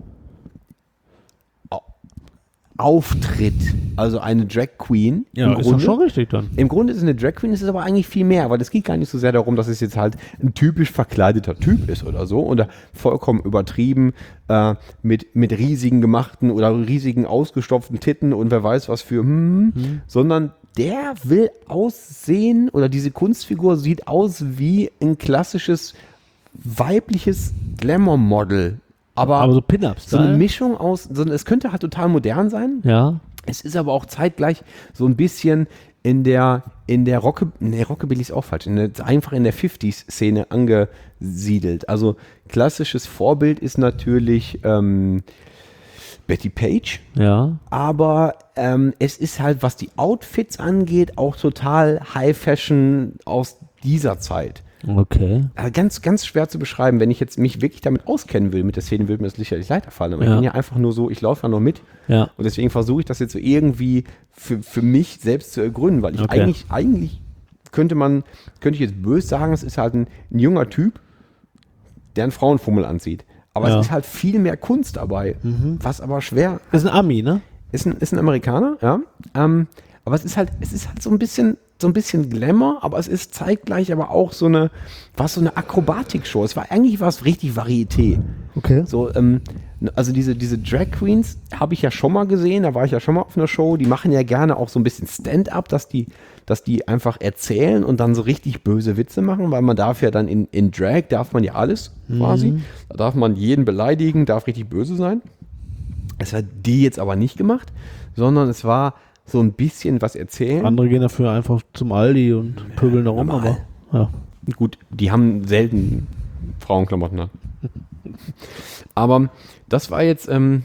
au- auftritt, also eine Drag Queen. Ja, im ist doch Grunde. schon richtig dann. Im Grunde ist es eine Drag Queen, es ist aber eigentlich viel mehr, weil es geht gar nicht so sehr darum, dass es jetzt halt ein typisch verkleideter Typ ist oder so oder vollkommen übertrieben äh, mit, mit riesigen gemachten oder riesigen ausgestopften Titten und wer weiß was für, hm, Mhm. sondern der will aussehen oder diese Kunstfigur sieht aus wie ein klassisches weibliches Glamour-Model. Aber, Aber so Pin-Ups, so eine ne? Mischung aus, so, es könnte halt total modern sein, Ja. es ist aber auch zeitgleich so ein bisschen in der, in der Rocke, nee, Rockabilly ist auch falsch, in der, einfach in der fünfziger-Szene angesiedelt. Also klassisches Vorbild ist natürlich ähm, Betty Page, Ja. aber ähm, es ist halt, was die Outfits angeht, auch total High Fashion aus dieser Zeit. Okay. Aber ganz, ganz schwer zu beschreiben. Wenn ich jetzt mich wirklich damit auskennen will, mit der Szene, würde mir das sicherlich leichter fallen. Aber Ja. ich bin ja einfach nur so, ich laufe ja noch mit. Ja. Und deswegen versuche ich das jetzt so irgendwie für, für mich selbst zu ergründen, weil ich Okay. eigentlich, eigentlich könnte man, könnte ich jetzt böse sagen, es ist halt ein, ein junger Typ, der einen Frauenfummel anzieht. Aber Ja. es ist halt viel mehr Kunst dabei, was aber schwer Das ist ein Ami, ne? ist ein, ist ein Amerikaner, ja. Ähm, aber es ist halt, es ist halt so ein bisschen, so ein bisschen Glamour, aber es ist zeitgleich aber auch so eine, was so eine Akrobatik-Show. Es war eigentlich was richtig Varieté. Okay. So, ähm, also diese, diese Drag Queens habe ich ja schon mal gesehen, da war ich ja schon mal auf einer Show, die machen ja gerne auch so ein bisschen Stand-up, dass die, dass die einfach erzählen und dann so richtig böse Witze machen, weil man darf ja dann in, in Drag, darf man ja alles quasi. Da darf man jeden beleidigen, darf richtig böse sein. Es hat die jetzt aber nicht gemacht, sondern es war so ein bisschen was erzählen. Andere gehen dafür einfach zum Aldi und pöbeln da rum, normal. aber ja. Gut, die haben selten Frauenklamotten an. Aber das war jetzt, ähm,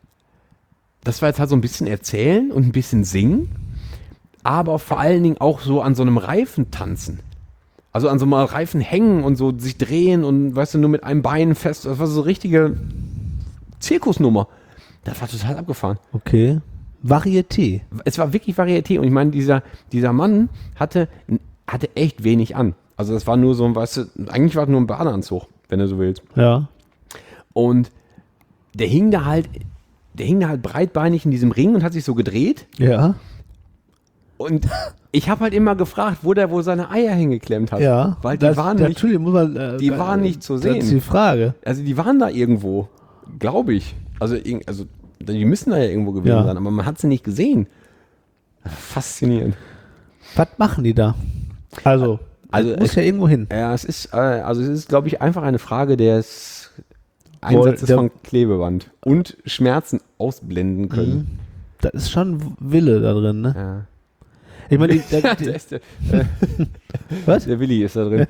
das war jetzt halt so ein bisschen erzählen und ein bisschen singen, aber vor allen Dingen auch so an so einem Reifen tanzen. Also an so einem Reifen hängen und so sich drehen und weißt du, nur mit einem Bein fest. Das war so eine richtige Zirkusnummer. Das war total abgefahren. Okay. Varieté. Es war wirklich Varieté und ich meine, dieser, dieser Mann hatte, hatte echt wenig an. Also das war nur so ein, weißt du, eigentlich war es nur ein Badeanzug, wenn du so willst. Ja. Und der hing da halt, der hing da halt breitbeinig in diesem Ring und hat sich so gedreht. Ja. Und ich habe halt immer gefragt, wo der wohl seine Eier hingeklemmt hat. Ja. Weil die das, waren nicht, natürlich muss man, äh, die waren nicht zu Das ist die sehen. Frage. Also die waren da irgendwo, glaube ich. Also, irg- also die müssen da ja irgendwo gewesen Ja. sein, aber man hat sie nicht gesehen. Faszinierend. Was machen die da? Also, Also, das muss es- ja irgendwo hin. Ja, es ist, äh, also es ist, glaube ich, einfach eine Frage des Einsatzes der- von Klebeband und Schmerzen ausblenden können. Das ist schon Wille da drin, ne? Ja. Ich meine, die, der, Der, die, ist der, äh, was? der Willi ist da drin.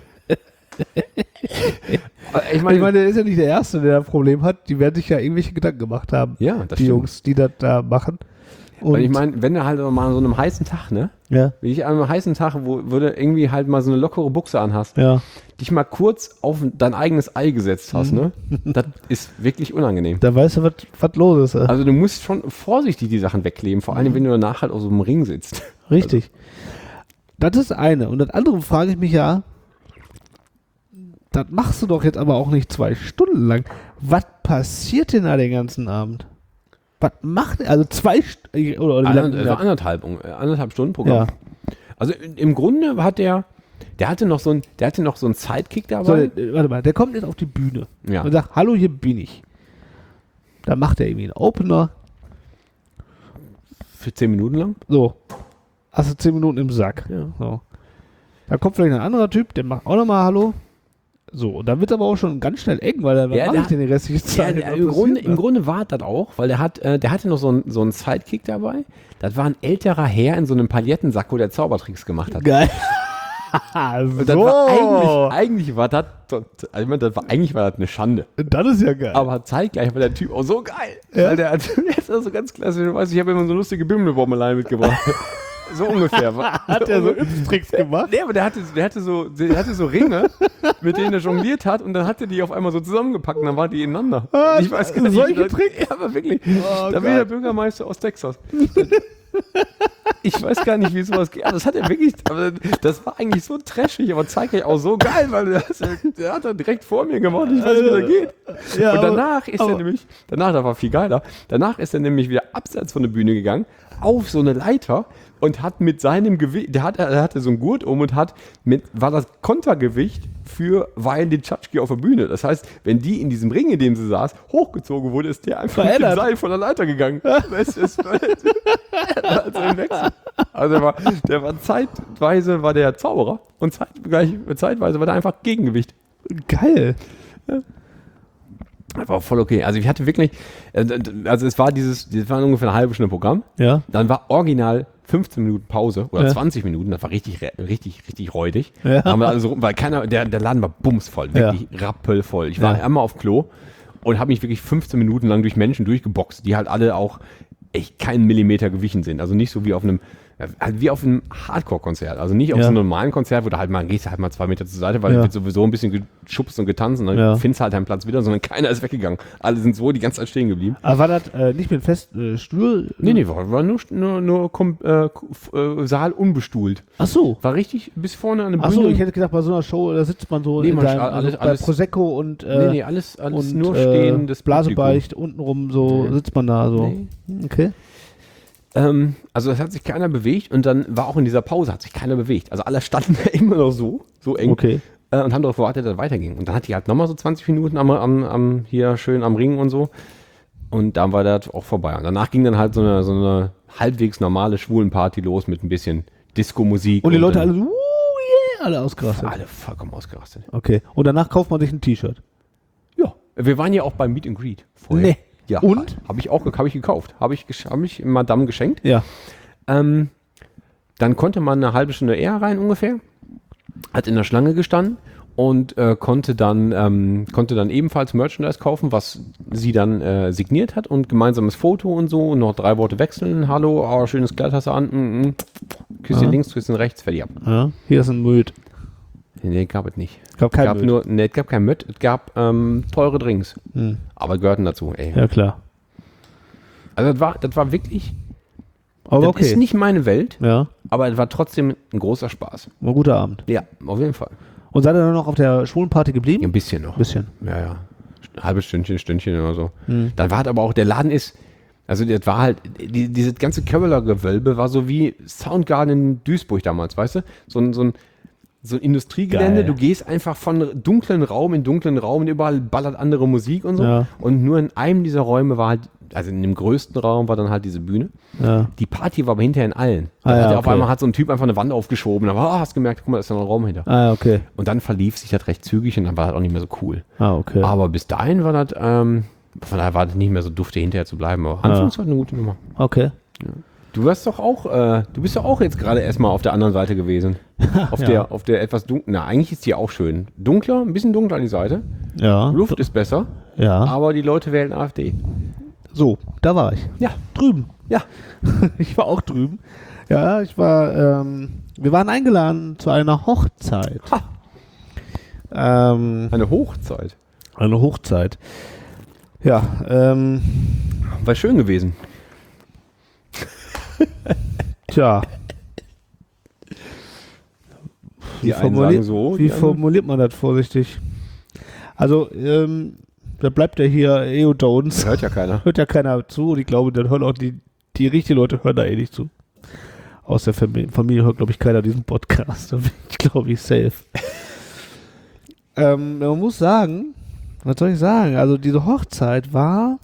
ich Ich meine, meine, der ist ja nicht der Erste, der ein Problem hat. Die werden sich ja irgendwelche Gedanken gemacht haben. ja, das Die stimmt. Jungs, die das da machen. Und, Und ich meine, wenn du halt mal an so einem heißen Tag, ne? ja, Wenn ich an einem heißen Tag, wo, wo du irgendwie halt mal so eine lockere Buchse anhast, ja, dich mal kurz auf dein eigenes Ei gesetzt hast, ne? Das ist wirklich unangenehm. da weißt du, was was los ist. äh. Also du musst schon vorsichtig die Sachen wegkleben, vor allem wenn du danach halt auf so einem Ring sitzt. Richtig. Das ist das eine. Und das andere frage ich mich ja, das machst du doch jetzt aber auch nicht zwei Stunden lang. Was passiert denn da den ganzen Abend? Was macht also zwei St oder, oder wie Ander, lange? ja. anderthalb, äh, anderthalb Stunden Programm. Ja. Also in- im Grunde hat der, der hatte noch so ein, der hatte noch so einen Sidekick So, dabei. der, warte mal, der kommt jetzt auf die Bühne Ja. und sagt, hallo, hier bin ich. Dann macht er irgendwie einen Opener. Für zehn Minuten lang. So. Hast du zehn Minuten im Sack. Ja. So. Da kommt vielleicht ein anderer Typ, der macht auch nochmal Hallo. So, und dann wird aber auch schon ganz schnell eng, weil dann Ja, mache der ich denn die restliche Ja, Zeit? der, Was im, Grunde, passiert Im da? Grunde war das auch, weil der hat, äh, der hatte noch so einen so einen Sidekick dabei. Das war ein älterer Herr in so einem Palettensack, wo der Zaubertricks gemacht hat. Geil. Und das war eigentlich, eigentlich war das, also ich meine, das war, eigentlich war das eine Schande. Das ist ja geil. Aber zeitgleich war der Typ auch so geil. Weil der hat, der ist also ganz klasse. Du weißt, ich habe immer so lustige Bimmelbommeleien mitgebracht. So ungefähr. Hat er so Übstricks gemacht? Nee, aber der hatte, der hatte so, der hatte so Ringe, mit denen er jongliert hat und dann hat er die auf einmal so zusammengepackt und dann waren die ineinander. Ah, ich weiß gar nicht. solche wie das- Tricks? Ja, aber wirklich. Oh, da will der Bürgermeister aus Texas. Ich weiß gar nicht, wie sowas geht. Aber das hat er wirklich, aber das war eigentlich so trashig, aber zeitgleich auch so geil, weil der, der hat er direkt vor mir gemacht. Ich weiß, wie das geht. Ja, und aber- danach ist er aber- nämlich, danach, das war viel geiler, danach ist er nämlich wieder abseits von der Bühne gegangen, auf so eine Leiter und hat mit seinem Gewicht, der, hat, er hatte so einen Gurt um und hat mit, war das Kontergewicht für Violin Tschatschki auf der Bühne. Das heißt, wenn die in diesem Ring, in dem sie saß, hochgezogen wurde, ist der einfach mit dem Verändert. Seil von der Leiter gegangen. Das ist, also ein Wechsel. Also der war, der war zeitweise war der Zauberer und zeitgleich, zeitweise war der einfach Gegengewicht. Geil. Das war voll okay. Also ich hatte wirklich, äh, also es war dieses, das war ungefähr eine halbe Stunde Programm. Ja. Dann war original fünfzehn Minuten Pause oder Ja. zwanzig Minuten, das war richtig, richtig, richtig räudig. Ja. Da haben wir also, weil keiner, der, der Laden war bumsvoll, wirklich rappelvoll. Ich war Ja. einmal auf Klo und habe mich wirklich fünfzehn Minuten lang durch Menschen durchgeboxt, die halt alle auch echt keinen Millimeter gewichen sind. Also nicht so wie auf einem, halt wie auf einem Hardcore-Konzert. Also nicht auf Ja. so einem normalen Konzert, wo du halt mal gehst, halt mal zwei Meter zur Seite, weil Ja. du wird sowieso ein bisschen geschubst und getanzt und dann Ja. findest du halt deinen Platz wieder, sondern keiner ist weggegangen. Alle sind so die ganze Zeit stehen geblieben. Aber war das äh, nicht mit festen äh, Stuhl? Nee, nee, war, war nur, nur, nur kom, äh, f- äh, Saal unbestuhlt. Ach so. War richtig bis vorne an der Ach Bühne. so, ich hätte gedacht, bei so einer Show, da sitzt man so Nee, in man deinem, scha- alles- also bei alles- Prosecco und, äh, nee, nee, alles, alles und nur äh, stehendes Blasebeicht, untenrum so Nee. sitzt man da so. Nee. Hm, Okay. Ähm, also es hat sich keiner bewegt und dann war auch in dieser Pause hat sich keiner bewegt. Also alle standen da immer noch so, so eng Okay. äh, und haben darauf gewartet, dass es weiterging. Und dann hat die halt nochmal so zwanzig Minuten am, am, am hier schön am Ring und so. Und dann war das auch vorbei. Und danach ging dann halt so eine, so eine halbwegs normale Schwulenparty los mit ein bisschen Disco-Musik. Und die Leute dann alle so, uh, yeah, alle ausgerastet. alle vollkommen ausgerastet. Okay. Und danach kauft man sich ein T-Shirt. Ja, wir waren ja auch beim Meet and Greet vorher. Nee. Ja, Und? Habe ich auch hab ich gekauft. Habe ich, gesch- hab ich Madame geschenkt. Ja. Ähm, dann konnte man eine halbe Stunde eher rein ungefähr. Hat in der Schlange gestanden und äh, konnte, dann, ähm, konnte dann ebenfalls Merchandise kaufen, was sie dann äh, signiert hat und gemeinsames Foto und so und noch drei Worte wechseln. Hallo, oh, schönes Kleid hast du an. Mm, mm. Küsschen Aha. links, Küsschen rechts, fertig ab. ja. Hier ist ein Möd. Nee, gab es nicht. Gab Es kein gab Möd. nur, nee, es gab kein Möd, es gab ähm, teure Drinks. Hm. Aber gehörten dazu, ey. Ja, klar. Also das war, das war wirklich, Aber das okay. ist nicht meine Welt, ja, aber es war trotzdem ein großer Spaß. war ein guter Abend. Ja, auf jeden Fall. Und seid ihr dann noch auf der Schwulenparty geblieben? Ja, ein bisschen noch. Ein bisschen. Ja, ja. Ein halbes Stündchen, Stündchen oder so. Hm. Dann war halt aber auch, der Laden ist, also das war halt, die, dieses ganze Kömmerler-Gewölbe war so wie Soundgarden in Duisburg damals, weißt du? So ein, so ein, so ein Industriegelände, Geil. du gehst einfach von dunklen Raum in dunklen Raum und überall ballert andere Musik und so. Ja. Und nur in einem dieser Räume war halt, also in dem größten Raum war dann halt diese Bühne. Ja. Die Party war aber hinterher in allen. Ah, Da ja, hat er auf okay. einmal hat so ein Typ einfach eine Wand aufgeschoben. Da war, oh, hast gemerkt, guck mal, da ist da noch ein Raum hinter. Ah, ja, okay. Und dann verlief sich das recht zügig und dann war das auch nicht mehr so cool. Ah, okay. Aber bis dahin war das, ähm, von daher war das nicht mehr so dufte, hinterher zu bleiben. Aber anfangs war das eine gute Nummer. Okay. Du warst doch auch, äh, du bist doch auch jetzt gerade erstmal auf der anderen Seite gewesen. Auf Ja. der, auf der etwas dunklen, na, eigentlich ist die auch schön. Dunkler, ein bisschen dunkler an die Seite. Ja. Luft ist besser, Ja. aber die Leute wählen AfD. So, da war ich. Ja, Drüben. ja. Ich war auch drüben. Ja, ich war, ähm, wir waren eingeladen zu einer Hochzeit. Ha. Ähm, Eine Hochzeit. eine Hochzeit. Ja, ähm, War schön gewesen. tja. Die Wie, einen formuliert, sagen so, wie die anderen- formuliert man das vorsichtig? Also, ähm, da bleibt ja hier eh unter uns. Hört ja keiner. Hört ja keiner zu und ich glaube, dann hören auch die, die richtigen Leute hören da eh nicht zu. Aus der Familie, Familie hört, glaube ich, keiner diesen Podcast. Da bin ich, glaube ich, safe. ähm, man muss sagen, was soll ich sagen? Also diese Hochzeit war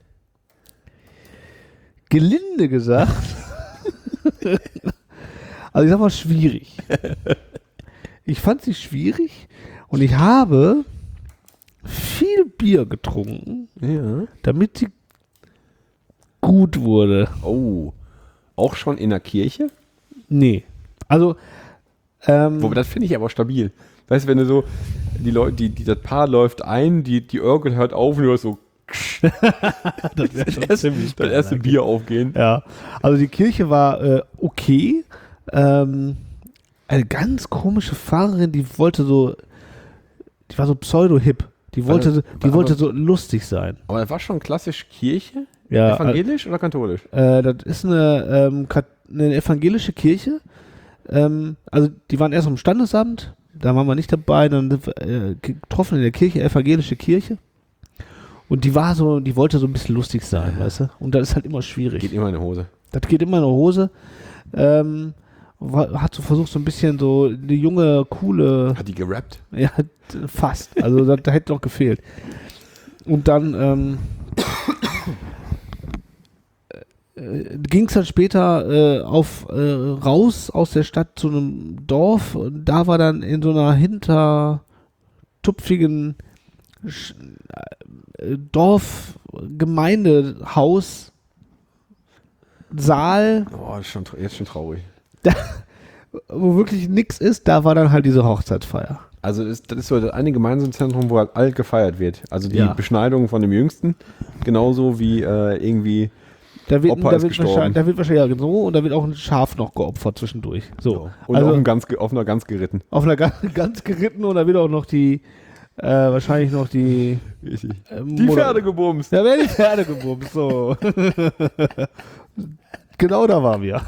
gelinde gesagt. Also ich sag mal schwierig. ich fand sie schwierig und ich habe viel Bier getrunken, Ja. damit sie gut wurde. Oh. Auch schon in der Kirche? Nee. Also, ähm, Wobei, das finde ich aber stabil. Weißt du, wenn du so, die Leute, die, die, das Paar läuft ein, die, die Orgel hört auf und du hörst so das wäre schon das, ziemlich das geil, erste danke. Bier aufgehen. Ja, also die Kirche war äh, okay. Ähm, eine ganz komische Pfarrerin, die wollte so, die war so pseudo-hip. Die wollte, Also, die aber- wollte so lustig sein. Aber das war schon klassisch Kirche? Ja, Evangelisch oder katholisch? Äh, das ist eine, ähm, kat- eine evangelische Kirche. Ähm, also die waren erst im Standesamt, da waren wir nicht dabei, dann sind wir, äh, getroffen in der Kirche, evangelische Kirche. Und die war so, die wollte so ein bisschen lustig sein, weißt du? Und das ist halt immer schwierig. Geht immer in die Hose. Das geht immer in die Hose. Ähm, war, hat so versucht, so ein bisschen so eine junge, coole, Hat die gerappt? ja, fast. Also da, da hätte noch gefehlt. Und dann ähm, äh, ging es dann später äh, auf äh, raus aus der Stadt zu einem Dorf. Und da war dann in so einer hintertupfigen Sch- äh, Dorfgemeindehaus Saal, Oh, das ist schon, tra- jetzt schon traurig. wo wirklich nichts ist, da war dann halt diese Hochzeitsfeier. Also das, das ist so das eine Gemeinsamzentrum, wo halt alt gefeiert wird. Also die Ja. Beschneidung von dem Jüngsten, genauso wie äh, irgendwie Da wird, Opa da ist wird gestorben. wahrscheinlich, da wird wahrscheinlich ja, so, und da wird auch ein Schaf noch geopfert zwischendurch. So. und also auf, einem ganz, ge- auf einer ganz geritten. auf einer ganz, ganz geritten und da wird auch noch die, äh, wahrscheinlich noch die, ähm, Die Moder- Pferde gebumst. Da werden die Pferde gebumst, so. Genau da waren wir.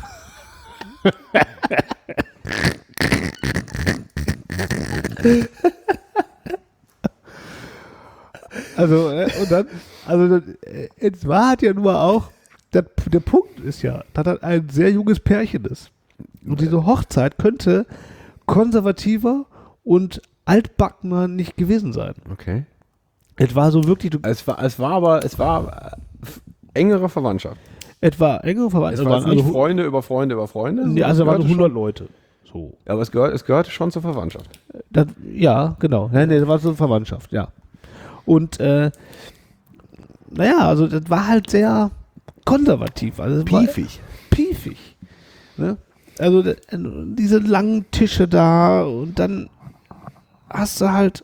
Also, äh, und dann, also, das, äh, jetzt war hat ja nun mal auch, das, der Punkt ist ja, dass das ein sehr junges Pärchen ist. Und diese Hochzeit könnte konservativer und altbackener nicht gewesen sein. Okay. Es war so wirklich, du, Es war, es war aber, es war äh, f- engere Verwandtschaft. etwa engere Es Verwandte. war jetzt nicht also, Freunde über Freunde über Freunde. nee, sondern also es waren gehörte hundert Leute. So. schon, aber es, gehört, es gehörte schon zur Verwandtschaft. Das, ja, genau. Nein, nee, das war so eine Verwandtschaft, ja. Und, äh, naja, also das war halt sehr konservativ. Also es war- Piefig. Piefig. Ne? Also d- diese langen Tische da und dann hast du halt.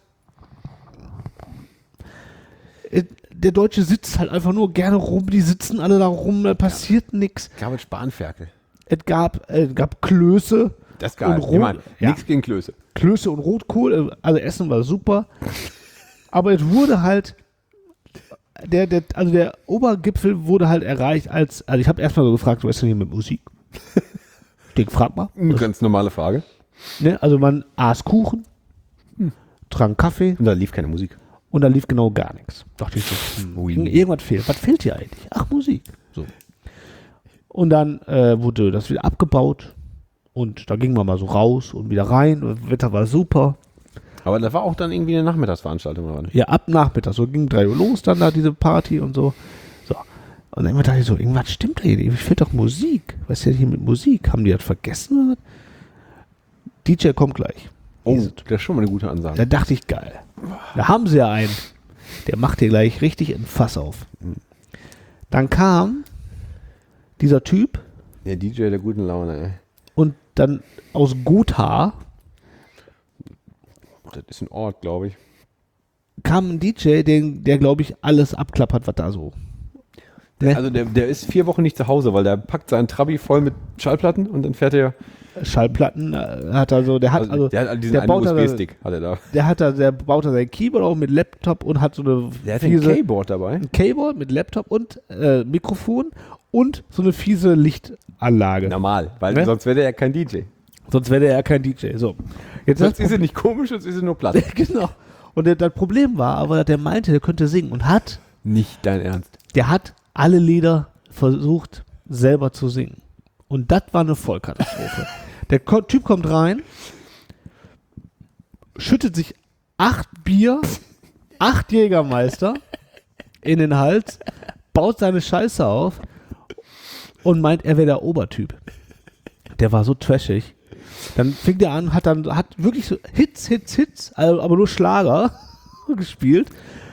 äh, Der Deutsche sitzt halt einfach nur gerne rum, die sitzen alle da rum, da passiert nichts. Gab es Spanferkel. Es gab, äh, es gab Klöße, Das ist geil. Und Ich meine, Rot- ja. nichts gegen Klöße. Klöße und Rotkohl, äh, also Essen war super. Aber es wurde halt, der, der, also der Obergipfel wurde halt erreicht als, also ich habe erstmal so gefragt, was ist denn hier mit Musik? Ich frag mal. Eine ganz normale Frage. Ne? Also man aß Kuchen, trank Kaffee Und da lief keine Musik. und da lief genau gar nichts. Dachte ich so, hm, Ui. irgendwas fehlt. Was fehlt hier eigentlich? Ach, Musik. So. Und dann äh, wurde das wieder abgebaut und da ging man mal so raus und wieder rein und das Wetter war super. Aber das war auch dann irgendwie eine Nachmittagsveranstaltung, oder nicht? Ja, ab Nachmittag, so ging drei Uhr los, dann da diese Party und so. So. Und dann dachte ich so, irgendwas stimmt da hier nicht, fehlt doch Musik. Was ist denn hier mit Musik? Haben die das vergessen oder was? D J kommt gleich. Oh, das ist schon mal eine gute Ansage. Da dachte ich, geil. Da haben sie ja einen. Der macht hier gleich richtig ein Fass auf. Dann kam dieser Typ Der D J der guten Laune, ey. und dann aus Gotha Das ist ein Ort, glaube ich. kam ein D J, den, der, glaube ich, alles abklappert, was da so. Ne? Also der, der ist vier Wochen nicht zu Hause, weil der packt seinen Trabi voll mit Schallplatten und dann fährt er. Schallplatten äh, hat er so, der hat Also, also, der hat diesen der einen baut U da- S B-Stick, hat er da. der hat da, der baut da sein Keyboard auch mit Laptop und hat so eine Der hat ein fiese, Keyboard dabei. ein Keyboard mit Laptop und äh, Mikrofon und so eine fiese Lichtanlage. Normal, weil Ne? sonst wäre der ja kein D J. Sonst wäre der ja kein D J. So. Jetzt Sonst das ist er nicht komisch, sonst ist er nur platt. genau. Und der, das Problem war aber, dass der meinte, der könnte singen und hat, Nicht dein Ernst. der hat alle Lieder versucht, selber zu singen. Und das war eine Vollkatastrophe. Der Ko- Typ kommt rein, schüttet sich acht Bier, acht Jägermeister in den Hals, baut seine Scheiße auf und meint, er wäre der Obertyp. Der war so trashig. Dann fing der an, hat dann hat wirklich so Hits, Hits, Hits, also aber nur Schlager gespielt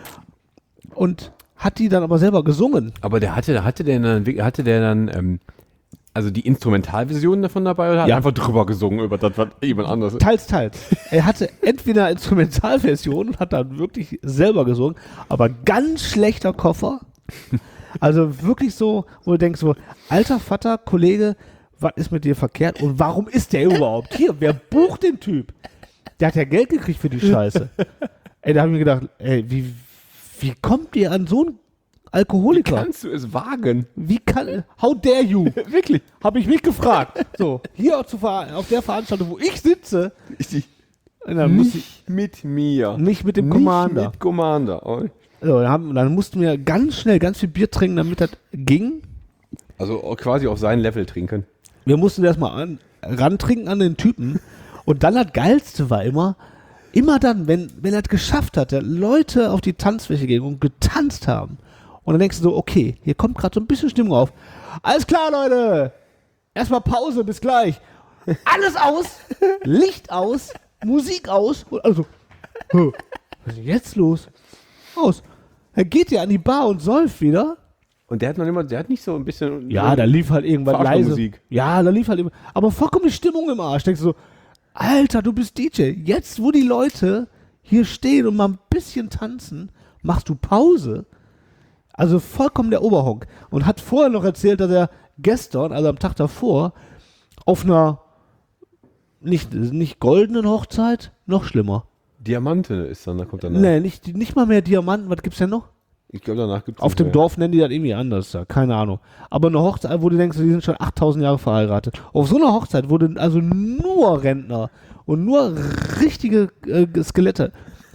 und hat die dann aber selber gesungen. Aber der hatte, hatte der dann, hatte der dann, ähm, also die Instrumentalversion davon dabei oder hat Ja. er einfach drüber gesungen über das, was jemand anderes ist? Teils, teils. Er hatte entweder eine Instrumentalversion und hat dann wirklich selber gesungen, aber ganz schlechter Koffer. Also wirklich so, wo du denkst so, alter Vater, Kollege, was ist mit dir verkehrt und warum ist der überhaupt hier? Wer bucht den Typ? Der hat ja Geld gekriegt für die Scheiße. Ey, da habe ich mir gedacht, ey, wie, wie kommt ihr an so einen Alkoholiker? Kannst du es wagen? Wie kann, how dare you? Wirklich? Habe ich mich gefragt. So, hier zu ver- auf der Veranstaltung, wo ich sitze, und dann muss ich, Nicht mit mir. nicht mit dem Nicht Commander. mit Commander. Oh. So, dann, haben, dann mussten wir ganz schnell ganz viel Bier trinken, damit das ging. Also quasi auf sein Level trinken. Wir mussten erstmal an, rantrinken an den Typen. Und dann das Geilste war immer, immer dann, wenn, wenn er es geschafft hat, dass Leute auf die Tanzfläche gehen und getanzt haben. Und dann denkst du so, okay, hier kommt gerade so ein bisschen Stimmung auf. Alles klar, Leute. Erstmal Pause, bis gleich. Alles aus, Licht aus, Musik aus. Und also, hä, was ist denn jetzt los? Aus. Er geht ja an die Bar und säuft wieder. Und der hat noch immer, der hat nicht so ein bisschen. Ja, da lief halt irgendwas leise. Verarschermusik. Ja, da lief halt immer. Aber vollkommen die Stimmung im Arsch. Denkst du so, Alter, du bist D J. Jetzt, wo die Leute hier stehen und mal ein bisschen tanzen, machst du Pause. Also vollkommen der Oberhonk. Und hat vorher noch erzählt, dass er gestern, also am Tag davor, auf einer nicht, nicht goldenen Hochzeit, noch schlimmer. Diamante ist dann, da kommt dann. Nee, nicht, nicht mal mehr Diamanten. Was gibt's denn noch? Ich glaube, danach gibt es. Auf dem Dorf nennen die das irgendwie anders, da. Keine Ahnung. Aber eine Hochzeit, wo du denkst, die sind schon achttausend Jahre verheiratet. Auf so einer Hochzeit wurde also nur Rentner und nur richtige äh, Skelette.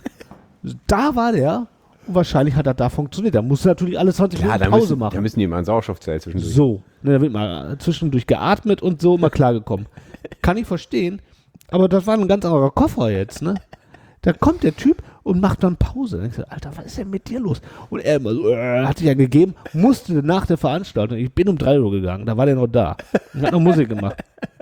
Da war der und wahrscheinlich hat das da funktioniert. Da musste natürlich alle zwanzig Ja, Minuten da Pause müssen, machen. da müssen die mal ein Sauerstoffzelt zwischendurch. So, ne, da wird mal zwischendurch geatmet und so mal klargekommen. Kann ich verstehen, aber das war ein ganz anderer Koffer jetzt, ne? Da kommt der Typ und macht dann Pause. Dann denkst du, Alter, was ist denn mit dir los? Und er immer so, äh, hat sich ja gegeben, musste nach der Veranstaltung, ich bin um drei Uhr gegangen, da war der noch da. Und hat noch Musik gemacht.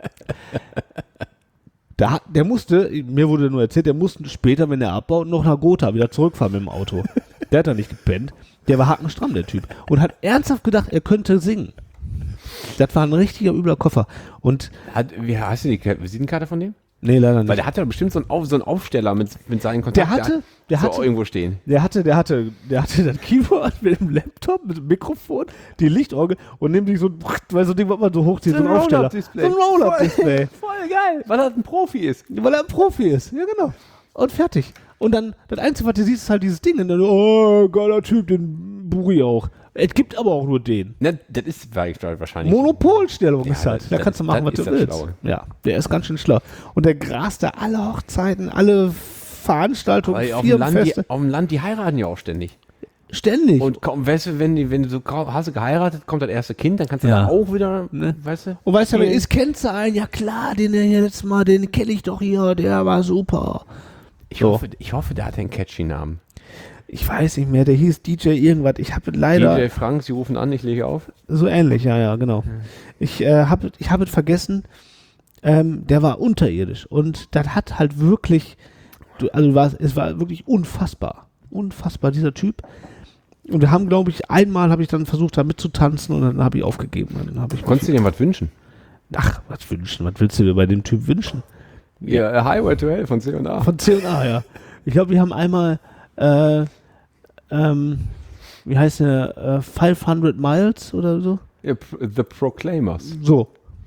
Da, der musste, mir wurde nur erzählt, der musste später, wenn er abbaut, noch nach Gotha wieder zurückfahren mit dem Auto. Der hat da nicht gepennt. Der war hackenstramm, der Typ. Und hat ernsthaft gedacht, er könnte singen. Das war ein richtiger übler Koffer. Und, Hat, wie, hast du die Ka- Visitenkarte von dem? nee, leider nicht. Weil der hatte ja bestimmt so einen, Auf, so einen Aufsteller mit, mit seinen Kontakten. Der hatte- der so hatte- irgendwo stehen. Der hatte, der hatte, der hatte das Keyboard mit dem Laptop, mit dem Mikrofon, die Lichtorgel und nimmt sich so, ein- weil so ein Ding, was man so hochzieht, so ein Aufsteller. Roll-Up-Display. So ein Roll-Up-Display. Voll geil, weil er ein Profi ist. Weil er ein Profi ist. Ja, genau. Und fertig. Und dann, das Einzige, was du siehst, ist halt dieses Ding. Und dann, oh, geiler Typ, den Buri auch. Es gibt aber auch nur den. Ne, das ist wahrscheinlich. Monopolstellung Ja, ist halt. das- Da das- kannst du machen, das was du ist das willst. Schlaue. Ja, der ist ganz schön schlau. Und der grast da alle Hochzeiten, alle Veranstaltungen, Weil auf dem, Land, die, Firmenfeste. auf dem Land, die heiraten ja auch ständig. Ständig. Und komm, weißt du, wenn, die, wenn du so kaum- hast du geheiratet, kommt das erste Kind, dann kannst du Ja. da auch wieder, Ne? weißt du? Und weißt du, wer Ja. ist, kennst du einen? Ja klar, den der hier letztes Mal, den kenne ich doch hier, der war super. Ich, So. hoffe, ich hoffe, der hat einen catchy Namen. Ich weiß nicht mehr, der hieß D J irgendwas. Ich habe leider D J Frank, Sie rufen an, ich lege auf. so ähnlich, ja, ja, genau. Ich äh, habe ich hab es vergessen. Ähm, der war unterirdisch und das hat halt wirklich, du, also war, es war wirklich unfassbar, unfassbar dieser Typ. Und wir haben, glaube ich, einmal habe ich dann versucht, da mitzutanzen und dann habe ich aufgegeben. Dann habe ich Konntest du dir was wünschen? ach, was wünschen? Was willst du dir bei dem Typ wünschen? Ja, Highway to Hell von C und A. Von C und A, ja. Ich glaube, wir haben einmal, äh, ähm, wie heißt der, äh, fünfhundert Miles oder so? Ja, P- The Proclaimers. So.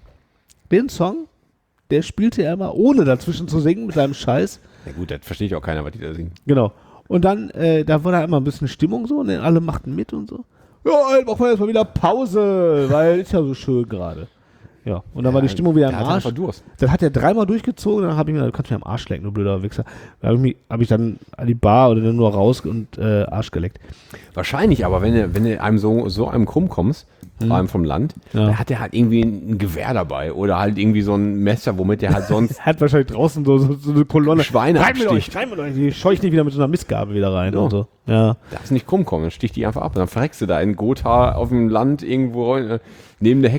Den Song, der spielte er immer, ohne dazwischen zu singen, mit seinem Scheiß. Ja gut, das versteht ja auch keiner, was die da singen. Genau. Und dann, äh, da war da immer ein bisschen Stimmung so, und dann alle machten mit und so. Ja, jetzt machen wir jetzt mal wieder Pause, weil ist ja so schön gerade. Ja, und dann war die Stimmung wieder im Der hat Arsch. einfach Durst. Dann hat er dreimal durchgezogen, dann habe ich mir gedacht, du kannst mir am Arsch lecken, du blöder Wichser. Da habe ich, mich- hab ich dann an die Bar oder dann nur raus und äh, Arsch geleckt. Wahrscheinlich, aber wenn du, wenn du einem so, so einem krumm kommst, vor allem vom Land, Ja. dann hat er halt irgendwie ein Gewehr dabei oder halt irgendwie so ein Messer, womit er halt sonst Er hat wahrscheinlich draußen so, so, so eine Kolonne. Schweine rein mit euch, absticht. rein mit euch. Die scheuche ich nicht wieder mit so einer Mistgabel wieder rein Ja. und so. Ja. darfst nicht krumm kommen, dann sticht die einfach ab und dann verreckst du da in Gotha auf dem Land irgendwo äh, neben der Hecke.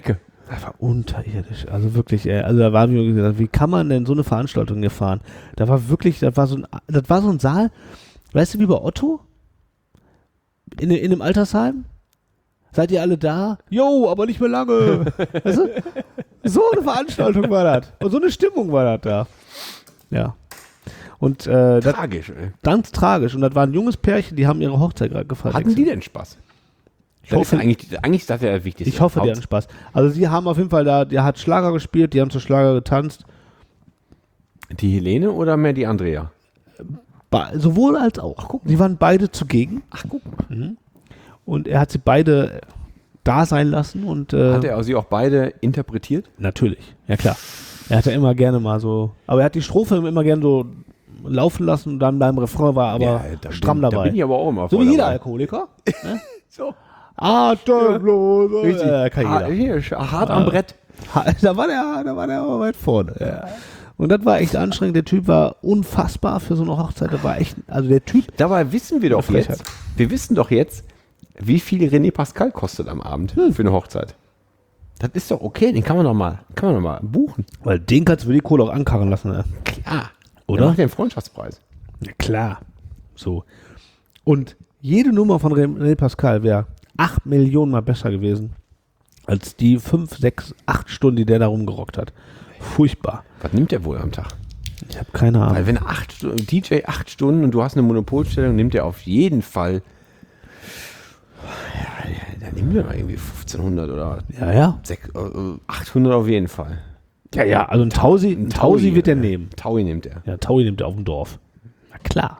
Das war unterirdisch. Also wirklich, ey, also da war mir gesagt, wie kann man denn so eine Veranstaltung hier fahren? Da war wirklich, das war so ein, das war so ein Saal, weißt du, wie bei Otto? In, in einem Altersheim? Seid ihr alle da? Jo, aber nicht mehr lange. Weißt du? So eine Veranstaltung war das. Und so eine Stimmung war das da. Ja. Und äh, das, Tragisch, ey. ganz tragisch. Und das war ein junges Pärchen, die haben ihre Hochzeit gerade gefeiert. Hatten die denn Spaß? Ich Das hoffe, ist eigentlich, eigentlich ist das ja das Wichtigste. ich hoffe, die hatten Haupt- Spaß. Also sie haben auf jeden Fall da, der hat Schlager gespielt, die haben zu Schlager getanzt. Die Helene oder mehr die Andrea? Ba- sowohl als auch. Ach, guck, die waren beide zugegen. Ach, guck mal. Mhm. Und er hat sie beide da sein lassen und äh, Hat er sie auch beide interpretiert? natürlich, ja klar. Er hat ja immer gerne mal so, aber er hat die Strophe immer gerne so laufen lassen und dann beim Refrain war aber da stramm bin, dabei. Da bin ich aber auch immer So voll wie jeder dabei. Alkoholiker. Ne? So. Atemlos. Richtig. Äh, kann Ha- jeder. hier, hart am Brett. Ha- Da war der, da war der aber weit vorne. Ja. Und das war echt anstrengend. Der Typ war unfassbar für so eine Hochzeit. Der war echt, also der Typ, Dabei wissen wir doch Frechheit. jetzt, wir wissen doch jetzt, wie viel René Pascal kostet am Abend Hm. für eine Hochzeit. Das ist doch okay, den kann man doch mal, kann man doch mal buchen. weil den kannst du für die Kohle auch ankarren lassen. Ne? Klar. Oder? Der macht ja einen Freundschaftspreis. Ja, klar. So. Und jede Nummer von René Pascal wäre acht Millionen mal besser gewesen als die fünf, sechs, acht Stunden, die der da rumgerockt hat. Furchtbar. Was nimmt der wohl am Tag? Ich habe keine Ahnung. Weil wenn acht Stunden, D J acht Stunden und du hast eine Monopolstellung, nimmt er auf jeden Fall. Ja, ja, da nimmt er mal irgendwie fünfzehnhundert oder Ja, ja. sechs- äh, achthundert auf jeden Fall. Ja, ja, also ein Tausi, ein Tausi wird er nehmen. Taui nimmt er. Ja, Taui nimmt er auf dem Dorf. Na klar.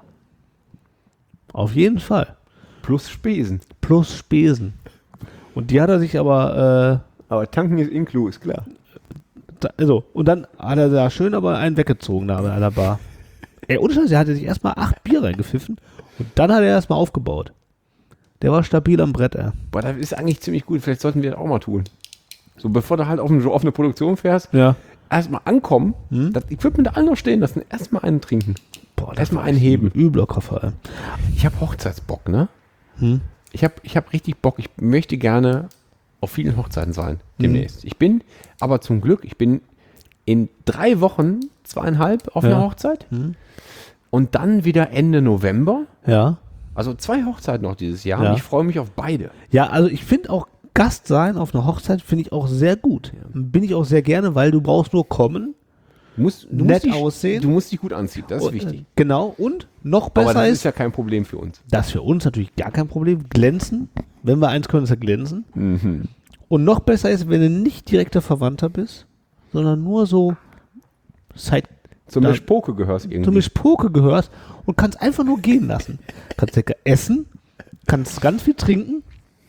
Auf jeden Fall. Plus Spesen. Plus Spesen. Und die hat er sich aber, Aber tanken ist inclu, ist klar. äh, da, also, und dann hat er da schön aber einen weggezogen da an der Bar. Ey, ohne Scheiß, er hatte sich erstmal acht Bier reingepfiffen und dann hat er erstmal aufgebaut. Der war stabil am Brett, ey. Boah, das ist eigentlich ziemlich gut. Vielleicht sollten wir das auch mal tun. So, bevor du halt auf, ein, auf eine Produktion fährst, Ja. erstmal ankommen, Hm? das Equipment da alle noch stehen lassen, erstmal einen trinken. Boah, Erstmal war einen heben. ein übler Koffer, ey. Ich habe Hochzeitsbock, ne? Hm? Ich habe ich hab richtig Bock. Ich möchte gerne auf vielen Hochzeiten sein demnächst. Ich bin aber zum Glück, ich bin in drei Wochen, zweieinhalb auf Ja. einer Hochzeit Hm? und dann wieder Ende November. Ja. Also zwei Hochzeiten noch dieses Jahr. Ja. Und ich freue mich auf beide. Ja, also ich finde auch Gast sein auf einer Hochzeit finde ich auch sehr gut. Bin ich auch sehr gerne, weil du brauchst nur kommen. Du musst, du Nett musst dich, aussehen. Du musst dich gut anziehen, das ist Und, wichtig. äh, Genau. Und noch besser Aber das ist, ist ja kein Problem für uns. das ist für uns natürlich gar kein Problem. Glänzen. Wenn wir eins können, ist ja glänzen. Mhm. Und noch besser ist, wenn du nicht direkter Verwandter bist, sondern nur so Side, Zum Da- Mischpoke gehörst irgendwie. zum Mischpoke gehörst und kannst einfach nur gehen lassen. Kannst lecker essen, kannst ganz viel trinken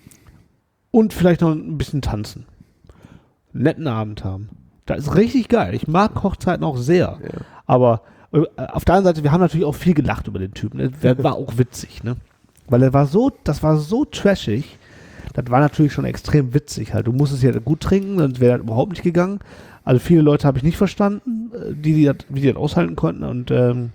und vielleicht noch ein bisschen tanzen. Netten Abend haben. Das ist richtig geil. Ich mag Hochzeiten auch sehr. Ja. Aber äh, auf der anderen Seite, wir haben natürlich auch viel gelacht über den Typen. Ne? Der war auch witzig, ne? Weil er war so, das war so trashig. Das war natürlich schon extrem witzig halt. Du musstest ja gut trinken, sonst wäre das überhaupt nicht gegangen. Also viele Leute habe ich nicht verstanden, äh, die, die das, wie die das aushalten konnten. Und ähm,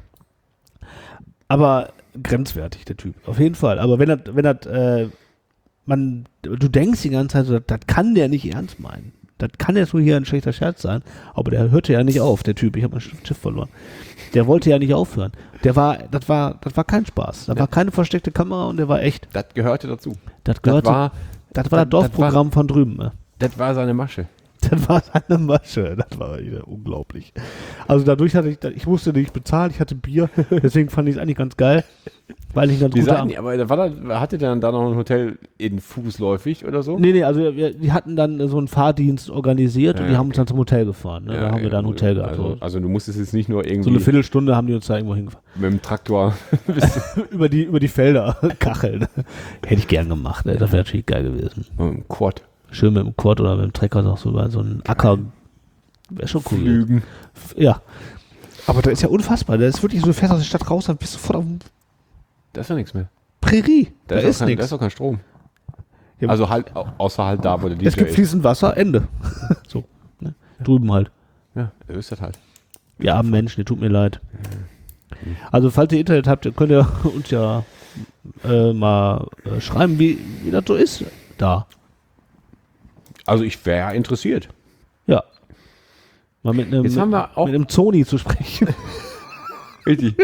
aber grenzwertig, der Typ. Auf jeden Fall. Aber wenn das, wenn das, äh, man, du denkst die ganze Zeit so, das, das kann der nicht ernst meinen. Das kann jetzt nur hier ein schlechter Scherz sein. Aber der hörte ja nicht auf, der Typ. Ich habe mein Schiff verloren. Der wollte ja nicht aufhören. Der war, das war, das war kein Spaß. Da war keine versteckte Kamera und der war echt. Das gehörte dazu. Das gehörte, das war, das war das Dorfprogramm von drüben. Ne? das war seine Masche. Das war seine Masche. Das war wieder unglaublich. Also dadurch hatte ich, ich musste nicht bezahlen, ich hatte Bier. Deswegen fand ich es eigentlich ganz geil. Weil ich dann Die gute sagten, Ab- aber war da, hatte der dann da noch ein Hotel in fußläufig oder so? Nee, nee, also wir, die hatten dann so einen Fahrdienst organisiert Ja, und die haben okay. uns dann zum Hotel gefahren. Ne? Ja, da haben wir da ein gut. Hotel gehabt. Also, So, also du musstest jetzt nicht nur so irgendwie eine Viertelstunde haben die uns da irgendwo hingefahren. mit dem Traktor. über, die, über die Felder kacheln. Hätte ich gern gemacht. Ne? Das wäre natürlich geil gewesen. mit dem Quad Schön mit dem Quad oder mit dem Trecker auch so über so einen Acker. Wäre schon cool. flügen. Ja. Aber da ist ja unfassbar. Da ist wirklich so, du fährst aus der Stadt raus, dann bist du sofort auf dem Da ist ja nichts mehr. Prärie. Da, Da, ist ist, auch kein, da nichts. ist auch kein Strom. Ja, Also halt, au- außer halt da, wo der D J Es gibt ist. fließend Wasser, Ende. so. Ne? Drüben halt. Ja, da ist das halt. Wir armen Menschen, ihr tut mir leid. Also, falls ihr Internet habt, könnt ihr uns ja äh, mal äh, schreiben, wie, wie das so ist da. Also ich wäre interessiert. Ja. Mal mit einem, Jetzt haben wir auch- mit einem Zoni zu sprechen. Richtig.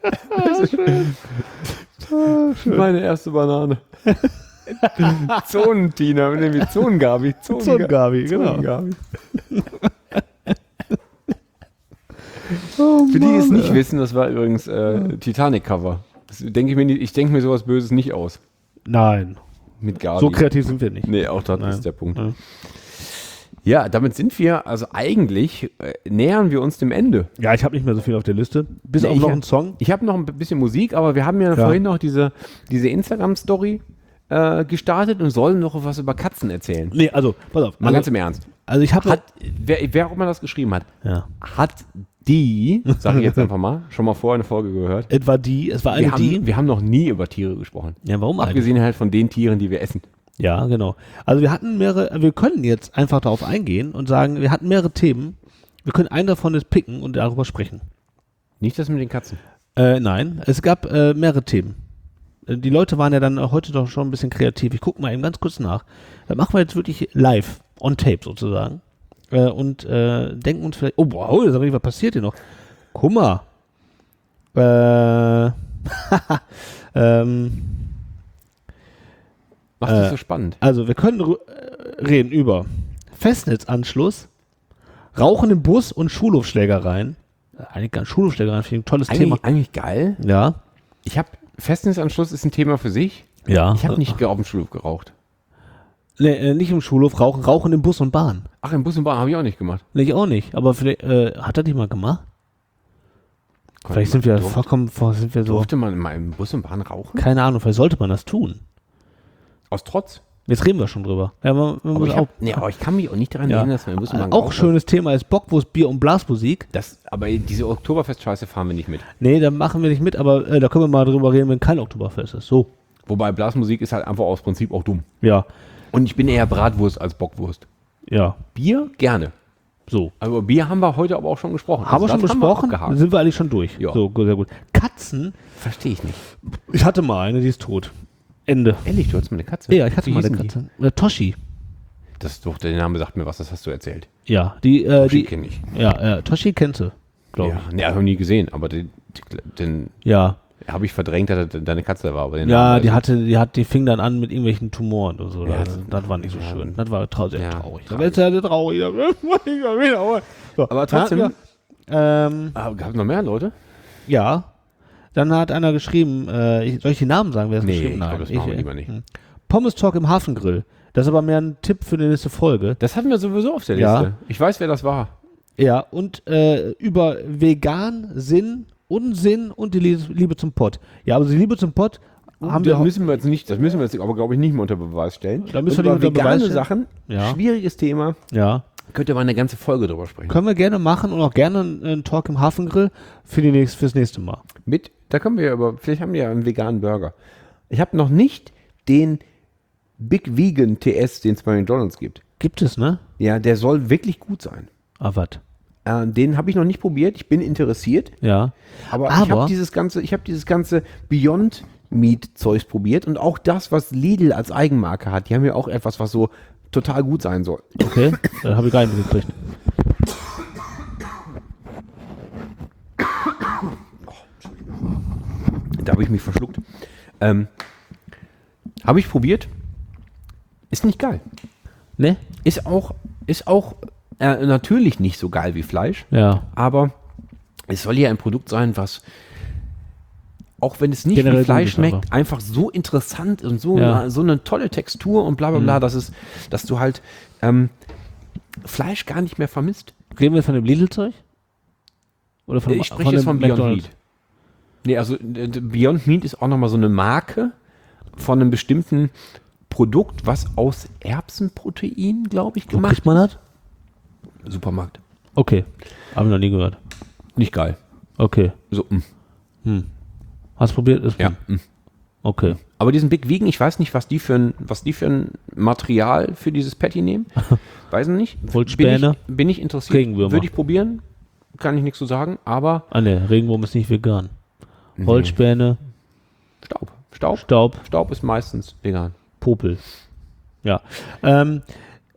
Meine erste Banane. Zonentina, nämlich Zonengabi. Zonengabi, genau. Zonengabi. Für die, die es nicht wissen, das war übrigens äh, Titanic-Cover. Das denke ich mir nicht, ich denke mir sowas Böses nicht aus. Nein. Mit Gabi. So kreativ sind wir nicht. Nee, auch das Nein. ist der Punkt. Ja. Ja, damit sind wir, also eigentlich äh, nähern wir uns dem Ende. Ja, ich habe nicht mehr so viel auf der Liste. Bis Nee, auf ich noch hab- einen Song. Ich habe noch ein bisschen Musik, aber wir haben ja, Ja. vorhin noch diese, diese Instagram-Story äh, gestartet und sollen noch was über Katzen erzählen. Nee, also, pass auf. Mal Also, ganz im Ernst. also ich habe... Hat, wer, wer auch immer das geschrieben hat, Ja. hat die, sage ich jetzt einfach mal, schon mal vorher eine Folge gehört. Etwa die, es war eine Wir haben, die. wir haben noch nie über Tiere gesprochen. Ja, warum eigentlich? Abgesehen halt von den Tieren, die wir essen. Ja, genau. Also wir hatten mehrere, wir können jetzt einfach darauf eingehen und sagen, wir hatten mehrere Themen. Wir können einen davon jetzt picken und darüber sprechen. Nicht das mit den Katzen. Äh, nein, es gab äh, mehrere Themen. Äh, Die Leute waren ja dann heute doch schon ein bisschen kreativ. Ich gucke mal eben ganz kurz nach. Das machen wir jetzt wirklich live, on tape sozusagen. Äh, und äh, denken uns vielleicht, oh wow, das ist richtig, was passiert hier noch? Guck mal. Äh, ähm, Macht das Äh, so spannend. Also wir können ru- äh, reden über Festnetzanschluss, Rauchen im Bus und Schulhofschlägereien. Äh, Eigentlich gar Schulhofschlägereien finde ich ein tolles Thema. Eigentlich, eigentlich geil. Ja. Ich habe, Festnetzanschluss ist ein Thema für sich. Ja. Ich habe nicht ge- auf dem Schulhof geraucht. Nee, äh, nicht im Schulhof, rauchen, rauchen im Bus und Bahn. Ach, im Bus und Bahn habe ich auch nicht gemacht. Nee, ich auch nicht. Aber vielleicht, äh, hat er die mal gemacht? Vielleicht sind wir Durfte- vollkommen, vor- sind wir so, Durfte man mal im Bus und Bahn rauchen? keine Ahnung, vielleicht sollte man das tun. Aus Trotz? Jetzt reden wir schon drüber. Ja, man, man Aber muss ich, auch, hab, nee, aber ich kann mich auch nicht daran ja. erinnern, dass man im Bus und Bahn Auch geraucht hat. schönes Thema ist Bockwurst, Bier und Blasmusik. Das, aber diese Oktoberfest-Scheiße fahren wir nicht mit. Nee, da machen wir nicht mit, aber äh, da können wir mal drüber reden, wenn kein Oktoberfest ist. So. Wobei Blasmusik ist halt einfach aus Prinzip auch dumm. Ja. Und ich bin eher Bratwurst als Bockwurst. Ja. Bier gerne. So. Aber Bier haben wir heute aber auch schon gesprochen. Haben wir Also schon das besprochen? abgehakt. Dann sind wir eigentlich schon durch. Ja. So, gut, sehr gut. Katzen. Verstehe ich nicht. Ich hatte mal eine, die ist tot. Ende. Ehrlich, du hattest mal eine Katze? Ja, ich hatte Wie mal eine hießen die? Katze. Äh, Toshi. Das doch, der Name sagt mir was, das hast du erzählt. Ja, die, äh, Toshi die, kenne ich. ja, äh, Toshi kennst du, glaube Ja, nee, habe ich nie gesehen, aber den, den ich. Ja. habe ich verdrängt, dass das deine Katze war. Aber den Ja, Namen die weiß hatte, die hat, die fing dann an mit irgendwelchen Tumoren oder so. Ja, das, das- das war nicht so ja, schön. Das war trau sehr ja, traurig. Das tragisch. war sehr traurig. So, Aber trotzdem- dann, ja, ähm, ich. Aber gab es noch mehr Leute? ja. Dann hat einer geschrieben, äh, ich, soll ich die Namen sagen, wer es Nee, geschrieben ich hat? glaub, das machen wir äh, lieber nicht. hm. Pommes Talk im Hafengrill. Das ist aber mehr ein Tipp für die nächste Folge. Das hatten wir sowieso auf der Ja. Liste. Ich weiß, wer das war. Ja, und äh, über vegan, Sinn, Unsinn und die Liebe, Liebe zum Pott. Ja, aber die Liebe zum Pott haben wir das ho- müssen wir jetzt nicht, das müssen wir jetzt aber, glaube ich, nicht mehr unter Beweis stellen. Da müssen Und wir über nicht unter vegane Beweis stellen. Sachen, Ja. schwieriges Thema, Ja, könnt ihr mal eine ganze Folge drüber sprechen. können wir gerne machen und auch gerne einen, einen Talk im Hafengrill für die nächst, fürs nächste Mal. Mit, da können wir ja über, vielleicht haben wir ja einen veganen Burger. Ich habe noch nicht den Big Vegan T S, den es bei McDonald's gibt. Gibt es, ne? Ja, der soll wirklich gut sein. Ah, was? Äh, den habe ich noch nicht probiert. Ich bin interessiert. Ja. Aber, ich Aber- habe dieses ganze, ich habe dieses ganze Beyond Meat Zeugs probiert und auch das, was Lidl als Eigenmarke hat. Die haben ja auch etwas, was so total gut sein soll. Okay, da habe ich gar nicht mitgekriegt. Da habe ich mich verschluckt. Ähm, habe ich probiert. Ist nicht geil. Ne? Ist auch, ist auch äh, natürlich nicht so geil wie Fleisch. Ja. Aber es soll ja ein Produkt sein, was, auch wenn es nicht Generell wie Fleisch gut ist, schmeckt, aber. einfach so interessant und so, Ja. eine, so eine tolle Textur und bla bla bla, dass, es, dass du halt ähm, Fleisch gar nicht mehr vermisst. Reden wir von dem Lidl-Zeug? Oder von, Ich spreche jetzt dem von Beyond McDonald's? Meat. Nee, also äh, Beyond Meat ist auch nochmal so eine Marke von einem bestimmten Produkt, was aus Erbsenprotein, glaube ich, Wo gemacht kriegt man das? ist. Supermarkt. Okay. Habe ich noch nie gehört. Nicht geil. Okay. So, mm, Hast du probiert? Ist ja. gut. mm. Okay. Aber diesen Big Vegan, ich weiß nicht, was die für ein, was die für ein Material für dieses Patty nehmen. Weiß ich nicht. Holzspäne? Bin ich, bin ich interessiert. Regenwürmer. Würde ich probieren. Kann ich nichts zu sagen. Aber Ah ne, Regenwurm ist nicht vegan. Holzspäne, Staub. Staub. Staub, Staub ist meistens vegan. Popel. Ja. Ähm,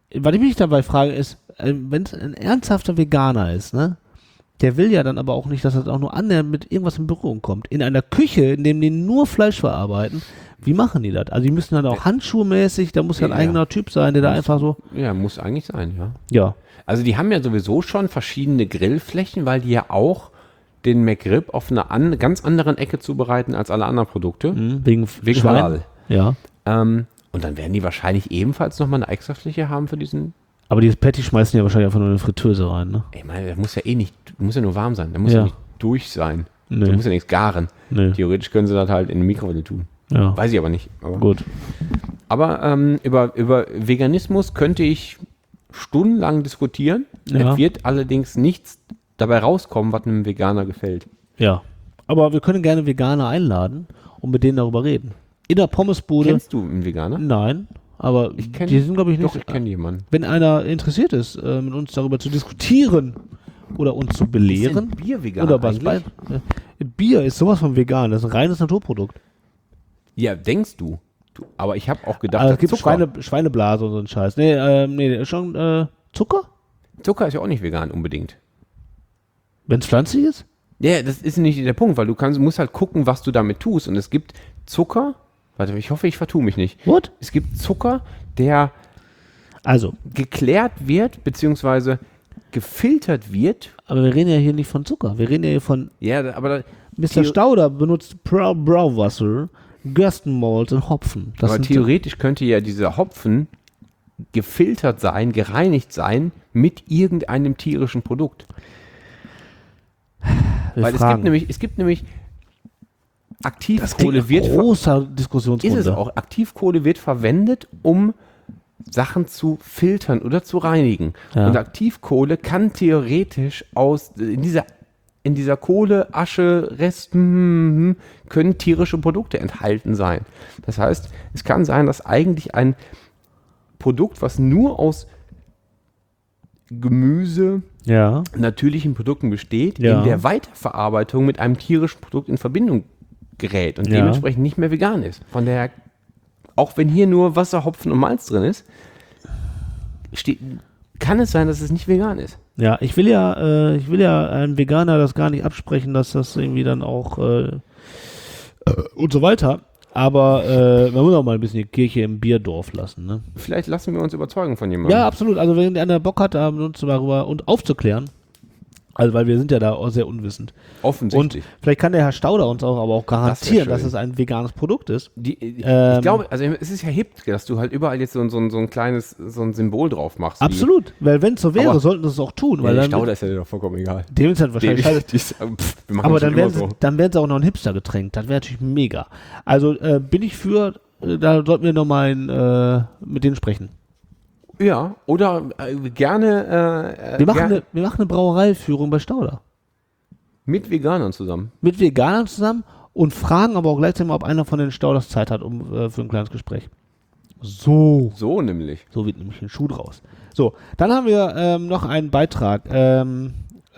was ich mich dabei frage, ist, äh, wenn es ein ernsthafter Veganer ist, ne? Der will ja dann aber auch nicht, dass das auch nur annähernd mit irgendwas in Berührung kommt. In einer Küche, in dem die nur Fleisch verarbeiten, wie machen die das? Also die müssen dann auch handschuhmäßig, da muss ja ein Ja. eigener Typ sein, der da einfach so, Ja, muss eigentlich sein, ja. ja. Also die haben ja sowieso schon verschiedene Grillflächen, weil die ja auch den McRib auf einer an, ganz anderen Ecke zubereiten als alle anderen Produkte. Mhm, wegen, Wegen Schwein. Halal. Ja. Ähm, und dann werden die wahrscheinlich ebenfalls nochmal eine Extrafläche haben für diesen. Aber dieses Patty schmeißen die ja wahrscheinlich einfach nur in eine Fritteuse rein, ne? Ich meine, der muss ja eh nicht, muss ja nur warm sein. Der muss Ja. ja, nicht durch sein. Nee. Der muss ja nichts garen. Nee. Theoretisch können sie das halt in eine Mikrowelle tun. Ja. Weiß ich aber nicht. Aber, Gut. aber ähm, über, über Veganismus könnte ich stundenlang diskutieren. Ja. Es wird allerdings nichts dabei rauskommen, was einem Veganer gefällt. Ja. Aber wir können gerne Veganer einladen und mit denen darüber reden. In der Pommesbude. Kennst du einen Veganer? Nein. Aber Ich kenn- die sind, glaube ich, nicht. Doch, ich kenne jemanden. Wenn einer interessiert ist, äh, mit uns darüber zu diskutieren oder uns zu belehren. Ist denn Bier vegan Oder was bei. eigentlich? Äh, Bier ist sowas von vegan. Das ist ein reines Naturprodukt. Ja, denkst du. du aber ich habe auch gedacht, Also es dass gibt Zucker, Schweine, Schweineblase und so ein Scheiß. Nee, ähm, nee, ist schon äh, Zucker? Zucker ist ja auch nicht vegan unbedingt. Wenn es pflanzlich ist? Ja, das ist nicht der Punkt, weil du kannst, musst halt gucken, was du damit tust. Und es gibt Zucker, warte, ich hoffe, ich vertue mich nicht. What? Es gibt Zucker, der Also, geklärt wird, beziehungsweise gefiltert wird. aber wir reden ja hier nicht von Zucker. Wir reden ja hier von Ja, da- aber, da- Mister Theo- Stauder benutzt Brau Brauwasser, Gerstenmalz und Hopfen. Das aber sind theoretisch könnte ja dieser Hopfen gefiltert sein, gereinigt sein mit irgendeinem tierischen Produkt. wir Weil es fragen. gibt nämlich, es gibt nämlich das Aktivkohle klingt wird ein ver- großer ist Diskussionsrunde. es auch. Aktivkohle wird verwendet, um Sachen zu filtern oder zu reinigen. Ja. Und Aktivkohle kann theoretisch aus in dieser in dieser Kohle, Asche, Rest hm, können tierische Produkte enthalten sein. Das heißt, es kann sein, dass eigentlich ein Produkt, was nur aus Gemüse, Ja. natürlichen Produkten besteht, Ja. in der Weiterverarbeitung mit einem tierischen Produkt in Verbindung gerät und Ja. dementsprechend nicht mehr vegan ist. Von daher, auch wenn hier nur Wasser, Hopfen und Malz drin ist, steht, kann es sein, dass es nicht vegan ist. Ja, ich will ja, äh, ich will ja einem Veganer das gar nicht absprechen, dass das irgendwie dann auch äh, und so weiter. Aber äh, man muss auch mal ein bisschen die Kirche im Bierdorf lassen, ne? Vielleicht lassen wir uns überzeugen von jemandem. Ja, absolut. Also wenn einer Bock hat, da mit uns darüber und aufzuklären, also weil wir sind ja da auch sehr unwissend. Und Offensichtlich. vielleicht kann der Herr Stauder uns auch aber auch garantieren, schön. dass es ein veganes Produkt ist. Die, ich Ähm, glaube, also es ist ja hip, dass du halt überall jetzt so, ein- so, ein- so ein kleines so ein Symbol drauf machst. Absolut, weil wenn es so wäre, Aber- sollten sie es auch tun. Wie, Weil ja, dann, der Stauder ist ja doch vollkommen egal. dem ist halt wahrscheinlich scheiße. Die- die ist- pff, wir machen Aber das dann schon werden, immer sie, so. dann werden sie auch noch ein Hipster-Getränk. Das wäre natürlich mega. Also äh, bin ich für, äh, da sollten wir nochmal äh, mit denen sprechen. Ja, oder äh, gerne äh, Wir machen, ger- eine, wir machen eine Brauereiführung bei Stauder. mit Veganern zusammen. Mit Veganern zusammen und fragen aber auch gleichzeitig mal, ob einer von den Stauders Zeit hat um, äh, für ein kleines Gespräch. So. So nämlich. So wird nämlich ein Schuh draus. So, dann haben wir ähm, noch einen Beitrag. Ähm,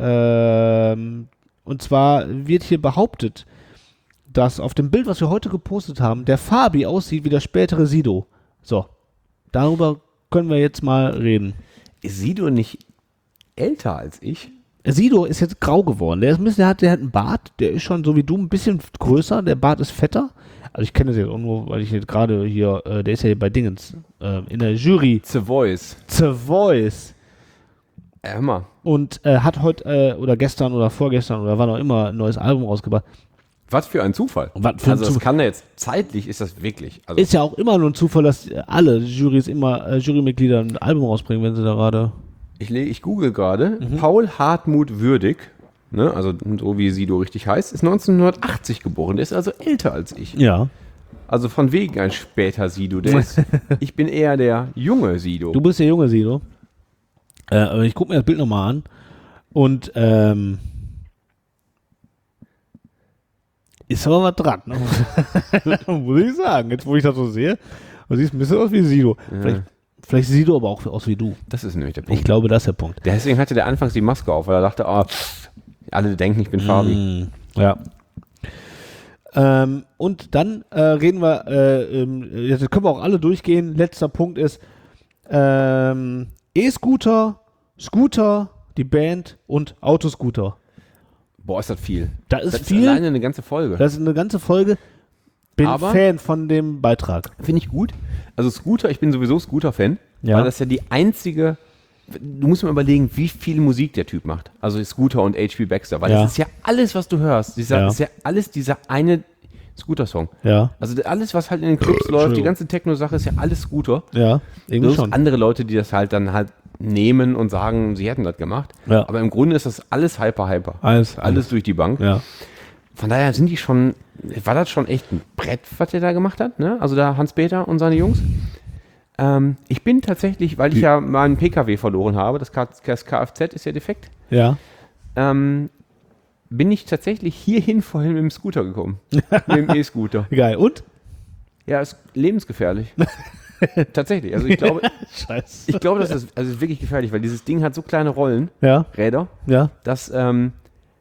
ähm, und zwar wird hier behauptet, dass auf dem Bild, was wir heute gepostet haben, der Fabi aussieht wie der spätere Sido. So, darüber können wir jetzt mal reden. Ist Sido nicht älter als ich? Sido ist jetzt grau geworden. Der ist ein bisschen, der hat, der hat einen Bart, der ist schon so wie du ein bisschen größer, der Bart ist fetter. Also ich kenne das jetzt auch nur, weil ich jetzt gerade hier, äh, der ist ja hier bei Dingens, äh, in der Jury. The Voice. The Voice. Äh, hör mal. Und äh, hat heute äh, oder gestern oder vorgestern oder wann auch immer ein neues Album rausgebracht. Was für ein Zufall. Was für ein also das Zufall. kann ja jetzt, zeitlich ist das wirklich. Also Ist ja auch immer nur ein Zufall, dass äh, alle Jurys immer, äh, Jurymitglieder ein Album rausbringen, wenn sie da gerade... ich, le- ich google gerade, Mhm. Paul Hartmut Würdig, ne, also so wie Sido richtig heißt, ist neunzehnhundertachtzig geboren. Der ist also älter als ich. Ja. Also von wegen ein später Sido. Der ist, ich bin eher der junge Sido. Du bist der junge Sido. Äh, aber ich gucke mir das Bild nochmal an. Und, ähm... ist aber was dran, ne? Muss ich sagen. Jetzt, wo ich das so sehe, du siehst ein bisschen aus wie Sido. Vielleicht, vielleicht sieht Sido aber auch aus wie du. Das ist nämlich der Punkt. Ich glaube, das ist der Punkt. Deswegen hatte der anfangs die Maske auf, weil er dachte, ah, pff, alle denken, ich bin Fabi. Mm, ja. Ähm, und dann äh, reden wir, äh, ähm, jetzt können wir auch alle durchgehen. Letzter Punkt ist, Ähm, E-Scooter, Scooter, die Band und Autoscooter. Boah, ist das viel. Da ist das viel. ist alleine eine ganze Folge. Das ist eine ganze Folge. Bin Aber- Fan von dem Beitrag. Finde ich gut. Also Scooter, ich bin sowieso Scooter-Fan, Ja. weil das ja die einzige, du musst mal überlegen, wie viel Musik der Typ macht. Also Scooter und H P Baxter, weil Ja. das ist ja alles, was du hörst. Dieser, Ja. ist ja alles dieser eine Scooter-Song. Ja, Also alles, was halt in den Clubs läuft, die ganze Techno-Sache ist ja alles Scooter. ja, irgendwie Bloß schon. andere Leute, die das halt dann halt nehmen und sagen, sie hätten das gemacht. Ja. Aber im Grunde ist das alles hyper, hyper. Alles, Alles durch die Bank. Ja. Von daher sind die schon, war das schon echt ein Brett, was der da gemacht hat, ne? Also da Hans-Peter und seine Jungs. Ähm, ich bin tatsächlich, weil ich ja meinen P K W verloren habe, das, K das Kfz ist ja defekt, Ja. ähm, bin ich tatsächlich hierhin vorhin mit dem Scooter gekommen. mit dem E-Scooter. Geil. Und? Ja, ist lebensgefährlich. Tatsächlich. Also ich glaube, Scheiße. ich glaube, das ist, also es ist wirklich gefährlich, weil dieses Ding hat so kleine Rollen, Ja, Räder, ja. dass, ähm,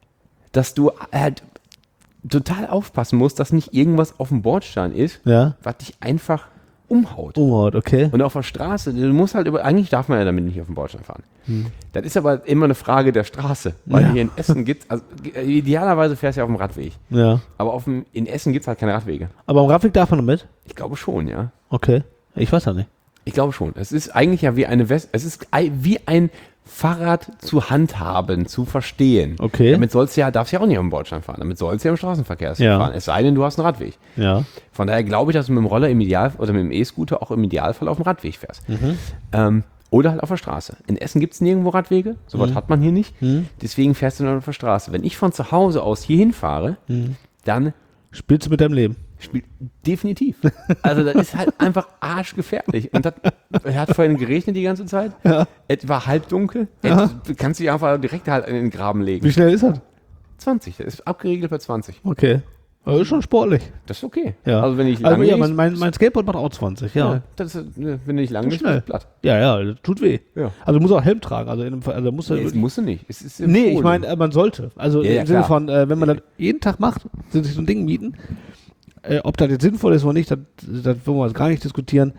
dass du halt total aufpassen musst, dass nicht irgendwas auf dem Bordstein ist, Ja. was dich einfach umhaut. Oh, okay. Und auf der Straße, du musst halt über, eigentlich darf man ja damit nicht auf dem Bordstein fahren. Das ist aber immer eine Frage der Straße, weil Ja. hier in Essen gibt es, also idealerweise fährst du ja auf dem Radweg, Ja. aber auf dem, in Essen gibt es halt keine Radwege. Aber am Radweg darf man damit? Ich glaube schon, ja. Okay. Ich weiß ja nicht. Ich glaube schon. Es ist eigentlich ja wie eine West, es ist ei- wie ein Fahrrad zu handhaben, zu verstehen. Okay. Damit sollst du ja, darfst du ja auch nicht auf dem Bordstein fahren. Damit sollst du ja im Straßenverkehr Ja. fahren. Es sei denn, du hast einen Radweg. Ja. Von daher glaube ich, dass du mit dem Roller im Ideal oder mit dem E-Scooter auch im Idealfall auf dem Radweg fährst. Ähm, oder halt auf der Straße. In Essen gibt es nirgendwo Radwege. Sowas hat man hier nicht. Deswegen fährst du nur auf der Straße. Wenn ich von zu Hause aus hierhin fahre, dann Spielst du mit deinem Leben? spielt definitiv. Also das ist halt einfach arschgefährlich. Und das es hat vorhin geregnet die ganze Zeit. Ja. Es war halbdunkel. Es, du kannst dich einfach direkt halt in den Graben legen. Wie schnell ist das? zwanzig, das ist abgeriegelt bei zwanzig. Okay. Aber ist schon sportlich. Das ist okay. Ja. Also wenn ich also, lange ja, lieg- mein, mein, mein Skateboard macht auch zwanzig, ja. ja, das ist, ne, wenn du nicht lang Zu bist, schnell. bist du platt. Ja, ja, das tut weh. Ja. Also du musst auch Helm tragen. Also, in einem Fall, also musst du Nee, das wirklich- musst du nicht. Es ist Nee, ich empfohlen. meine, äh, man sollte. Also Ja, ja, im Sinne klar. von, äh, wenn man das jeden Tag macht, sich so ein Ding mieten, äh, ob das jetzt sinnvoll ist oder nicht, das, das wollen wir jetzt gar nicht diskutieren.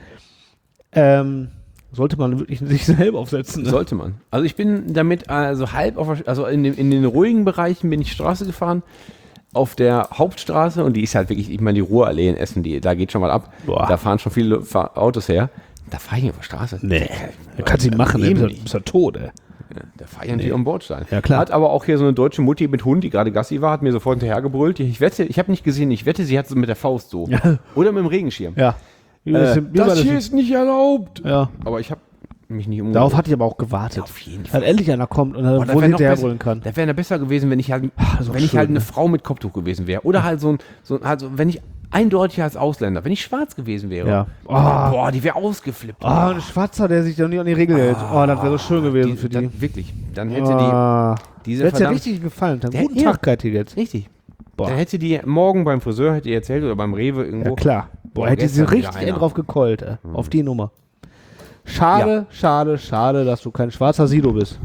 Ähm, sollte man wirklich sich selber aufsetzen. Ne? Sollte man. Also ich bin damit also halb auf, der- also in, den- in den ruhigen Bereichen bin ich Straße gefahren. Auf der Hauptstraße, und die ist halt wirklich, ich meine, die Ruhrallee in Essen, die, da geht schon mal ab. Boah. Da fahren schon viele Fa- Autos her. Da fahre ich nicht auf der Straße. Nee, du kannst ihn machen, Eben der nicht. ist ja tot, ey. Ja, da fahre ich natürlich am Bordstein. Ja, klar. Hat aber auch hier so eine deutsche Mutti mit Hund, die gerade Gassi war, hat mir sofort hinterhergebrüllt. Ich wette, ich habe nicht gesehen, ich wette, sie hat es mit der Faust so. Ja. Oder mit dem Regenschirm. Ja. Wie Äh, das- wie war das das hier jetzt? ist nicht erlaubt. Ja. Aber ich habe mich nicht umgebracht. Darauf hatte ich aber auch gewartet. Auf jeden Dass endlich einer kommt und Boah, dann das wohl wär noch hinterher besser- brüllen kann. Das wäre besser gewesen, wenn ich halt, das ist auch wenn ich schön, halt eine ne? Frau mit Kopftuch gewesen wäre. Oder halt so ein, so ein also wenn ich eindeutig als Ausländer, wenn ich schwarz gewesen wäre. Ja. Oh, boah, die wäre ausgeflippt. Oh, ein Schwarzer, der sich doch nicht an die Regel hält. Oh, das wäre so schön gewesen die, für die. Dann, wirklich. Dann hätte Ah. die diese Hätte ja verdammt- richtig gefallen. Dann Der- guten ja. Tag, Kathi, jetzt. Richtig. Boah. Dann hätte die morgen beim Friseur hätte die erzählt oder beim Rewe irgendwo. Ja, klar. Boah, Boah, hätte sie gestern wieder richtig einer. einen drauf gekeult, ey. Auf die Nummer. Schade, schade, schade, dass du kein schwarzer Sido bist.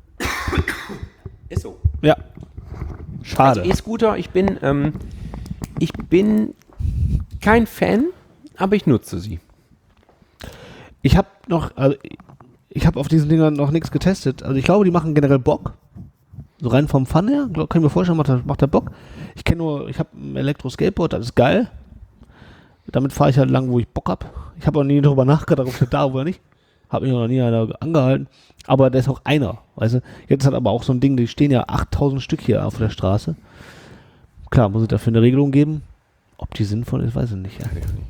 Ist so. Ja. Schade. Also E-Scooter, ich bin, ähm, ich bin kein Fan, aber ich nutze sie. Ich habe noch, also ich habe auf diesen Dingern noch nichts getestet. Also ich glaube, die machen generell Bock. So rein vom Fun her, glaub, kann ich mir vorstellen, macht der, macht der Bock. Ich kenne nur, ich habe ein Elektro-Skateboard, das ist geil. Damit fahre ich halt lang, wo ich Bock habe. Ich habe auch nie darüber nachgedacht, ob ich da oder nicht. Habe mich noch nie einer angehalten. Aber der ist auch einer, weißt du. Jetzt hat aber auch so ein Ding, die stehen ja achttausend Stück hier auf der Straße. Klar, muss es dafür eine Regelung geben. Ob die sinnvoll ist, weiß ich nicht. Ja.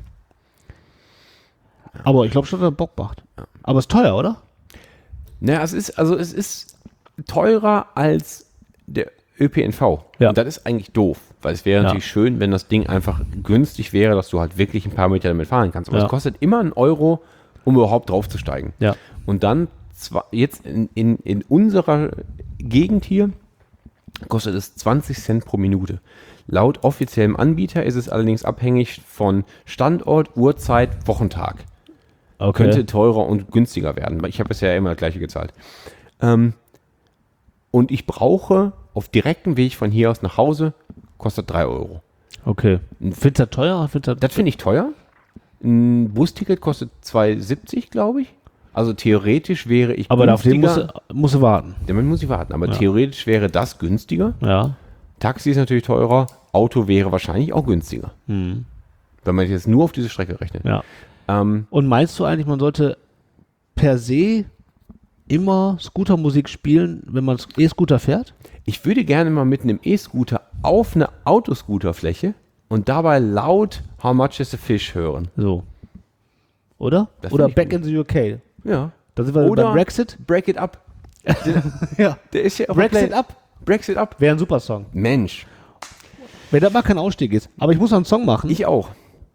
Aber ich glaube schon, dass er Bock macht. Aber ist teuer, oder? Naja, es ist, also es ist teurer als der Ö P N V. Ja. Und das ist eigentlich doof, weil es wäre Ja. natürlich schön, wenn das Ding einfach günstig wäre, dass du halt wirklich ein paar Meter damit fahren kannst. Aber Ja. es kostet immer einen Euro, um überhaupt draufzusteigen. Ja. Und dann zwar jetzt in, in, in unserer Gegend hier kostet es zwanzig Cent pro Minute. Laut offiziellem Anbieter ist es allerdings abhängig von Standort, Uhrzeit, Wochentag. Okay. Könnte teurer und günstiger werden, weil ich habe bisher immer das gleiche gezahlt. Ähm, und ich brauche auf direktem Weg von hier aus nach Hause, kostet drei Euro. Okay. Findest du das teuer? Findest du Das finde ich teuer. Ein Busticket kostet zwei siebzig, glaube ich. Also theoretisch wäre ich Aber auf den musst günstiger. du, musst du warten. Damit muss ich warten. Aber Ja. theoretisch wäre das günstiger. Ja. Taxi ist natürlich teurer. Auto wäre wahrscheinlich auch günstiger. Hm. Wenn man jetzt nur auf diese Strecke rechnet. Ja. Ähm, Und meinst du eigentlich, man sollte per se immer Scootermusik spielen, wenn man E-Scooter fährt? ich würde gerne mal mit einem E-Scooter auf eine Autoscooterfläche und dabei laut How Much is a Fish hören. So. Oder? Das Oder find ich Back gut. in the U K. Ja. Da sind wir Oder beim Brexit. Break It Up. Ja. Der ist ja auf der Brexit Play- Up Brexit Up. wäre ein super Song. Mensch. Wenn das mal kein Ausstieg ist. Aber ich muss noch einen Song machen. Ich auch.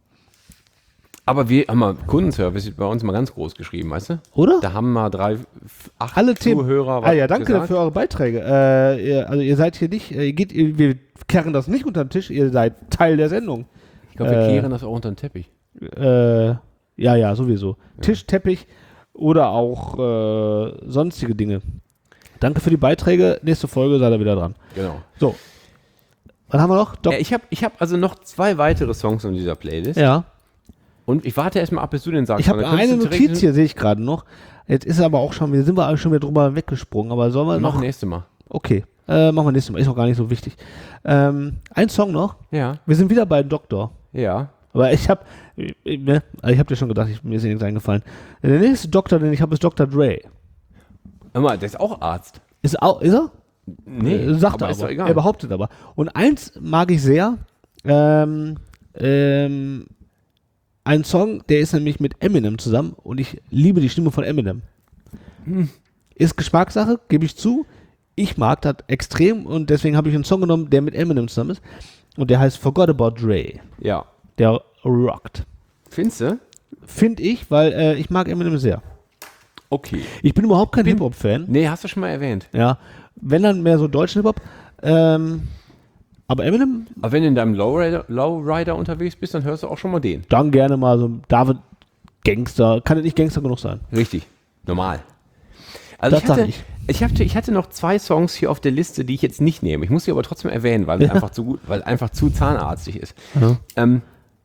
Aber wir haben mal Kundenservice bei uns mal ganz groß geschrieben, weißt du? Oder? Da haben mal drei, f- acht Alle Themen. Zuhörer Ah ja, danke gesagt. für eure Beiträge. Äh, ihr, also ihr seid hier nicht, äh, ihr geht, ihr, wir kehren das nicht unter den Tisch, ihr seid Teil der Sendung. Ich glaube, wir Äh, kehren das auch unter den Teppich. Äh, ja, ja, sowieso. Tisch, Teppich oder auch äh, sonstige Dinge. Danke für die Beiträge. Nächste Folge seid ihr wieder dran. Genau. So. Was haben wir noch? Doc Äh, ich habe ich hab also noch zwei weitere Songs in dieser Playlist. ja. Und ich warte erstmal ab, bis du den sagst. Ich habe weil dann eine könntest du Notiz direkt- hier, sehe ich gerade noch. Jetzt ist aber auch schon, wir sind wir auch schon wieder drüber weggesprungen, aber sollen wir Mach noch? nächste Mal. Okay, äh, machen wir nächstes Mal, ist auch gar nicht so wichtig. Ähm, ein Song noch, Ja, wir sind wieder bei Doktor. ja. Aber ich habe, ne, ich habe dir schon gedacht, ich, mir ist nichts eingefallen. Der nächste Doktor, den ich habe, ist Doktor Dre. Hör mal, der ist auch Arzt. Ist, auch, ist er? Nee, Äh, sagt aber er ist aber. doch egal. Er behauptet aber. Und eins mag ich sehr. Ähm, ähm, ein Song, der ist nämlich mit Eminem zusammen und ich liebe die Stimme von Eminem. Hm. Ist Geschmackssache, gebe ich zu. Ich mag das extrem und deswegen habe ich einen Song genommen, der mit Eminem zusammen ist. Und der heißt Forgot About Dre. Ja. Der rockt. Findest du? Finde ich, weil äh, ich mag Eminem sehr. Okay. Ich bin überhaupt kein Hip-Hop-Fan. Nee, hast du schon mal erwähnt. Ja. Wenn dann mehr so deutschen Hip-Hop. Ähm, aber Eminem, Aber wenn du in deinem Lowrider, Lowrider unterwegs bist, dann hörst du auch schon mal den. dann gerne mal so David Gangster. Kann ja nicht Gangster genug sein. Richtig. Normal. Also Das ich hatte, sag ich. ich. hatte, ich hatte noch zwei Songs hier auf der Liste, die ich jetzt nicht nehme. Ich muss sie aber trotzdem erwähnen, weil es einfach zu gut, weil einfach zu zahnarztig ist. Ja. Ähm,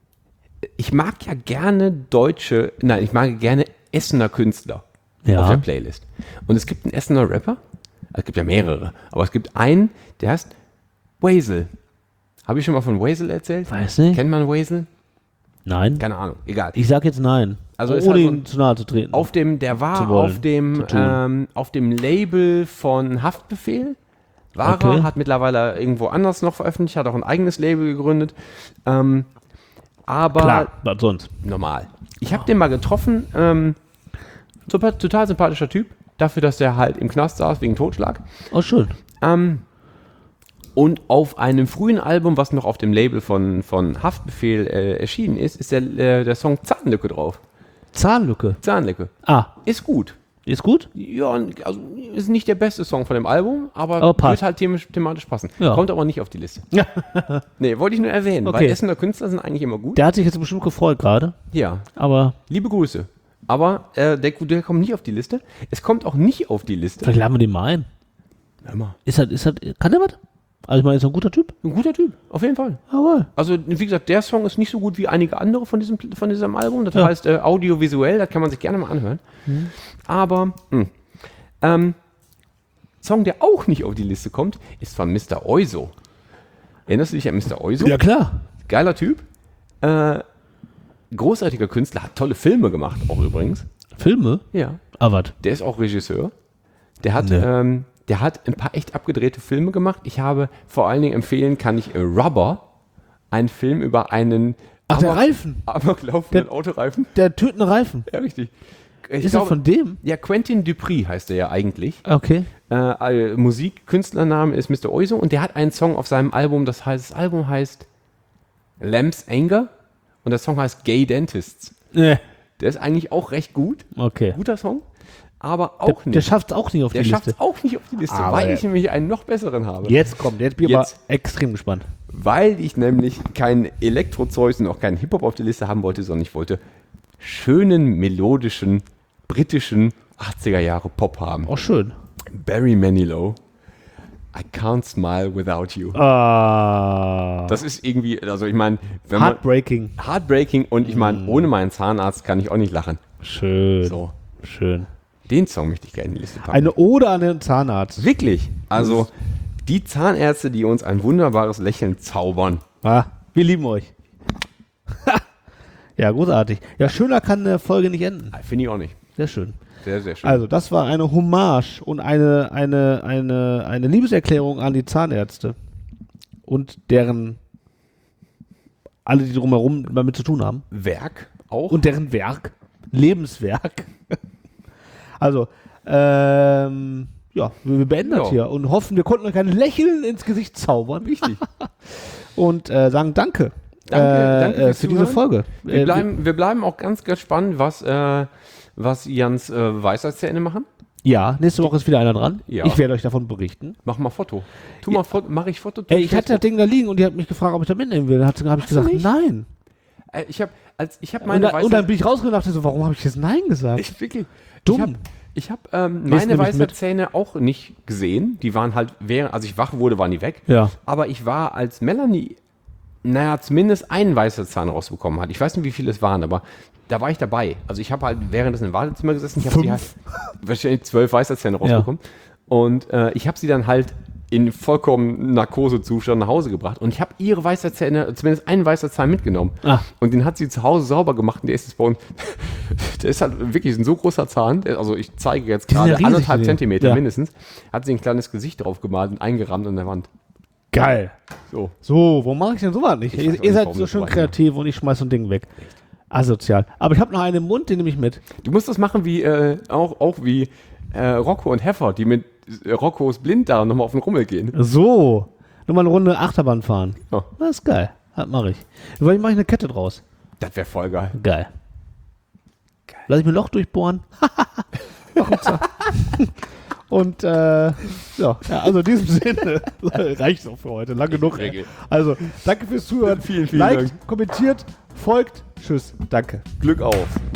ich mag ja gerne deutsche, nein, ich mag gerne Essener Künstler Ja. auf der Playlist. Und es gibt einen Essener Rapper, es gibt ja mehrere, aber es gibt einen, der heißt Wazel. Habe ich schon mal von Wazel erzählt? Weiß nicht. Kennt man Wazel? Nein. Keine Ahnung, egal. Ich sag jetzt nein. Also ohne ist halt so ihm ein- zu nahe zu treten. Auf dem, der war Zu wollen, auf dem, zu tun. ähm, auf dem Label von Haftbefehl. War Okay. er, hat mittlerweile irgendwo anders noch veröffentlicht, hat auch ein eigenes Label gegründet. Ähm, aber Klar, was sonst? normal. Ich habe den mal getroffen, ähm, super, total sympathischer Typ, dafür, dass der halt im Knast saß wegen Totschlag. Oh, schön. Ähm, und auf einem frühen Album, was noch auf dem Label von, von Haftbefehl äh, erschienen ist, ist der, äh, der Song Zahnlücke drauf. Zahnlücke. Zahnlücke. Ah, Ist gut. ist gut? Ja, also ist nicht der beste Song von dem Album, aber, Aber passt. wird halt thematisch, thematisch passen. Ja. Kommt aber nicht auf die Liste. Nee, wollte ich nur erwähnen, Okay. weil Essener Künstler sind eigentlich immer gut. Der hat sich jetzt bestimmt gefreut gerade. Ja, Aber liebe Grüße. Aber äh, der, der kommt nicht auf die Liste. Es kommt auch nicht auf die Liste. vielleicht laden wir den mal ein. Hör mal. Ist das, ist das, kann der was? Also ich meine, ist er ein guter Typ? Ein guter Typ, auf jeden Fall. Jawohl. Also, wie gesagt, der Song ist nicht so gut wie einige andere von diesem, von diesem Album. Das Ja. heißt äh, audiovisuell, das kann man sich gerne mal anhören. Aber, mh. ähm, Song, der auch nicht auf die Liste kommt, ist von Mister Oizo. Erinnerst du dich an Mister Oizo? Ja, klar. Geiler Typ. Äh, großartiger Künstler, hat tolle Filme gemacht, auch übrigens. Filme? Ja. Ah, was? Der ist auch Regisseur. Der hat, Nee. ähm, der hat ein paar echt abgedrehte Filme gemacht. Ich habe vor allen Dingen empfehlen, kann ich äh, Rubber, einen Film über einen Ach, der Amok- Reifen. Amoklaufenden Der- Autoreifen. Der tötende Reifen. Ja, richtig. Ich Ist er von dem? Ja, Quentin Dupree heißt er ja eigentlich. Okay. Äh, äh, Musikkünstlername ist Mister Oizo und der hat einen Song auf seinem Album, das heißt, das Album heißt Lamb's Anger und der Song heißt Gay Dentists. Nee. Der ist eigentlich auch recht gut. Okay. Guter Song, aber Der, auch der nicht. schafft es auch nicht auf Der die schafft Liste. es auch nicht auf die Liste, Aber weil der- ich nämlich einen noch besseren habe. Jetzt kommt, jetzt bin ich aber Jetzt. extrem gespannt. Weil ich nämlich kein Elektro-Zeug und auch keinen Hip-Hop auf der Liste haben wollte, sondern ich wollte schönen, melodischen, britischen achtziger Jahre Pop haben. Auch schön. Barry Manilow, I Can't Smile Without You. Ah. Das ist irgendwie, also ich meine, wenn man... Heartbreaking. Heartbreaking und ich meine, ohne meinen Zahnarzt kann ich auch nicht lachen. Schön. So. Schön. Den Song möchte ich gerne in die Liste packen. Eine Ode an den Zahnarzt. Wirklich. Also, die Zahnärzte, die uns ein wunderbares Lächeln zaubern. Ah, wir lieben euch. Ja, großartig. Ja, schöner kann eine Folge nicht enden. Finde ich auch nicht. Sehr schön. Sehr, sehr schön. Also, das war eine Hommage und eine, eine, eine, eine Liebeserklärung an die Zahnärzte und deren, alle, die drumherum damit zu tun haben. Werk auch. Und deren Werk, Lebenswerk. Also, ähm, ja, wir beenden das Ja. hier und hoffen, wir konnten euch ein Lächeln ins Gesicht zaubern. Wichtig. Und äh, sagen Danke. Danke, äh, danke äh, fürs für diese Zuhören. Folge. Wir Äh, bleiben, wir bleiben auch ganz gespannt, was, äh, was Jans äh, Weisheitszähne machen. Ja, nächste Woche ist wieder einer dran. Ja. Ich werde euch davon berichten. Mach mal Foto. Tu mal Foto, mach ich Foto. Ey, ich hatte das Ding da liegen und die hat mich gefragt, ob ich da mitnehmen will. Da habe ich Hast du gesagt, nicht? nein. Äh, ich habe als ich habe Und, meine da, und dann bin ich rausgegangen und dachte so, warum habe ich jetzt nein gesagt? ich wirklich Dumm. Ich habe hab, ähm, Nächsten meine nehme ich mit. Weisheitszähne auch nicht gesehen. Die waren halt, während, als ich wach wurde, waren die weg. Ja. Aber ich war, als Melanie, naja, zumindest einen Weisheitszahn rausbekommen hat. Ich weiß nicht, wie viele es waren, aber da war ich dabei. Also ich habe halt währenddessen im Wartezimmer gesessen. Ich habe die halt wahrscheinlich zwölf Weisheitszähne rausbekommen. Und äh, ich habe sie dann halt in vollkommen Narkosezustand nach Hause gebracht. Und ich habe ihre Weisheitszähne, zumindest einen Weisheitszahn mitgenommen. Ah. Und den hat sie zu Hause sauber gemacht. Und der ist jetzt bei uns, der ist halt wirklich ein so großer Zahn. Der, also ich zeige jetzt Die sind gerade ja riesig, anderthalb die. Zentimeter Ja. mindestens. Hat sie ein kleines Gesicht drauf gemalt und eingerammt an der Wand. Geil. So. So, warum mache ich denn sowas nicht? Ich weiß Ihr, auch ihr nicht, seid warum so das schön so war. kreativ und ich schmeiß so ein Ding weg. Asozial. Aber ich habe noch einen im Mund, den nehme ich mit. Du musst das machen wie, äh, auch, auch wie äh, Rocco und Heffer, die mit äh, Roccos Blinddarm nochmal auf den Rummel gehen. So. Nur mal eine Runde Achterbahn fahren. Ja. Das ist geil. Das mache ich. Vielleicht mache ich eine Kette draus. Das wäre voll geil. Geil. Lass ich mir ein Loch durchbohren. Und äh, ja, ja, also in diesem Sinne reicht es auch für heute. Lang genug. Regel. Also, danke fürs Zuhören. Vielen, vielen Liked, Dank. kommentiert, folgt. Tschüss. Danke. Glück auf.